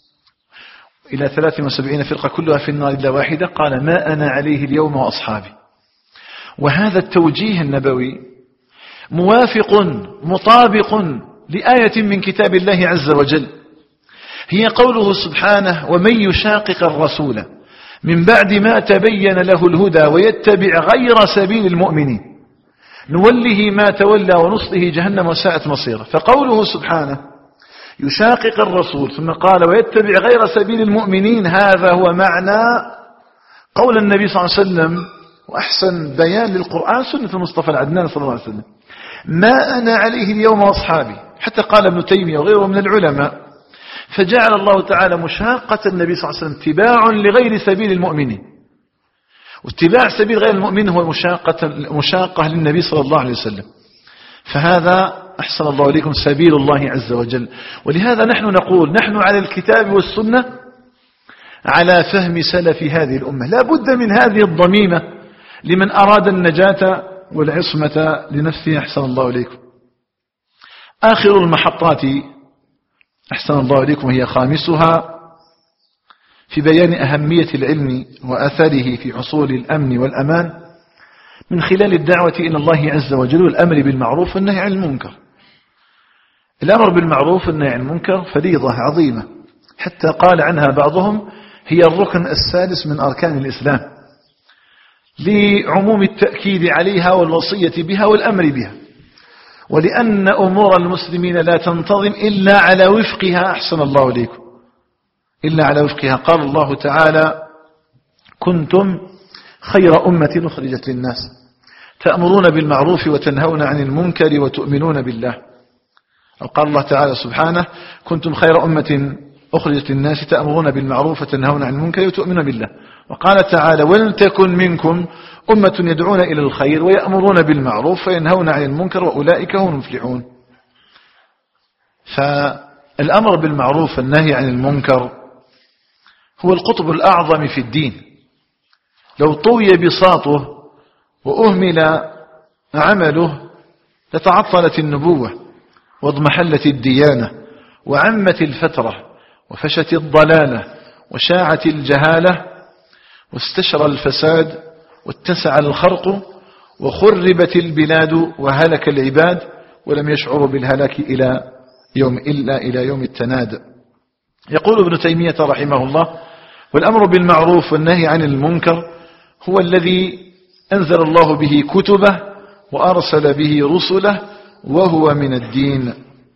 إلى ثلاث وسبعين فرقة كلها في النار إلا واحدة، قال: ما أنا عليه اليوم وأصحابي. وهذا التوجيه النبوي موافق مطابق لآية من كتاب الله عز وجل، هي قوله سبحانه: ومن يشاقق الرسول من بعد ما تبين له الهدى ويتبع غير سبيل المؤمنين نوله ما تولى ونصله جهنم وساءت مصيره. فقوله سبحانه يشاقق الرسول ثم قال ويتبع غير سبيل المؤمنين، هذا هو معنى قول النبي صلى الله عليه وسلم. وأحسن بيان للقرآن سنة المصطفى العدنان صلى الله عليه وسلم: ما أنا عليه اليوم وأصحابي. حتى قال ابن تيمية وغيره من العلماء، فجعل الله تعالى مشاقة النبي صلى الله عليه وسلم اتباع لغير سبيل المؤمنين، واتباع سبيل غير المؤمن هو مشاقة, مشاقة للنبي صلى الله عليه وسلم. فهذا أحسن الله إليكم سبيل الله عز وجل. ولهذا نحن نقول نحن على الكتاب والسنة على فهم سلف هذه الأمة. لا بد من هذه الضميمة لمن أراد النجاة والعصمة لنفسه. أحسن الله إليكم. آخر المحطات أحسن الله إليكم هي خامسها في بيان أهمية العلم وأثره في حصول الأمن والأمان من خلال الدعوة إلى الله عز وجل والأمر بالمعروف والنهي عن المنكر. الأمر بالمعروف والنهي عن المنكر فريضة عظيمة، حتى قال عنها بعضهم هي الركن السادس من أركان الإسلام، لعموم التأكيد عليها والوصية بها والأمر بها، ولأن أمور المسلمين لا تنتظم إلا على وفقها. أحسن الله إليكم، إلا على وفقها. قال الله تعالى كنتم خير أمة أخرجت للناس تأمرون بالمعروف وتنهون عن المنكر وتؤمنون بالله. أو قال الله تعالى سبحانه كنتم خير أمة أخرجت الناس تأمرون بالمعروف وتنهون عن المنكر وتؤمنون بالله. وقال تعالى ولتكن منكم أمة يدعون إلى الخير ويأمرون بالمعروف وينهون عن المنكر وأولئك هم المفلحون. فالأمر بالمعروف والنهي عن المنكر هو القطب الأعظم في الدين. لو طوي بساطه وأهمل عمله لتعطلت النبوة واضمحلت الديانة وعمت الفترة وفشت الضلالة وشاعت الجهالة واستشرى الفساد واتسع الخرق وخربت البلاد وهلك العباد ولم يشعروا بالهلاك إلى يوم إلا إلى يوم التناد. يقول ابن تيمية رحمه الله والأمر بالمعروف والنهي عن المنكر هو الذي أنزل الله به كتبه وأرسل به رسله وهو من الدين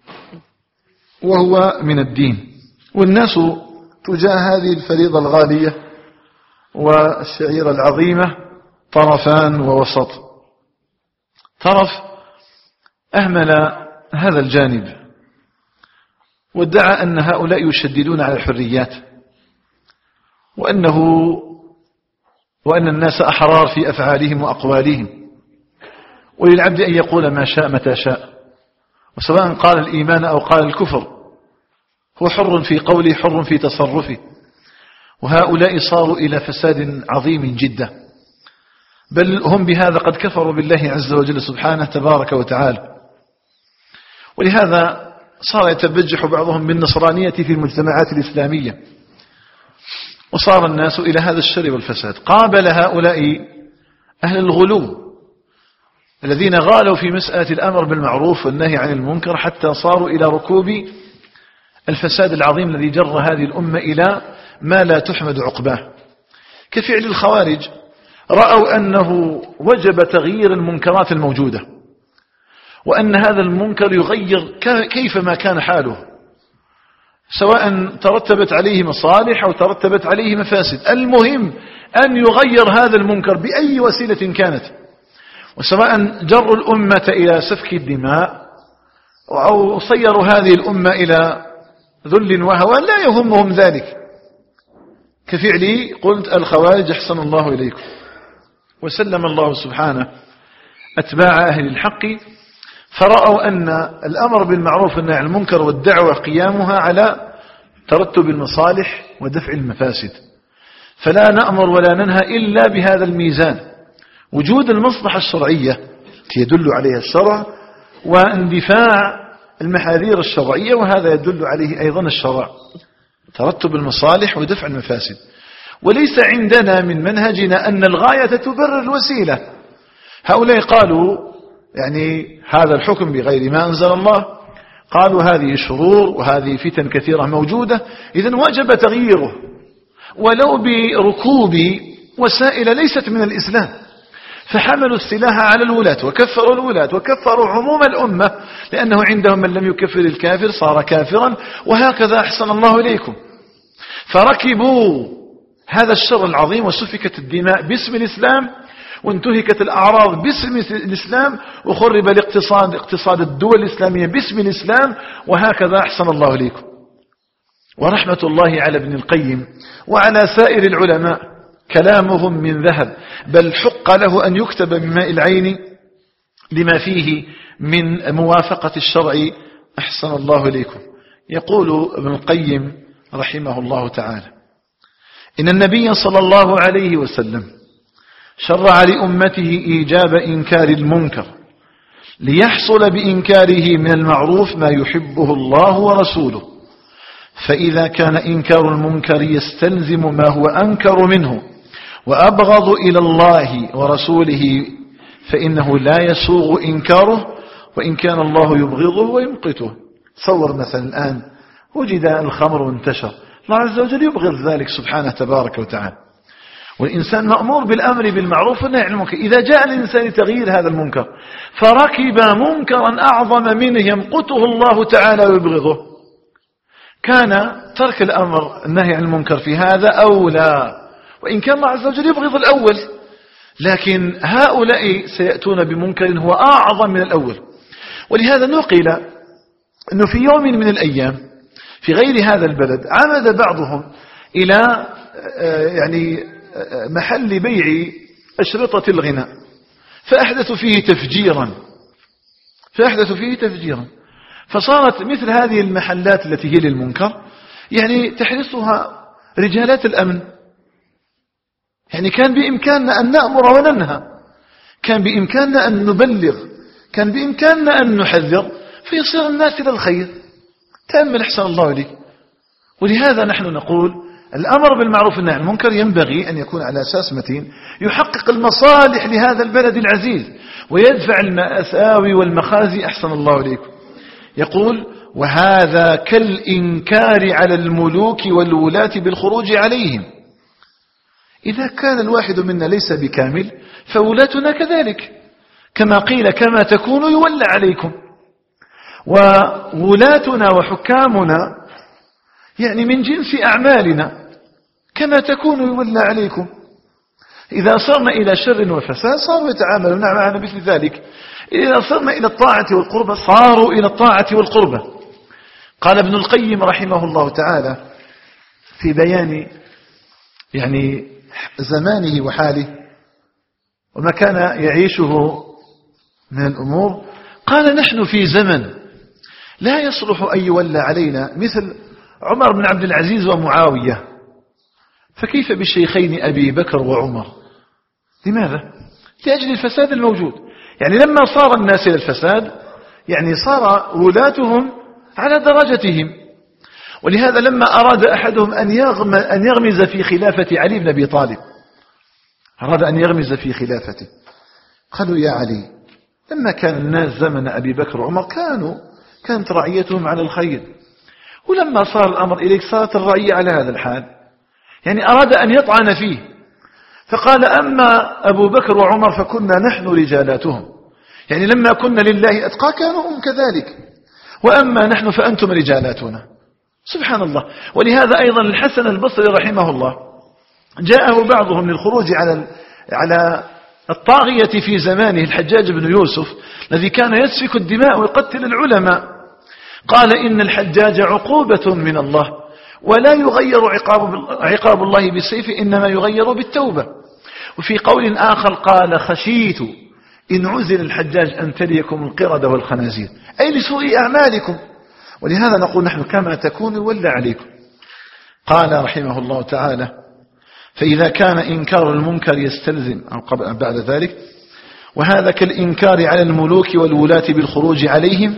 وهو من الدين. والناس تجاه هذه الفريضة الغالية والشعيرة العظيمة طرفان ووسط. طرف أهمل هذا الجانب وادعى أن هؤلاء يشددون على الحريات وأنه وأن الناس أحرار في أفعالهم وأقوالهم وللعبد أن يقول ما شاء متى شاء وسواء قال الإيمان أو قال الكفر هو حر في قوله حر في تصرفه. وهؤلاء صاروا إلى فساد عظيم جدا بل هم بهذا قد كفروا بالله عز وجل سبحانه تبارك وتعالى. ولهذا صار يتبجح بعضهم بالنصرانية في المجتمعات الإسلامية وصار الناس إلى هذا الشر والفساد. قابل هؤلاء أهل الغلو الذين غالوا في مسألة الأمر بالمعروف والنهي عن المنكر حتى صاروا إلى ركوب الفساد العظيم الذي جر هذه الأمة إلى ما لا تحمد عقباه كفعل الخوارج. رأوا أنه وجب تغيير المنكرات الموجودة وأن هذا المنكر يغير كيفما كان حاله سواء ترتبت عليه مصالح أو ترتبت عليه مفاسد. المهم أن يغير هذا المنكر بأي وسيلة كانت وسواء جروا الأمة إلى سفك الدماء أو صيروا هذه الأمة إلى ذل وهوان لا يهمهم ذلك كفعل قلت الخوارج أحسن الله إليكم. وسلم الله سبحانه أتباع أهل الحق فرأوا أن الأمر بالمعروف والنهي عن المنكر والدعوة قيامها على ترتب المصالح ودفع المفاسد فلا نأمر ولا ننهى إلا بهذا الميزان وجود المصلحة الشرعية يدل عليها الشرع واندفاع المحاذير الشرعية وهذا يدل عليه أيضا الشرع ترتب المصالح ودفع المفاسد. وليس عندنا من منهجنا أن الغاية تبرر الوسيلة. هؤلاء قالوا يعني هذا الحكم بغير ما أنزل الله قالوا هذه شرور وهذه فتن كثيرة موجودة إذن وجب تغييره ولو بركوب وسائل ليست من الإسلام. فحملوا السلاح على الولاة وكفروا الولاة وكفروا عموم الأمة لأنه عندهم من لم يكفر الكافر صار كافرا وهكذا أحسن الله إليكم. فركبوا هذا الشر العظيم وسفكت الدماء باسم الإسلام وانتهكت الأعراض باسم الإسلام وخرب الاقتصاد اقتصاد الدول الإسلامية باسم الإسلام وهكذا أحسن الله إليكم. ورحمة الله على ابن القيم وعلى سائر العلماء كلامهم من ذهب بل حق له أن يكتب بماء العين لما فيه من موافقة الشرع أحسن الله إليكم. يقول ابن القيم رحمه الله تعالى إن النبي صلى الله عليه وسلم شرع لأمته إيجاب إنكار المنكر ليحصل بإنكاره من المعروف ما يحبه الله ورسوله فإذا كان إنكار المنكر يستلزم ما هو أنكر منه وأبغض إلى الله ورسوله فإنه لا يسوغ إنكاره وإن كان الله يبغضه ويمقته. تصور مثلا الآن وجد الخمر وانتشر الله عز وجل يبغض ذلك سبحانه تبارك وتعالى والإنسان مأمور بالأمر بالمعروف والنهي عن المنكر. إذا جاء الإنسان لتغيير هذا المنكر فركب منكرا أعظم منه يمقته الله تعالى ويبغضه كان ترك الأمر النهي عن المنكر في هذا أولى وإن كان الله عز وجل يبغض الأول لكن هؤلاء سيأتون بمنكر هو أعظم من الأول. ولهذا نقل أنه في يوم من الأيام في غير هذا البلد عمد بعضهم إلى يعني محل بيع أشرطة الغناء فأحدثوا فيه تفجيرا فأحدثوا فيه تفجيرا فصارت مثل هذه المحلات التي هي للمنكر يعني تحرسها رجالات الأمن. يعني كان بإمكاننا أن نأمر وننهى، كان بإمكاننا أن نبلغ، كان بإمكاننا أن نحذر فيصير الناس إلى الخير. تأمل أحسن الله إليك. ولهذا نحن نقول الأمر بالمعروف والنهي عن المنكر ينبغي أن يكون على أساس متين يحقق المصالح لهذا البلد العزيز ويدفع المأساوي والمخازي. أحسن الله إليكم. يقول وهذا كالإنكار على الملوك والولاة بالخروج عليهم. إذا كان الواحد منا ليس بكامل فولاتنا كذلك، كما قيل كما تكون يولى عليكم. وولاتنا وحكامنا يعني من جنس أعمالنا، كما تكون يولى عليكم. إذا صرنا إلى شر وفساد صاروا يتعاملون معنا مثل ذلك، إذا صرنا إلى الطاعة والقربة صاروا إلى الطاعة والقربة. قال ابن القيم رحمه الله تعالى في بيان يعني زمانه وحاله وما كان يعيشه من الأمور، قال نحن في زمن لا يصلح أن يولى علينا مثل عمر بن عبد العزيز ومعاوية، فكيف بالشيخين أبي بكر وعمر؟ لماذا؟ لأجل الفساد الموجود. يعني لما صار الناس إلى الفساد يعني صار ولاتهم على درجتهم. ولهذا لما أراد أحدهم أن أن يغمز في خلافة علي بن أبي طالب، أراد أن يغمز في خلافته، قالوا يا علي لما كان الناس زمن أبي بكر وعمر كانوا كانت رعيتهم على الخير، ولما صار الأمر إليك صارت الرعية على هذا الحال. يعني أراد أن يطعن فيه، فقال أما أبو بكر وعمر فكنا نحن رجالاتهم، يعني لما كنا لله أتقى كانوا هم كذلك، وأما نحن فأنتم رجالاتنا. سبحان الله. ولهذا أيضا الحسن البصري رحمه الله جاءه بعضهم للخروج على على الطاغية في زمانه الحجاج بن يوسف الذي كان يسفك الدماء ويقتل العلماء، قال إن الحجاج عقوبة من الله ولا يغير عقاب, عقاب الله بالسيف إنما يغير بالتوبة. وفي قول آخر قال خشيت إن عزل الحجاج أن تليكم القردة والخنازير، أي لسوء أعمالكم. ولهذا نقول نحن كما تكون يولى عليكم. قال رحمه الله تعالى فإذا كان إنكار المنكر يستلزم أو قبل بعد ذلك وهذا كالإنكار على الملوك والولاة بالخروج عليهم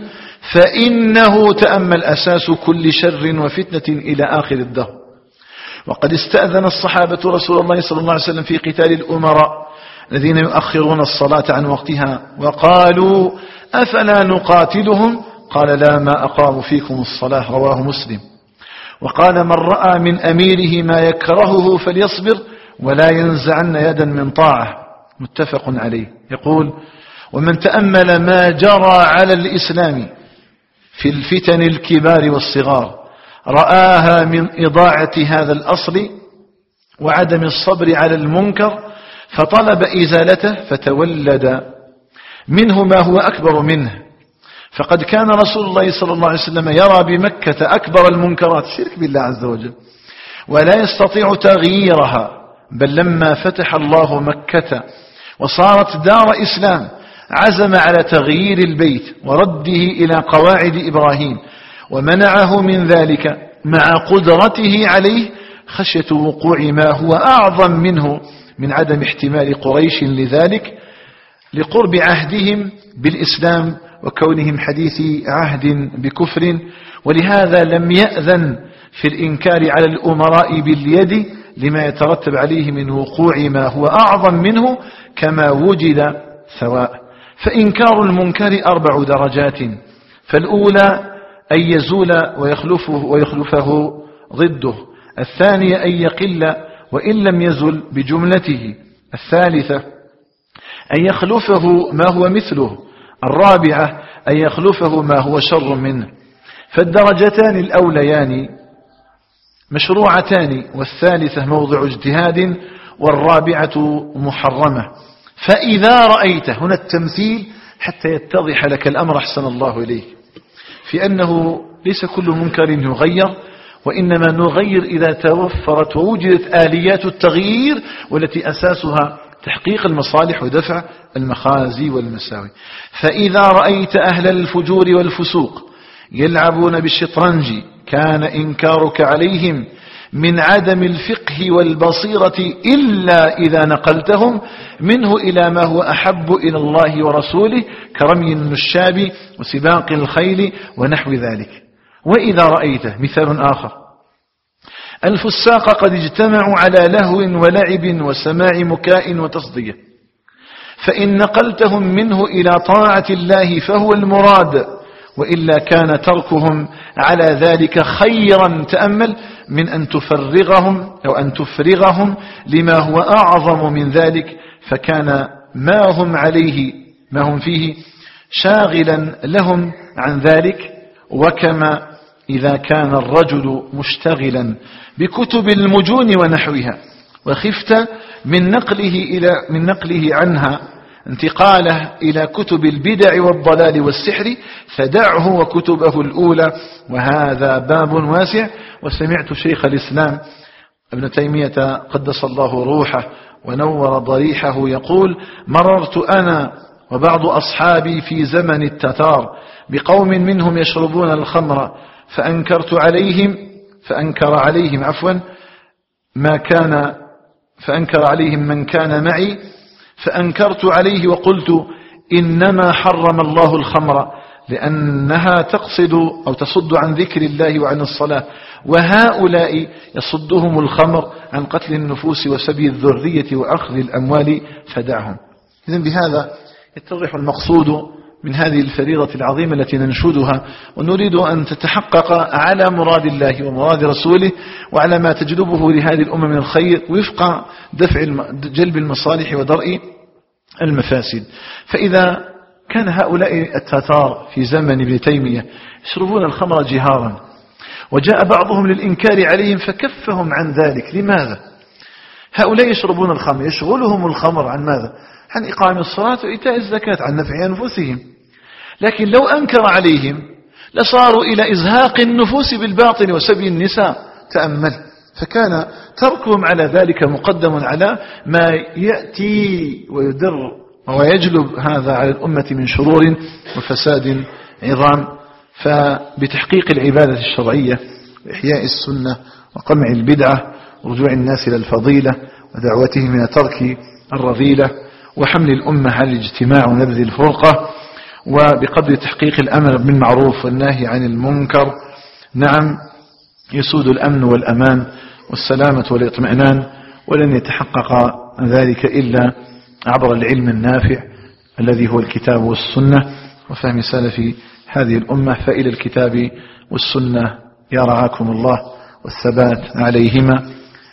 فإنه تأمل أساس كل شر وفتنة إلى آخر الدهر. وقد استأذن الصحابة رسول الله صلى الله عليه وسلم في قتال الأمراء الذين يؤخرون الصلاة عن وقتها وقالوا أفلا نقاتلهم؟ قال لا ما أقاموا فيكم الصلاة. رواه مسلم. وقال من رأى من أميره ما يكرهه فليصبر ولا ينزعن يدا من طاعة. متفق عليه. يقول ومن تأمل ما جرى على الإسلام في الفتن الكبار والصغار رآها من إضاعة هذا الأصل وعدم الصبر على المنكر فطلب إزالته فتولد منه ما هو أكبر منه. فقد كان رسول الله صلى الله عليه وسلم يرى بمكة أكبر المنكرات الشرك بالله عز وجل ولا يستطيع تغييرها، بل لما فتح الله مكة وصارت دار إسلام عزم على تغيير البيت ورده إلى قواعد إبراهيم ومنعه من ذلك مع قدرته عليه خشية وقوع ما هو أعظم منه من عدم احتمال قريش لذلك لقرب عهدهم بالإسلام وكونهم حديث عهد بكفر. ولهذا لم يأذن في الإنكار على الأمراء باليد لما يترتب عليه من وقوع ما هو أعظم منه كما وجد سواء. فإنكار المنكر أربع درجات، فالأولى أن يزول ويخلفه, ويخلفه ضده، الثانية أن يقل وإن لم يزل بجملته، الثالثة أن يخلفه ما هو مثله، الرابعة أن يخلفه ما هو شر منه. فالدرجتان الأوليان مشروعتان والثالثة موضع اجتهاد والرابعة محرمة. فإذا رأيت هنا التمثيل حتى يتضح لك الأمر أحسن الله إليك في أنه ليس كل منكر يغير، وإنما نغير إذا توفرت ووجدت آليات التغيير، والتي أساسها تحقيق المصالح ودفع المخازي والمساوي. فإذا رأيت أهل الفجور والفسوق يلعبون بالشطرنج كان إنكارك عليهم من عدم الفقه والبصيرة إلا إذا نقلتهم منه إلى ما هو أحب إلى الله ورسوله كرمي النشاب وسباق الخيل ونحو ذلك. وإذا رأيت مثال آخر الفساق قد اجتمعوا على لهو ولعب وسماع مكاء وتصدية، فإن نقلتهم منه إلى طاعة الله فهو المراد، وإلا كان تركهم على ذلك خيرا تأمل من أن تفرغهم أو أن تفرغهم لما هو أعظم من ذلك، فكان ما هم عليه ما هم فيه شاغلا لهم عن ذلك. وكما إذا كان الرجل مشتغلا بكتب المجون ونحوها وخفت من نقله إلى من نقله عنها انتقاله إلى كتب البدع والضلال والسحر فدعه وكتبه الأولى، وهذا باب واسع. وسمعت شيخ الإسلام ابن تيمية قدس الله روحه ونور ضريحه يقول: مررت أنا وبعض أصحابي في زمن التتار بقوم منهم يشربون الخمر فأنكرت عليهم فأنكر عليهم عفوا ما كان فأنكر عليهم من كان معي، فأنكرت عليه وقلت: إنما حرم الله الخمر لأنها تقصد أو تصد عن ذكر الله وعن الصلاة، وهؤلاء يصدهم الخمر عن قتل النفوس وسبي الذرية وأخذ الأموال فدعهم. إذن بهذا يتضح المقصود من هذه الفريضة العظيمة التي ننشدها، ونريد أن تتحقق على مراد الله ومراد رسوله وعلى ما تجلبه لهذه الأمة من الخير وفق دفع جلب المصالح ودرء المفاسد. فإذا كان هؤلاء التتار في زمن ابن تيمية يشربون الخمر جهارا، وجاء بعضهم للإنكار عليهم فكفهم عن ذلك. لماذا؟ هؤلاء يشربون الخمر، يشغلهم الخمر عن ماذا؟ عن إقام الصلاة وإيتاء الزكاة، عن نفع أنفسهم. لكن لو أنكر عليهم لصاروا إلى إزهاق النفوس بالباطل وسبي النساء. تأمل، فكان تركهم على ذلك مقدم على ما يأتي ويدر ويجلب هذا على الأمة من شرور وفساد عظام. فبتحقيق العبادة الشرعية وإحياء السنة وقمع البدعة ورجوع الناس إلى الفضيلة ودعوتهم إلى ترك الرذيلة وحمل الأمة على الاجتماع ونبذ الفرقة، وبقدر تحقيق الأمر بالمعروف والنهي عن المنكر، نعم، يسود الأمن والأمان والسلامة والاطمئنان. ولن يتحقق ذلك إلا عبر العلم النافع الذي هو الكتاب والسنة وفهم سلف هذه الأمة. فإلى الكتاب والسنة يا رعاكم الله والثبات عليهما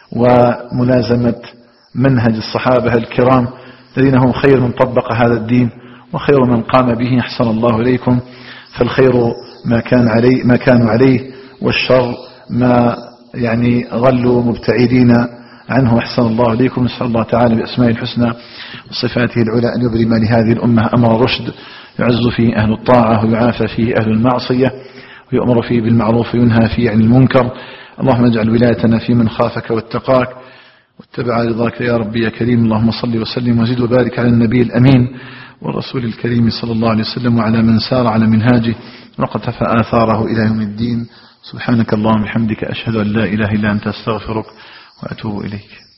وملازمة منهج الصحابة الكرام الذين هم خير من طبق هذا الدين وخير من قام به. أحسن الله إليكم. فالخير ما كان عليه ما كانوا عليه، والشر ما يعني غلوا مبتعدين عنه. أحسن الله إليكم. نسأل الله تعالى بأسماء الحسنى وصفاته العلى أن يبرم لهذه الأمة أمر رشد، يعز فيه أهل الطاعة ويعافى فيه أهل المعصية، ويؤمر فيه بالمعروف وينهى فيه عن المنكر. اللهم اجعل ولايتنا في من خافك واتقاك واتبع رضاك يا ربي يا كريم. اللهم صل وسلم وزد وبارك على النبي الأمين والرسول الكريم صلى الله عليه وسلم وعلى من سار على منهاجه وقتفى آثاره إلى يوم الدين. سبحانك اللهم وبحمدك أشهد أن لا إله إلا أنت أستغفرك وأتوب إليك.